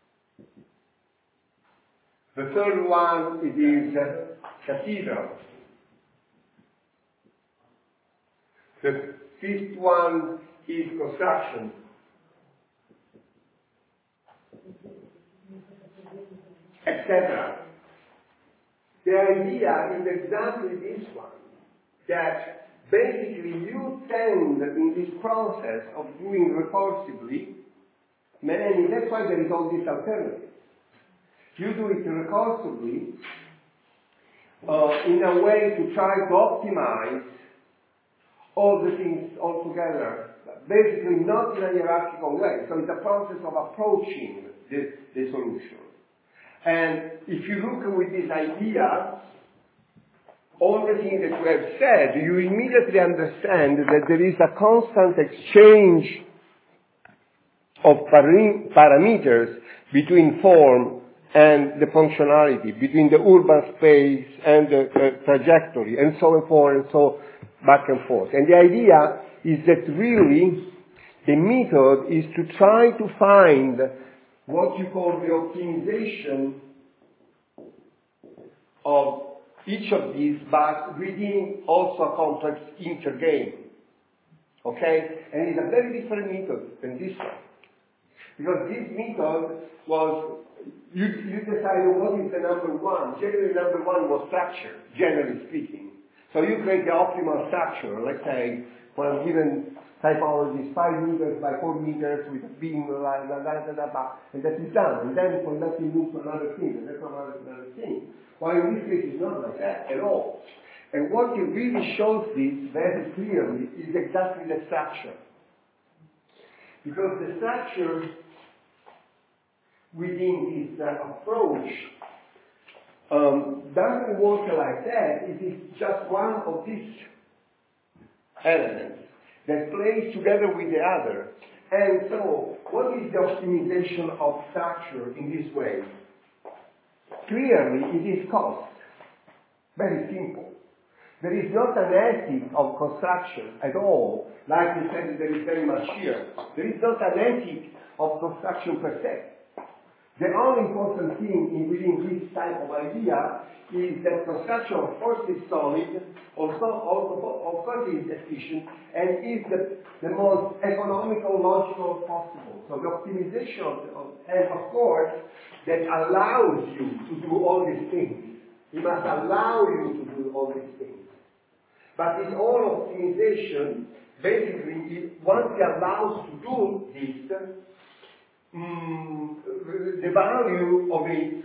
S1: The third one is cathedral. The fifth one is construction. Etc. The idea is exactly this one, that basically you tend in this process of doing recursively, that's why there is all these alternatives. You do it recursively in a way to try to optimize all the things all together, basically not in a hierarchical way. So it's a process of approaching the solution. And if you look with this idea, all the things that you have said, you immediately understand that there is a constant exchange of parameters between form and the functionality, between the urban space and the trajectory, and so forth, and so back and forth. And the idea is that really the method is to try to find what you call the optimization of each of these, but within also a complex intergame. Okay? And it's a very different method than this one. Because this method was, you decided what is the number one. Generally, number one was structure, generally speaking. So you create the optimal structure, let's say, for a given typology is 5 meters by 4 meters with a beam, and that is done. And then from that you move to another thing, and then from another thing. While in this case it's not like that at all. And what it really shows this very clearly is exactly the structure. Because the structure within this approach doesn't work like that. It is just one of these elements that plays together with the other. And so, what is the optimization of structure in this way? Clearly, it is cost. Very simple. There is not an ethic of construction at all, like you said there is very much here. There is not an ethic of construction per se. The only important thing within this type of idea is that construction, of course, is solid, also of course, is efficient, and is the most economical, logical possible. So the optimization, and of course, that allows you to do all these things. It must allow you to do all these things. But in all optimization, basically, once it allows to do this, the value of it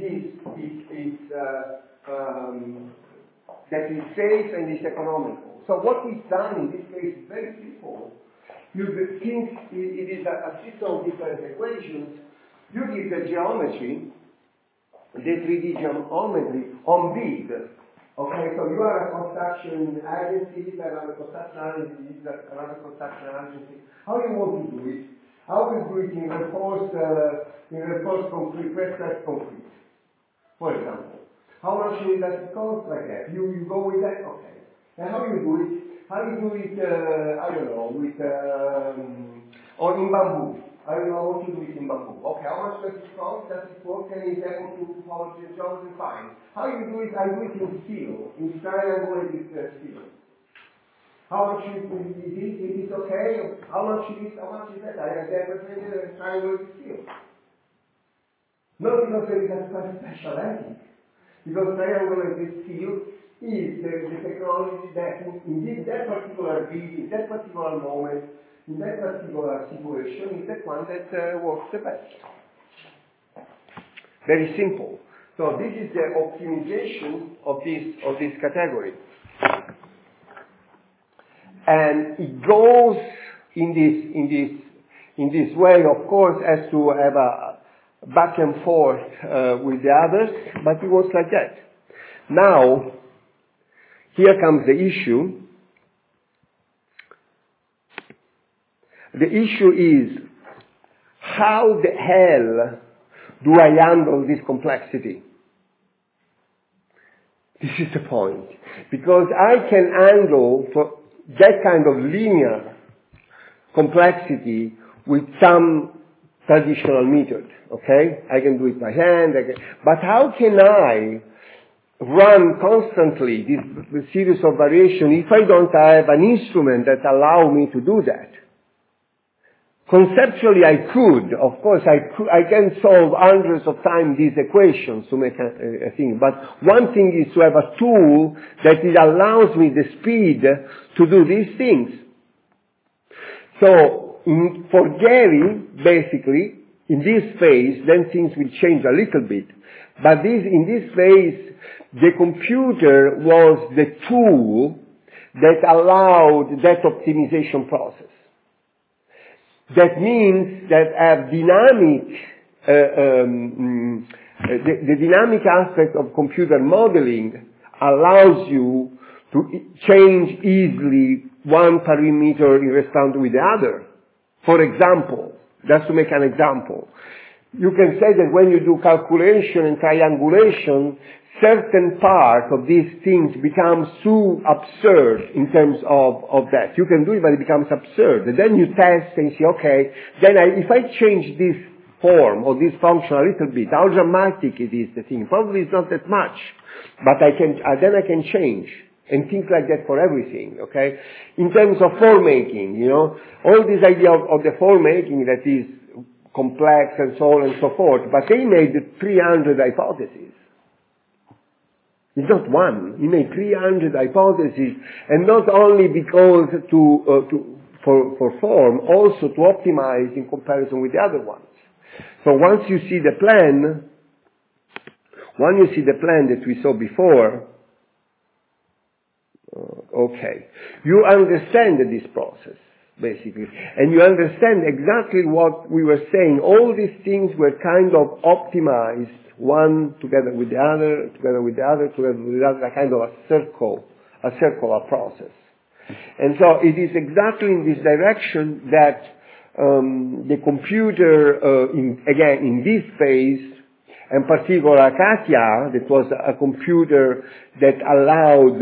S1: that is safe and is economical. So what is done in this case is very simple. You think it is a system of different equations. You give the geometry, the 3D geometry on bid. Okay, so you are a construction agency, another construction agency, another construction agency. How do you want to do it? How we do it in reinforced concrete, pressed concrete, for example. How much does it cost like that? You go with that? Okay. And how you do it? How you do it, I don't know, with, or in bamboo. I don't know what to do it in bamboo. Okay, how much does it cost? Does it work? And is able to follow the jobs and fine. How you do it? I do it in steel, in triangulated steel. How much is it okay? How much is that? I never traded a triangulated steel. Not because there is a special ethic. Because triangulated steel is the technology that in that particular bid, in that particular moment, in that particular situation, is the one that works the best. Very simple. So this is the optimization of this category. And it goes in this way, of course, as to have a back and forth with the others, but it was like that. Now, here comes the issue. The issue is, how the hell do I handle this complexity? This is the point. Because I can handle that kind of linear complexity with some traditional method, okay? I can do it by hand, but how can I run constantly this series of variations if I don't have an instrument that allows me to do that? Conceptually, I could. Of course, I can solve hundreds of times these equations to make a thing. But one thing is to have a tool that it allows me the speed to do these things. So, for Gary, basically, in this phase, then things will change a little bit. But in this phase, the computer was the tool that allowed that optimization process. That means that a dynamic, the dynamic aspect of computer modeling allows you to change easily one parameter in response with the other. For example, just to make an example, you can say that when you do calculation and triangulation, certain part of these things becomes too absurd in terms of that. You can do it, but it becomes absurd. And then you test and say, okay, then if I change this form or this function a little bit, how dramatic it is, the thing? Probably it's not that much, but then I can change. And things like that for everything, okay? In terms of form making, all this idea of the form making that is complex and so on and so forth, but they made 300 hypotheses. It's not one. He made 300 hypotheses, and not only because for form, also to optimize in comparison with the other ones. So once you see the plan that we saw before, okay, you understand this process, basically, and you understand exactly what we were saying. All these things were kind of optimized, one together with the other, together with the other, together with the other, a kind of a circular process. And so it is exactly in this direction that the computer, in this phase, in particular Katia, that was a computer that allowed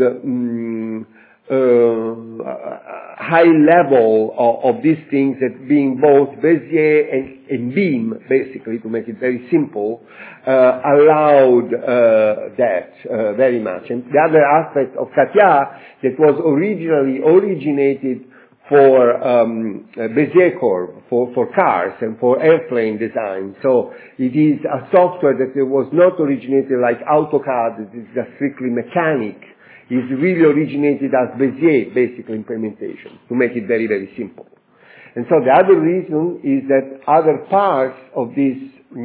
S1: high level of these things, that being both Bézier and beam, basically, to make it very simple, allowed that very much. And the other aspect of Katia that was originally originated for Bézier curve, for cars and for airplane design. So it is a software that was not originated like AutoCAD, it is just strictly mechanic. It's really originated as Bézier, basically, implementation, to make it very, very simple. And so the other reason is that other parts of this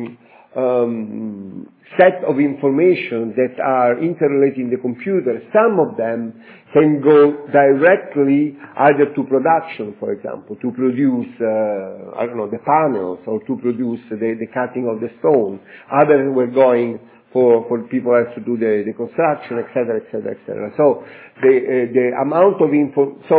S1: set of information that are interrelated in the computer, some of them can go directly either to production, for example, to produce, the panels, or to produce the cutting of the stone. Others were going for people who have to do the construction, etc., etc., etc. So the amount of info, so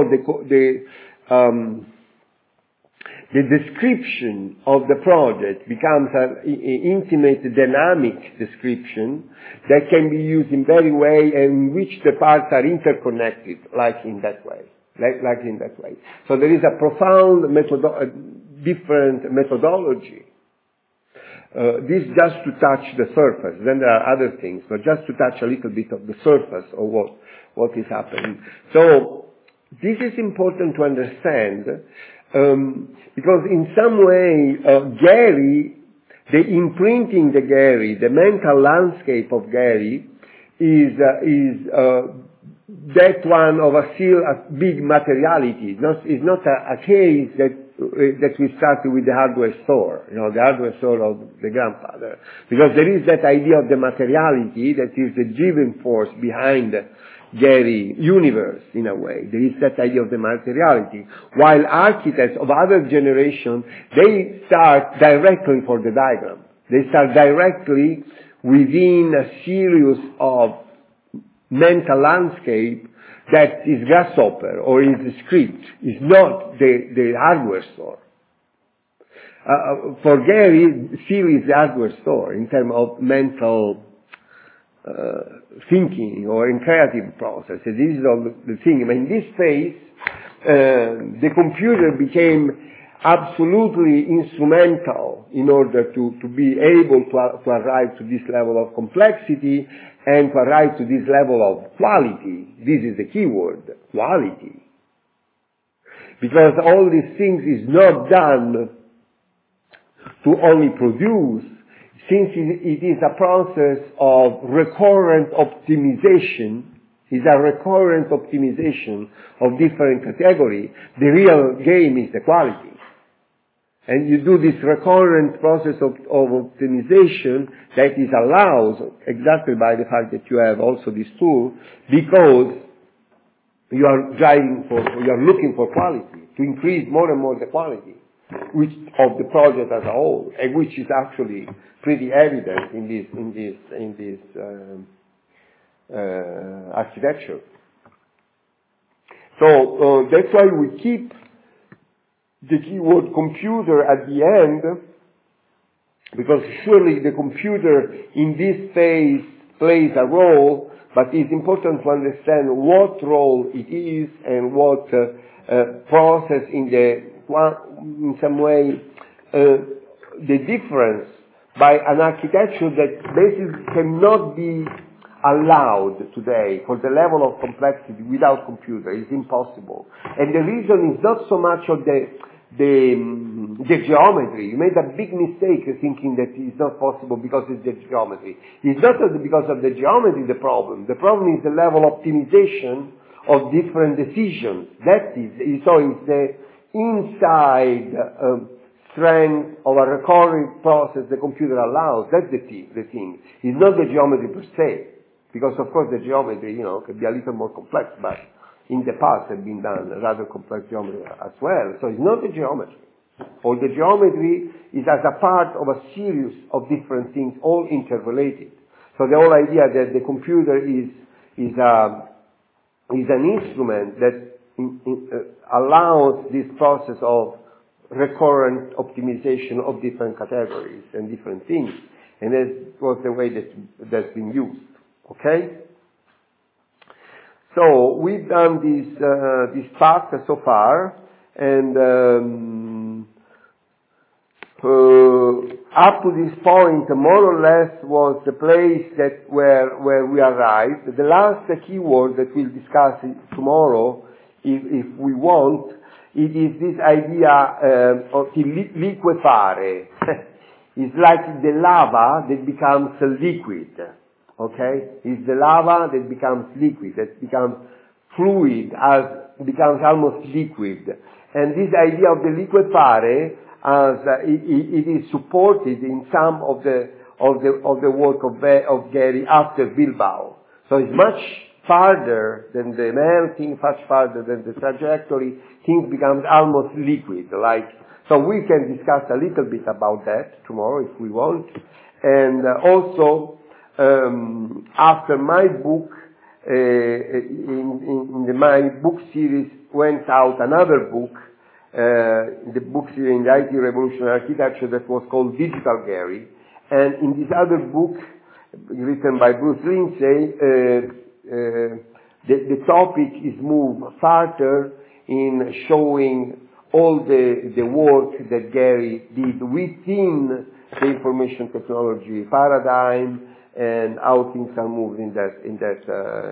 S1: the description of the project becomes an intimate, dynamic description that can be used in very way, and in which the parts are interconnected, like in that way. So there is a profound different methodology. This just to touch the surface. Then there are other things, but just to touch a little bit of the surface of what is happening. So this is important to understand, because in some way, Gehry, the imprinting the Gehry, the mental landscape of Gehry, is that one of a big materiality. It's not a case that we started with the hardware store, the hardware store of the grandfather. Because there is that idea of the materiality that is the driving force behind Gehry universe, in a way. There is that idea of the materiality. While architects of other generation, they start directly for the diagram. They start directly within a series of mental landscape that is Grasshopper or is the script, is not the hardware store. For Gehry, still is the hardware store in terms of mental thinking or in creative process. This is all the thing. In this phase, the computer became absolutely instrumental in order to be able to arrive to this level of complexity and to arrive to this level of quality. This is the key word, quality. Because all these things is not done to only produce, since it is a process of recurrent optimization, is a recurrent optimization of different categories. The real game is the quality. And you do this recurrent process of optimization that is allowed exactly by the fact that you have also this tool, because you are looking for quality, to increase more and more the quality of the project as a whole, and which is actually pretty evident in this architecture. So that's why we keep the keyword computer at the end, because surely the computer in this phase plays a role, but it's important to understand what role it is and what process in some way the difference by an architecture that basically cannot be allowed today for the level of complexity without computer. It's impossible. And the reason is not so much of the geometry. You made a big mistake thinking that it's not possible because it's the geometry. It's not because of the geometry the problem. The problem is the level of optimization of different decisions. That is, so it's the inside strength of a recurring process the computer allows. That's the thing. It's not the geometry per se. Because of course the geometry, can be a little more complex, but in the past have been done rather complex geometry as well. So it's not the geometry. Or the geometry is as a part of a series of different things, all interrelated. So the whole idea that the computer is an instrument that allows this process of recurrent optimization of different categories and different things. And that was the way that's been used. Okay? So we've done this part so far, and up to this point, more or less, was the place where we arrived. The last keyword that we'll discuss tomorrow, if we want, it is this idea of liquefare. It's like the lava that becomes liquid. Okay? It's the lava that becomes liquid, that becomes fluid, becomes almost liquid. And this idea of the liquefare, it is supported in some of the work of Gehry after Bilbao. So it's much farther than the melting, much farther than the trajectory. Things becomes almost liquid. So we can discuss a little bit about that tomorrow if we want. And also, after my book, in my book series went out another book, the book series in the IT Revolutionary Architecture that was called Digital Gehry. And in this other book, written by Bruce Lindsay, the topic is moved further in showing all the work that Gehry did within the information technology paradigm, and how things are moved in that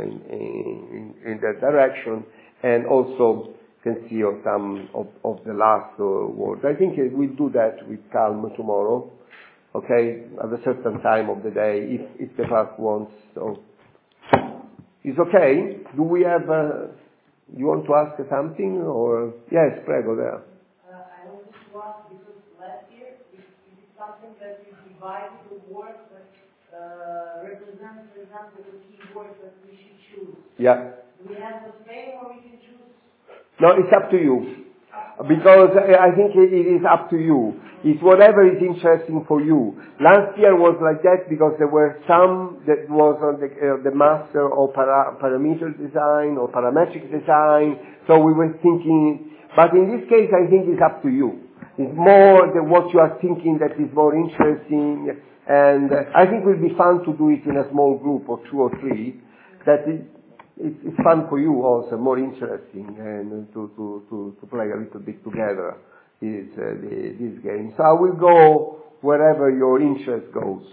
S1: direction, and also can see some of the last words. I think we'll do that with Calm tomorrow, okay, at a certain time of the day, if the class wants. So it's okay. Do we have? You want to ask something, or yes, prego there.
S4: I wanted to ask because last year it is something that you divided the work that represents, for example, the keywords that we should choose.
S1: Yeah.
S4: Do we have the same, or we can choose?
S1: No, it's up to you. Because I think it is up to you. It's whatever is interesting for you. Last year was like that because there were some that was on the master of parameter design or parametric design. So we were thinking, but in this case I think it's up to you. It's more what you are thinking that is more interesting. And I think it will be fun to do it in a small group of 2 or 3. That it's fun for you also, more interesting, and to play a little bit together this game. So I will go wherever your interest goes.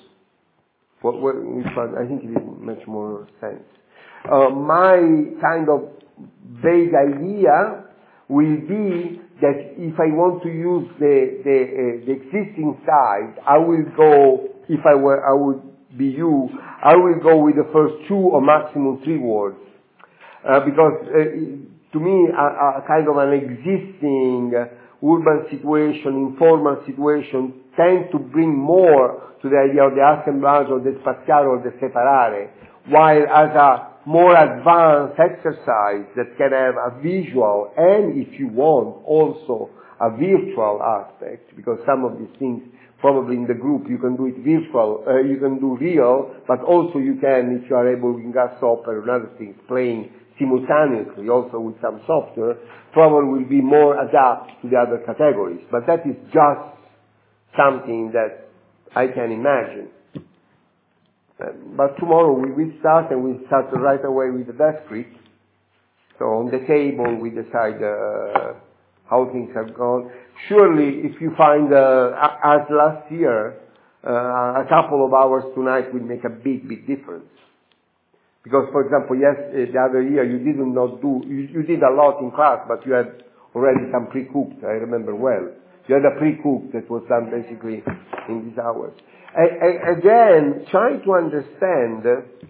S1: I think it makes much more sense. My kind of vague idea will be that if I want to use the existing side, I will go, if I would be you, I will go with the first 2 or maximum 3 words. Because to me, a kind of an existing urban situation, informal situation, tend to bring more to the idea of the assemblage or the spaziare or the separare, while as a more advanced exercise that can have a visual and, if you want, also a virtual aspect, because some of these things probably in the group you can do it virtual, you can do real, but also you can, if you are able in Grasshopper and other things, playing simultaneously also with some software, probably will be more adapted to the other categories. But that is just something that I can imagine. But tomorrow we will start, and we'll start right away with the desperate. So on the table we decide how things have gone. Surely if you find, as last year, a couple of hours tonight will make a big, big difference. Because, for example, the other year you you did a lot in class, but you had already some pre-cooked, I remember well. You had a pre-cooked that was done basically in these hours. Again, try to understand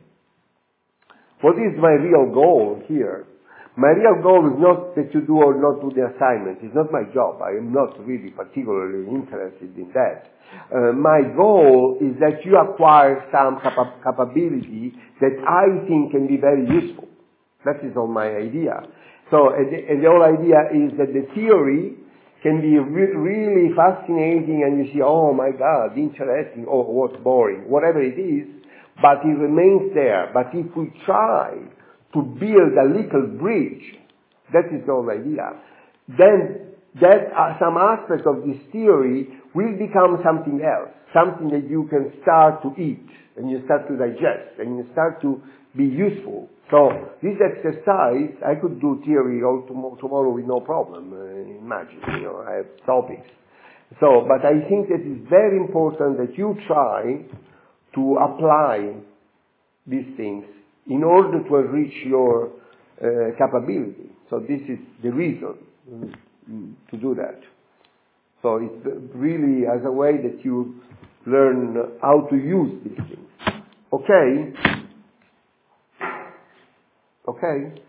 S1: what is my real goal here. My real goal is not that you do or not do the assignment. It's not my job. I am not really particularly interested in that. My goal is that you acquire some capability that I think can be very useful. That is all my idea. So, and the whole idea is that the theory can be really fascinating, and you see, oh my God, interesting, oh, what's boring, whatever it is, but it remains there. But if we try to build a little bridge, that is the whole idea, then some aspect of this theory will become something else, something that you can start to eat, and you start to digest, and you start to be useful. So this exercise, I could do theory all tomorrow with no problem. Imagine, I have topics. So, but I think that it's very important that you try to apply these things in order to enrich your capability. So this is the reason to do that. So it's really as a way that you learn how to use these things. Okay? Okay?